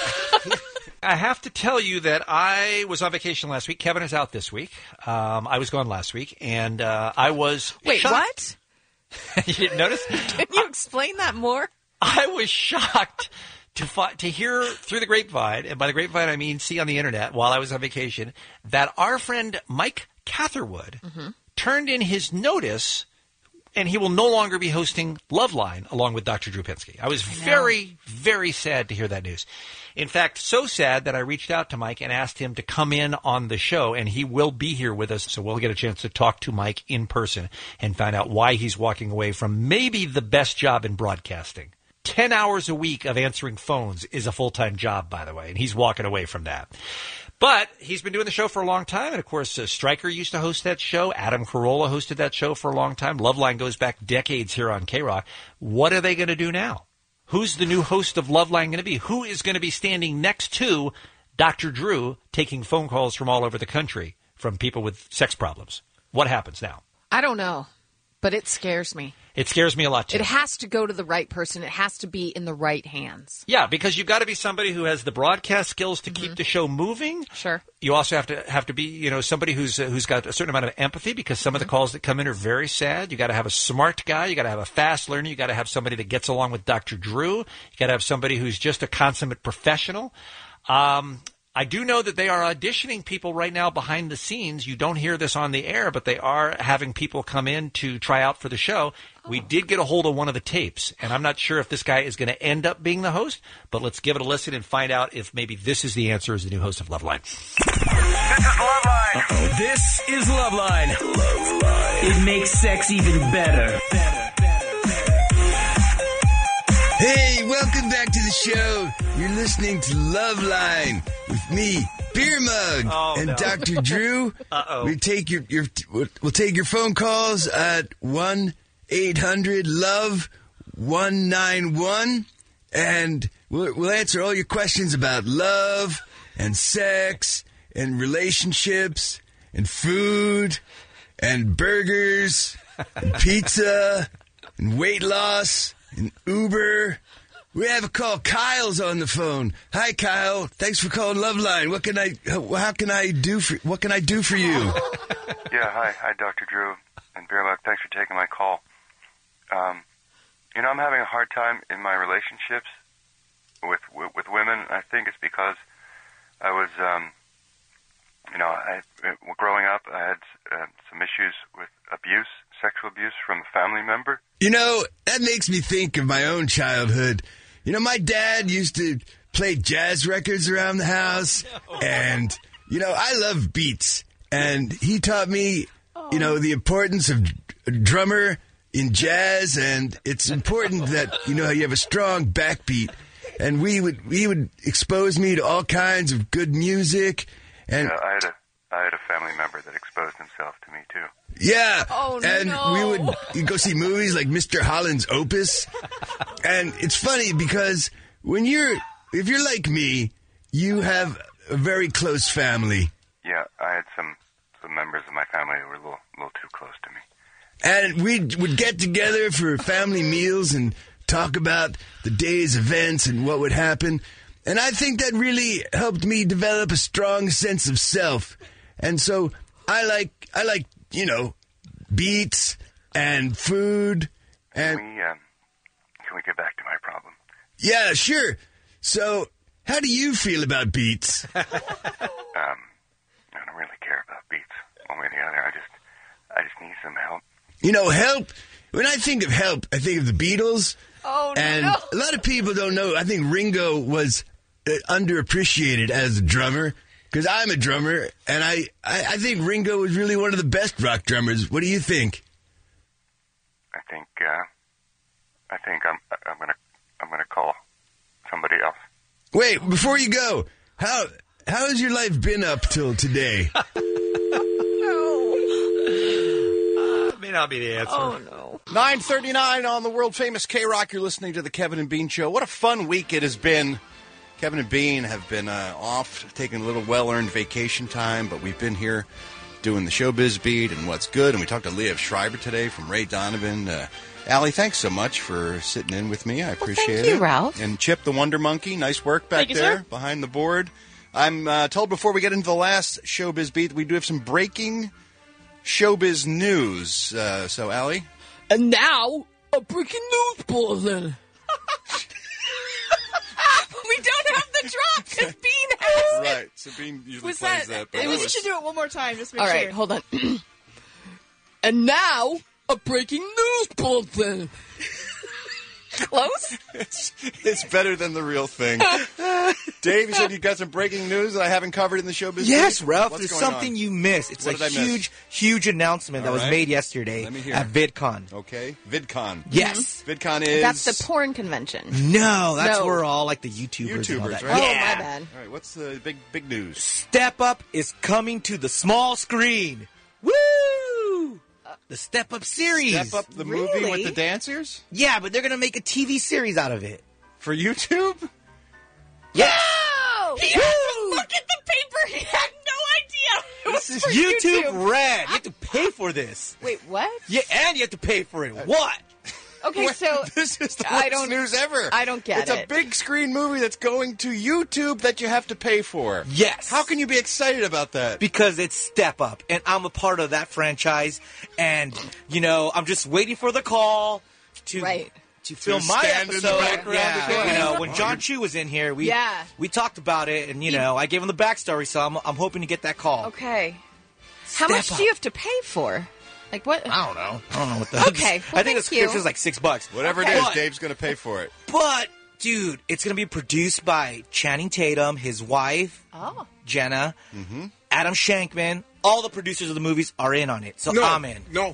I have to tell you that I was on vacation last week. Kevin is out this week. Um, I was gone last week, and uh, I was Wait, shocked. what? You didn't notice? Can you explain that more? I was shocked to fi- to hear through the grapevine, and by the grapevine I mean see on the internet while I was on vacation, that our friend Mike Catherwood Mm-hmm. turned in his notice and he will no longer be hosting Loveline along with Doctor Drew Pinsky. I was very, very sad to hear that news. In fact, so sad that I reached out to Mike and asked him to come in on the show, and he will be here with us, so we'll get a chance to talk to Mike in person and find out why he's walking away from maybe the best job in broadcasting. Ten hours a week of answering phones is a full-time job, by the way, and he's walking away from that. But he's been doing the show for a long time, and of course, uh, Stryker used to host that show. Adam Carolla hosted that show for a long time. Loveline goes back decades here on K-Rock. What are they going to do now? Who's the new host of Loveline going to be? Who is going to be standing next to Doctor Drew taking phone calls from all over the country from people with sex problems? What happens now? I don't know, but it scares me. It scares me a lot, too. It has to go to the right person. It has to be in the right hands. Yeah, because you've got to be somebody who has the broadcast skills to mm-hmm. keep the show moving. Sure. You also have to have to be, you know, somebody who's uh, who's got a certain amount of empathy, because some mm-hmm. of the calls that come in are very sad. You got to have a smart guy. You got to have a fast learner. You got to have somebody that gets along with Doctor Drew. You got to have somebody who's just a consummate professional. Um, I do know that they are auditioning people right now behind the scenes. You don't hear this on the air, but they are having people come in to try out for the show. Oh. We did get a hold of one of the tapes, and I'm not sure if this guy is going to end up being the host, but let's give it a listen and find out if maybe this is the answer as the new host of Loveline. This is Loveline. This is Loveline. Loveline. It makes sex even better. Better, better, better. Hey, welcome back to the show. You're listening to Loveline with me, Beer Mug, oh, and no. Doctor Drew. Uh-oh. We take your, your we'll take your phone calls at one eight hundred love one nine one, and we'll, we'll answer all your questions about love and sex and relationships and food and burgers and pizza and weight loss and Uber. We have a call. Kyle's on the phone. Hi, Kyle. Thanks for calling Loveline. What can I? How can I do for? What can I do for you? Yeah. Hi. Hi, Doctor Drew and Beer Mug. Thanks for taking my call. Um, you know, I'm having a hard time in my relationships with with, with women. I think it's because I was, um, you know, I growing up, I had uh, some issues with abuse, sexual abuse from a family member. You know, that makes me think of my own childhood. You know, my dad used to play jazz records around the house, and, you know, I love beats. And he taught me, you know, the importance of a drummer in jazz, and it's important that, you know, you have a strong backbeat. And we would we would expose me to all kinds of good music. And yeah, I had a I had a family member that exposed himself to me, too. Yeah. Oh, and no. we would you'd go see movies like Mister Holland's Opus. And it's funny because when you're, if you're like me, you have a very close family. Yeah, I had some, some members of my family who were a little, little too close to me. And we would get together for family meals and talk about the day's events and what would happen. And I think that really helped me develop a strong sense of self. And so I like, I like, you know, beats and food. And Can we, um, can we get back to my problem? Yeah, sure. So how do you feel about beats? um, I don't really care about beats one way or the other. I just, I just need some help. You know, help. When I think of help, I think of the Beatles. Oh, and no. a lot of people don't know. I think Ringo was uh, underappreciated as a drummer, because I'm a drummer, and I, I, I think Ringo was really one of the best rock drummers. What do you think? I think, uh, I think I'm, I'm gonna, I'm gonna call somebody else. Wait, before you go, how, how has your life been up till today? May not be the answer. Oh, no. nine thirty-nine on the world-famous K-Rock. You're listening to the Kevin and Bean Show. What a fun week it has been. Kevin and Bean have been uh, off, taking a little well-earned vacation time, but we've been here doing the Showbiz Beat and What's Good, and we talked to Leah Schreiber today from Ray Donovan. Uh, Allie, thanks so much for sitting in with me. I appreciate well, thank you, it. Ralph. And Chip the Wonder Monkey, nice work back Thank you, there sir. behind the board. I'm uh, told before we get into the last Showbiz Beat, we do have some breaking showbiz news. Uh, so, Allie? And now, a breaking news bulletin. We don't have the drop because Bean has it. Right, so Bean usually Was plays that- that. but Maybe that you was- should do it one more time. Just make All sure. right, hold on. And now, a breaking news bulletin. Close? It's, it's better than the real thing. Dave, you said you got some breaking news that I haven't covered in the show business. Yes, Ralph, What's there's going something on? you missed. It's What a did I miss? huge, huge announcement that All was right. made yesterday Let me hear. at VidCon. Okay, VidCon. Yes. VidCon is... That's the porn convention. No, that's No. where all like the YouTubers, and all YouTubers, that. right? Oh, Yeah. my bad. All right, what's the big big news? Step Up is coming to the small screen. Woo! The Step Up series. Step Up the movie Really? with the dancers? Yeah, but they're gonna make a T V series out of it. For YouTube? Yes. Oh! He had to look at the paper. He had no idea. It was This is for YouTube, YouTube. Red. You have to pay for this. Wait, what? Yeah, and you have to pay for it. What? Okay, so This is the I worst don't news ever. I don't get it's it. a big screen movie that's going to YouTube that you have to pay for. Yes. How can you be excited about that? Because it's Step Up, and I'm a part of that franchise, and you know I'm just waiting for the call to Right. to film To my stand in the episode. background yeah, again. you know when John Chu was in here, we Yeah. we talked about it, and you know I gave him the backstory, so I'm I'm hoping to get that call. Okay. How Step much up. do you have to pay for? Like what? I don't know. I don't know what the. Okay, well, I think thank it's you. it's like six bucks. Whatever Okay. it is, But- Dave's going to pay for it. But dude, it's gonna be produced by Channing Tatum, his wife Oh. Jenna, Mm-hmm. Adam Shankman. All the producers of the movies are in on it, so No, I'm in. no,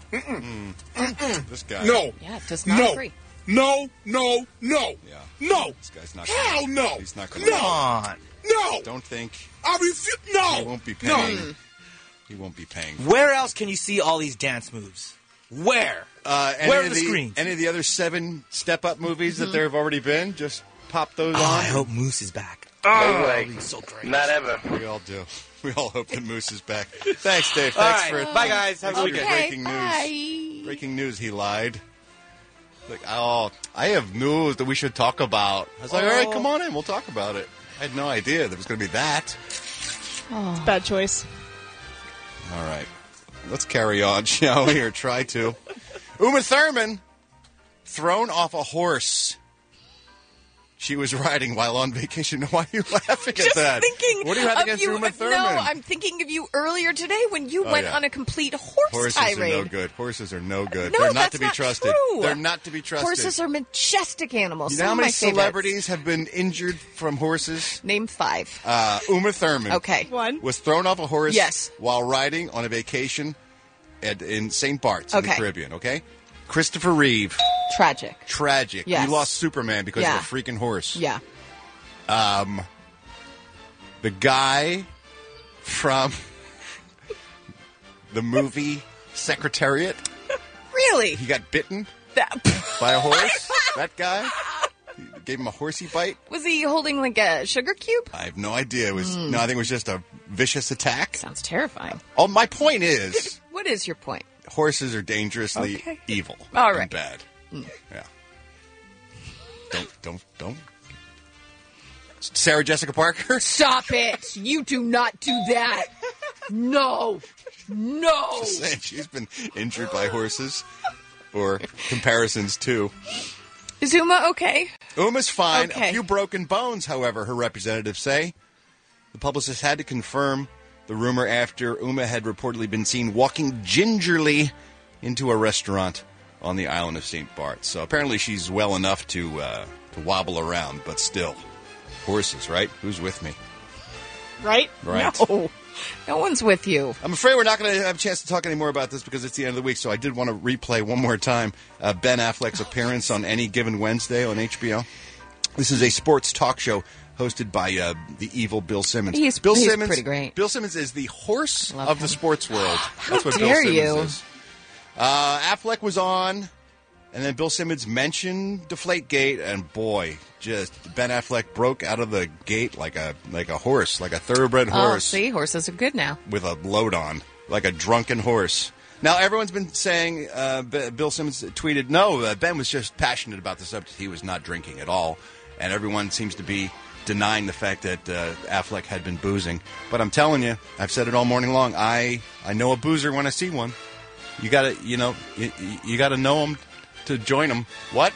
This guy. no, Yeah, it does not no, agree. no, no, no, Yeah. no. This guy's not Hell gonna, no. He's not going No. to. Come on. No, Don't think I refuse. No, he won't be no. paying. He won't be paying. Where else can you see all these dance moves? Where? Uh, any Where are of the screens? Any of the other seven Step Up movies that there have already been? Just pop those Oh, on. I hope Moose is back. No way. He's so great. Not ever. We all do. We all hope that Moose is back. Thanks, Dave. All Thanks right. for Bye, guys. Have a thanks good for weekend. breaking news. Breaking news. He lied. Like, oh, I have news that we should talk about. I was like, all right, come on in. We'll talk about it. I had no idea there was going to be that. It's a bad choice. All right. Let's carry on, shall we? Or try to. Uma Thurman thrown off a horse she was riding while on vacation. Why are you laughing Just at that? thinking What do you have of against you, Uma Thurman? No, I'm thinking of you earlier today when you Oh, went yeah. on a complete horse Horses tirade. are no good. Horses are no good. No, They're not that's to be not trusted. true. They're not to be trusted. Horses are majestic animals. You Some know how of many my favorites. celebrities have been injured from horses? Name five. Uh, Uma Thurman. Okay. One. Was thrown off a horse Yes. while riding on a vacation at, in Saint Bart's in the Okay. Caribbean, okay? Christopher Reeve. Tragic. Tragic. Yes. He lost Superman because Yeah. of a freaking horse. Yeah. Um, the guy from the movie Secretariat, Really? he got bitten That- by a horse. That guy he gave him a horsey bite. Was he holding like a sugar cube? I have no idea. It was Mm. no, I think it was just a vicious attack. Sounds terrifying. Oh, my point is, What is your point? horses are dangerously Okay. evil. All and right. bad. Yeah. Don't don't don't. Sarah Jessica Parker. Stop it! You do not do that. No. No. Just saying, she's been injured by horses, or comparisons too. Is Uma okay? Uma's fine. Okay. A few broken bones, however, her representatives say. The publicist had to confirm the rumor after Uma had reportedly been seen walking gingerly into a restaurant on the island of Saint Barts. So apparently she's well enough to uh, to wobble around, but still. Horses, right? Who's with me? Right? Right. No. No one's with you. I'm afraid we're not going to have a chance to talk any more about this because it's the end of the week, so I did want to replay one more time uh, Ben Affleck's appearance on Any Given Wednesday on H B O. This is a sports talk show hosted by uh, the evil Bill Simmons. He's- Bill he's Simmons, pretty great. Bill Simmons is the horse Love of the him. sports world. That's what dare Bill Simmons you. is. Uh, Affleck was on, and then Bill Simmons mentioned Deflategate, and boy, just Ben Affleck broke out of the gate like a like a horse, like a thoroughbred Oh, horse see, horses are good now. with a load on, like a drunken horse. Now, everyone's been saying, uh, B- Bill Simmons tweeted, no, uh, Ben was just passionate about the subject. He was not drinking at all. And everyone seems to be denying the fact that uh, Affleck had been boozing. But I'm telling you, I've said it all morning long, I, I know a boozer when I see one. You gotta, you know, you, you gotta know him to join him. What?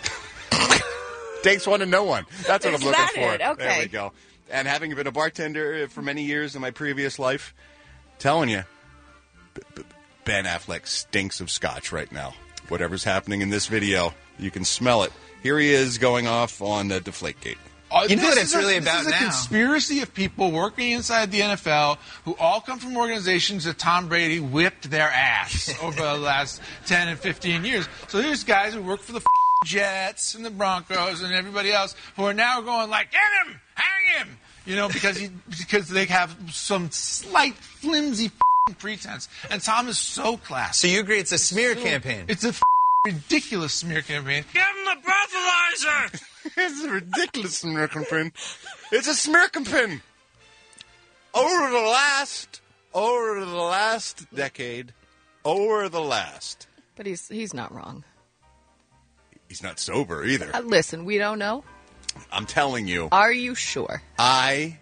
Takes one to know one. That's what Is I'm looking that for. it? Okay. There we go. And having been a bartender for many years in my previous life, telling you, B- B- Ben Affleck stinks of scotch right now. Whatever's happening in this video, you can smell it. Here he is going off on uh, Deflategate. Uh, You know this what it's is a- really this about is a now? conspiracy of people working inside the N F L who all come from organizations that Tom Brady whipped their ass over the last ten and fifteen years. So there's guys who work for the f- Jets and the Broncos and everybody else who are now going like, get him, hang him, you know, because he because they have some slight flimsy f- pretense. And Tom is so classy. So you agree it's a smear campaign? It's a f- ridiculous smear campaign. Give him the breathalyzer. It's a ridiculous smear campaign. It's a smear campaign. Over the last, over the last decade, over the last. But he's he's not wrong. He's not sober either. Uh, listen, we don't know. I'm telling you. Are you sure? I.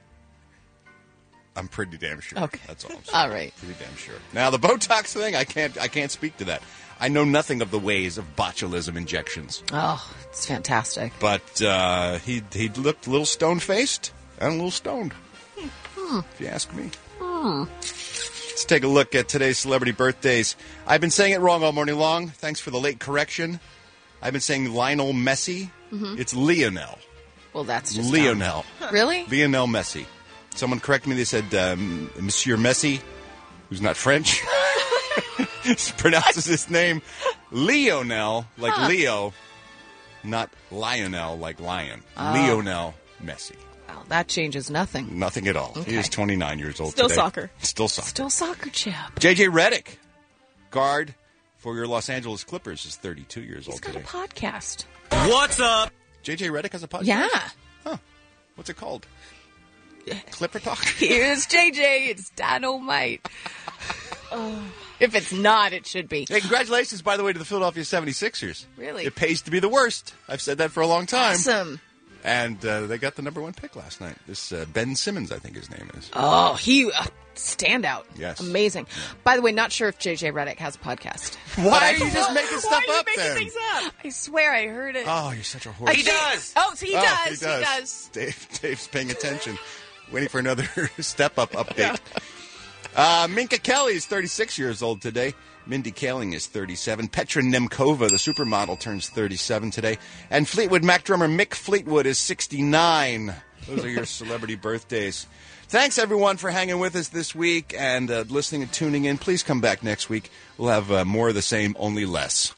I'm pretty damn sure. Okay. That's all I'm saying. All right. Pretty damn sure. Now the Botox thing, I can't. I can't speak to that. I know nothing of the ways of botulism injections. Oh, it's fantastic. But uh, he he looked a little stone faced and a little stoned. Hmm. If you ask me. Hmm. Let's take a look at today's celebrity birthdays. I've been saying it wrong all morning long. Thanks for the late correction. I've been saying Lionel Messi. Mhm. It's Lionel. Well, that's just Lionel. dumb. Really? Lionel Messi. Someone corrected me. They said um, Monsieur Messi, who's not French, pronounces his name Lionel, like Huh. Leo, not Lionel, like lion. Oh. Lionel Messi. Well, that changes nothing. Nothing at all. Okay. He is twenty-nine years old Still today. soccer. Still soccer. Still soccer, Chip. J J Redick, guard for your Los Angeles Clippers, is thirty-two years He's old got today. a podcast. What's up? J J Redick has a podcast? Yeah. Huh. What's it called? Clipper Talk? Here's J J. It's Dynamite. Oh, if it's not, it should be. Hey, congratulations, by the way, to the Philadelphia seventy-sixers. Really? It pays to be the worst. I've said that for a long time. Awesome. And uh, they got the number one pick last night. This uh, Ben Simmons, I think his name is. Oh, he uh, standout. Yes. Amazing. By the way, not sure if J J Redick has a podcast. Why But I- are you just making stuff Why are you up making then? things up? I swear I heard it. Oh, you're such a I horse. think- Oh, so he, Oh, does, he does. Dave, Dave's paying attention. Waiting for another step-up update. Uh, Minka Kelly is thirty-six years old today. Mindy Kaling is thirty-seven. Petra Nemkova, the supermodel, turns thirty-seven today. And Fleetwood Mac drummer Mick Fleetwood is sixty-nine. Those are your celebrity birthdays. Thanks, everyone, for hanging with us this week and uh, listening and tuning in. Please come back next week. We'll have uh, more of the same, only less.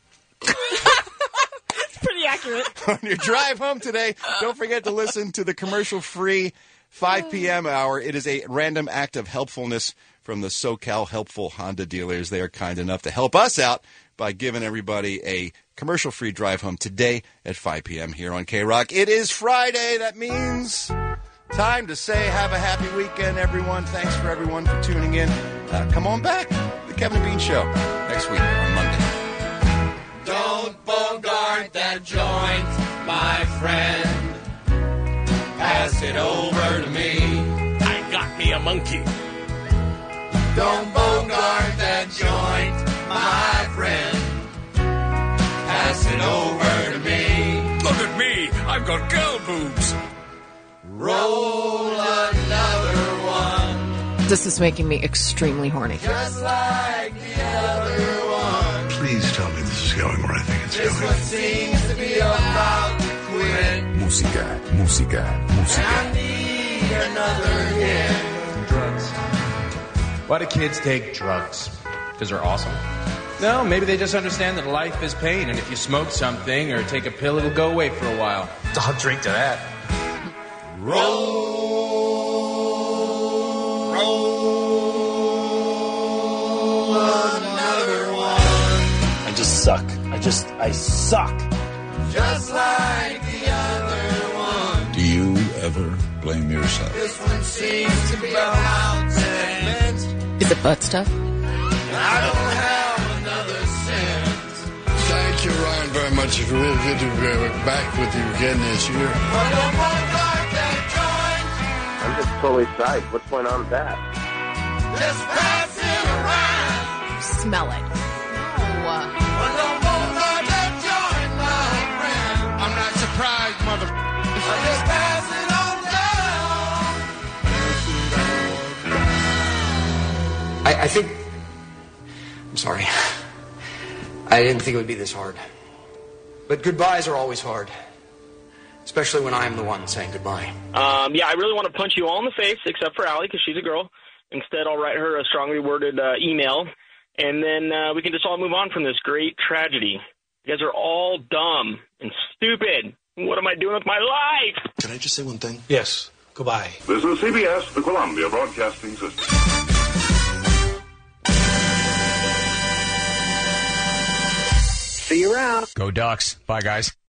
It's pretty accurate. On your drive home today, don't forget to listen to the commercial-free five p.m. hour. It is a random act of helpfulness from the SoCal Helpful Honda dealers. They are kind enough to help us out by giving everybody a commercial-free drive home today at five p.m. here on K-Rock. It is Friday. That means time to say have a happy weekend, everyone. Thanks for everyone for tuning in. Uh, come on back. The Kevin and Bean Show next week on Monday. Don't bogart that joint, my friend. Pass it over to me. I got me a monkey. Don't bogart that joint, my friend. Pass it over to me. Look at me, I've got girl boobs. Roll another one. This is making me extremely horny. Just like the other one. Please tell me this is going where I think it's This one seems to be about to quit. Música, música, música. I need another hit. Drugs. Why do kids take drugs? Because they're awesome? No, maybe they just understand that life is pain, and if you smoke something or take a pill, it'll go away for a while. I'll drink to that. Roll, roll another one. I just suck. I just, I suck. Just like the other one. Do you ever blame yourself? This one seems to be about ten. Is it butt stuff? I don't have another cent. Thank you, Ryan, very much. It's really good to be back with you again this year. But don't bogart that I'm just totally psyched. What's going on with that? joint. Just pass it around. Smell it. No. But don't bogart that joint, my friend. I'm not surprised, mother. I just pass it on down. I, I think I'm Sorry. I didn't think it would be this hard. But goodbyes are always hard. Especially when I'm the one saying goodbye. Um, yeah, I really want to punch you all in the face, except for Allie, because she's a girl. Instead, I'll write her a strongly worded uh, email, and then uh, we can just all move on from this great tragedy. You guys are all dumb and stupid. What am I doing with my life? Can I just say one thing? Yes. Goodbye. This is C B S, the Columbia Broadcasting System. See you around. Go Ducks. Bye, guys.